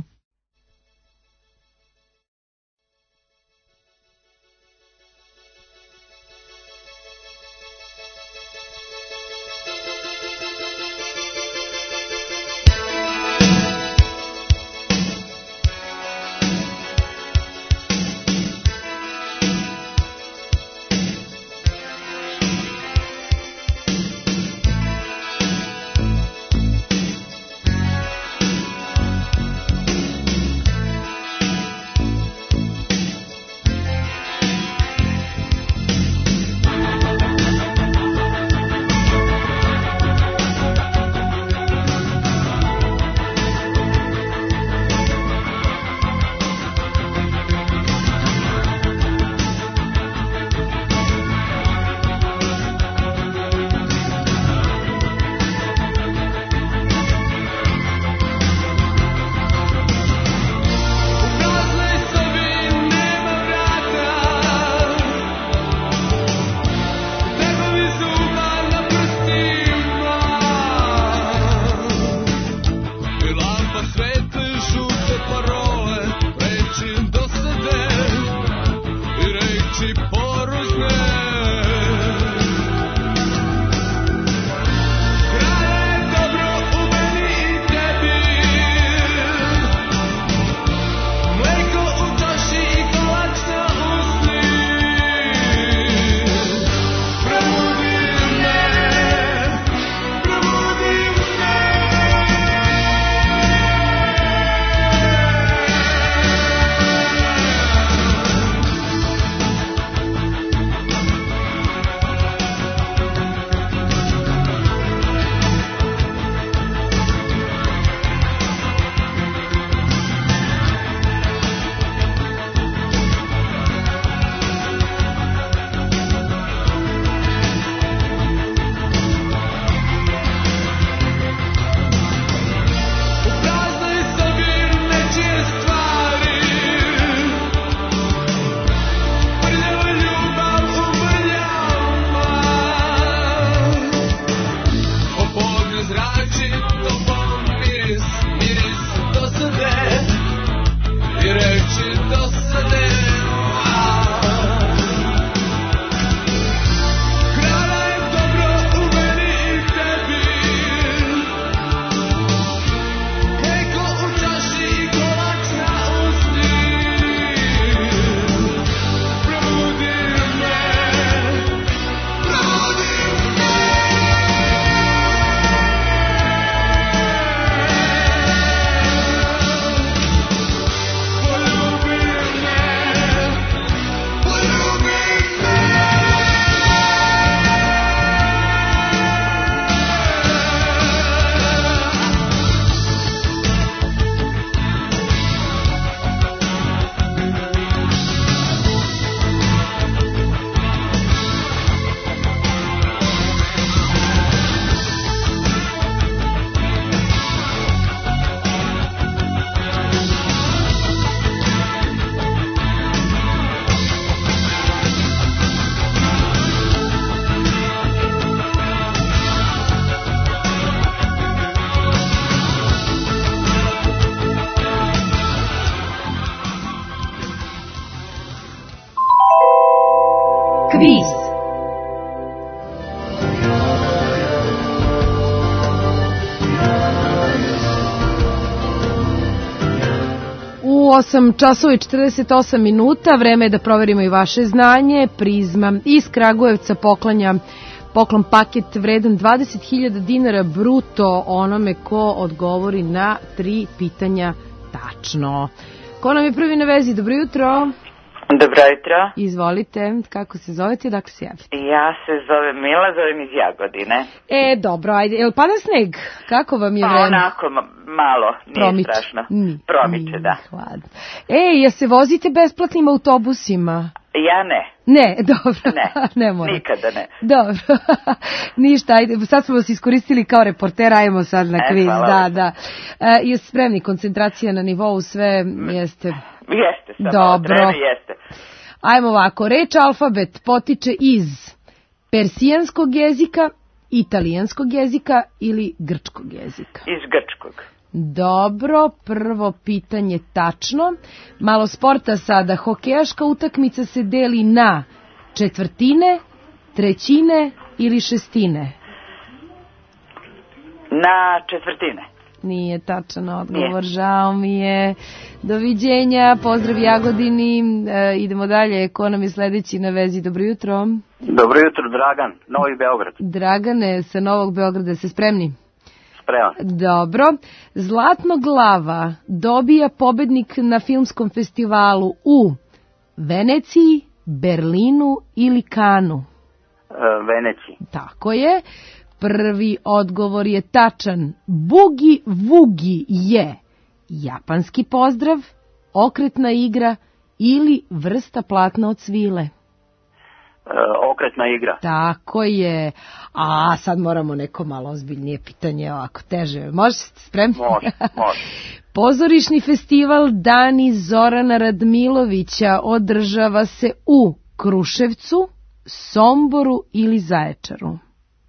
8 časova i 48 minuta, vreme je da proverimo i vaše znanje. Prizma iz Kragujevca poklon paket vredan 20.000 dinara bruto onome ko odgovori na 3 pitanja tačno. Ko nam je prvi na vezi? Dobro jutro. Dobro jutro. Izvolite, kako se zovete i dakle se javite? Ja se zovem Mila, zovem iz Jagodine. Dobro, ajde, jel pada sneg? Kako vam je vreme? Onako, malo, nije strašno. Promiče, da. Hladno. Ja se vozite besplatnim autobusima? Ja ne. Ne, dobro. Ne moram. Nikada ne. Dobro. Ništa, ajde, sad smo vas iskoristili kao reportera, ajmo sad na kviz. Da. Jeste spremni, koncentracija na nivou, sve jeste... Jeste, dobro. Jeste. Ajmo ovako, reč alfabet potiče iz persijanskog jezika, italijanskog jezika ili grčkog jezika? Iz grčkog. Dobro, prvo pitanje tačno. Malo sporta sada. Hokejaška utakmica se deli na četvrtine, trećine ili šestine? Na četvrtine. Nije tačan odgovor, žao mi je. Doviđenja, pozdrav Jagodini, idemo dalje, ko nam je sledeći na vezi? Dobro jutro. Dobro jutro, Dragan, Novi Beograd. Dragane, sa Novog Beograda, ste spremni? Spreman. Dobro. Zlatnoglava dobija pobednik na filmskom festivalu u Veneciji, Berlinu ili Kanu? Veneciji. Tako je. Prvi odgovor je tačan. Bugi vugi je japanski pozdrav, okretna igra ili vrsta platna od svile? Okretna igra. Tako je. A sad moramo neko malo ozbiljnije pitanje, ovako teže. Možete, spremni? Može. Pozorišni festival Dani Zorana Radmilovića održava se u Kruševcu, Somboru ili Zaječaru?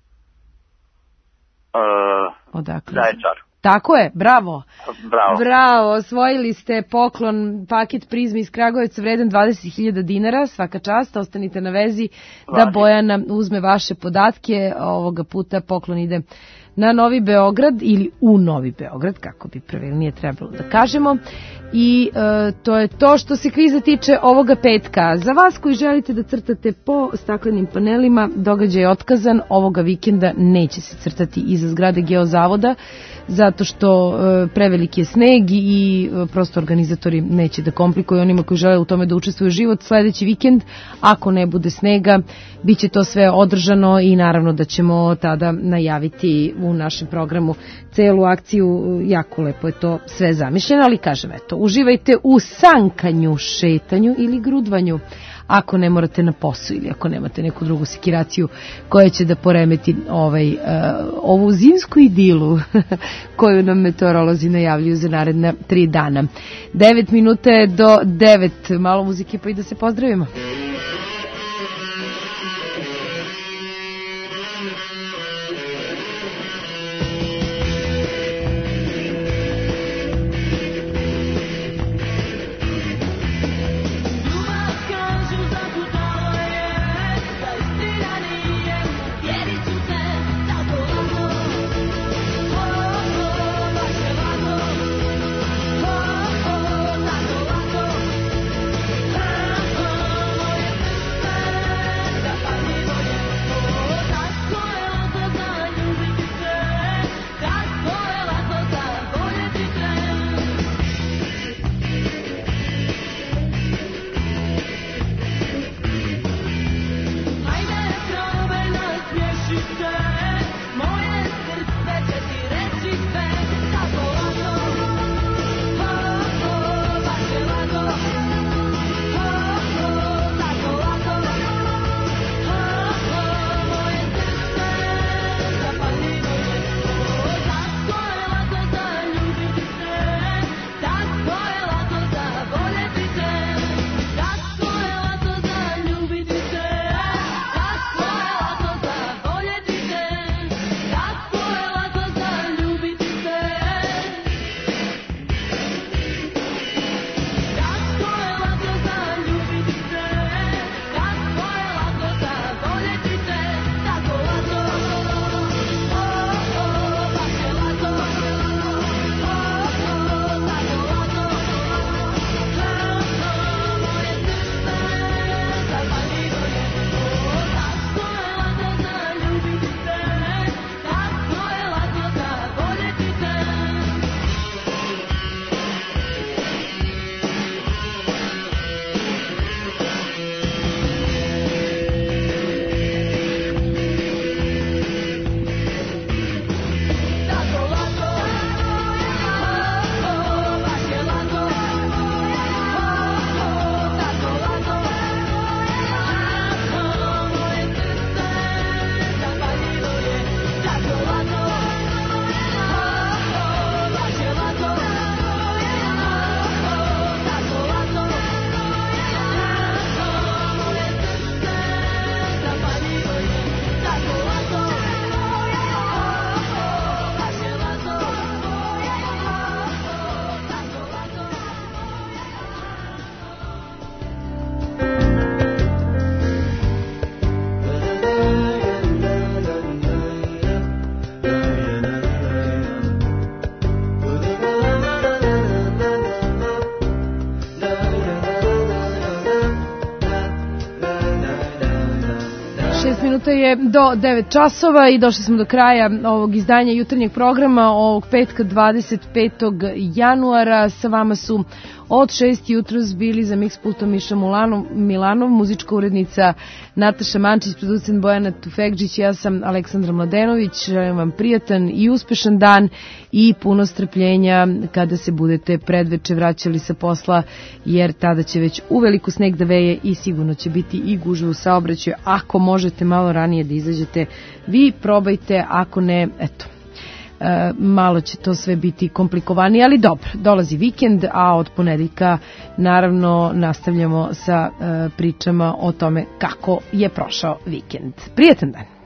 Odakle? Zaječar. Tako je, bravo. Bravo, osvojili ste poklon paket Prizme iz Kragujevca vredan 20.000 dinara, svaka čast, ostanite na vezi da Bojana uzme vaše podatke, ovoga puta poklon ide na Novi Beograd ili u Novi Beograd, kako bi pravilnije trebalo da kažemo. I to je to što se kviza tiče ovoga petka. Za vas koji želite da crtate po staklenim panelima, događaj je otkazan. Ovoga vikenda neće se crtati iza zgrade Geozavoda, zato što preveliki je sneg i prosto organizatori neće da komplikuju onima koji žele u tome da učestvuju život. Sledeći vikend, ako ne bude snega, bit će to sve održano i naravno da ćemo tada najaviti u našem programu celu akciju. Jako lepo je to sve zamišljeno, ali kažem, eto, uživajte u sankanju, šetanju ili grudvanju, ako ne morate na posao ili ako nemate neku drugu sekiraciju koja će da poremeti ovu zimsku idilu koju nam meteorolozi najavljuju za naredna 3 dana. 9 minuta je do 9. Malo muzike pa i da se pozdravimo. minuta je do 9 časova i došli smo do kraja ovog izdanja jutarnjeg programa ovog petka 25. januara. Sa vama su od 6 jutros bili za Mix pultom Miša Milanov, muzička urednica Nataša Mančić, producent Bojana Tufekđić, ja sam Aleksandra Mladenović. Želim vam prijatan i uspešan dan i puno strpljenja kada se budete predveče vraćali sa posla, jer tada će već uveliko sneg da veje i sigurno će biti i gužve u saobraćaju. Ako možete malo ranije da izađete, vi probajte, ako ne, eto, malo će to sve biti komplikovanije, ali dobro, dolazi vikend, a od ponedeljka naravno nastavljamo sa pričama o tome kako je prošao vikend. Prijatan dan!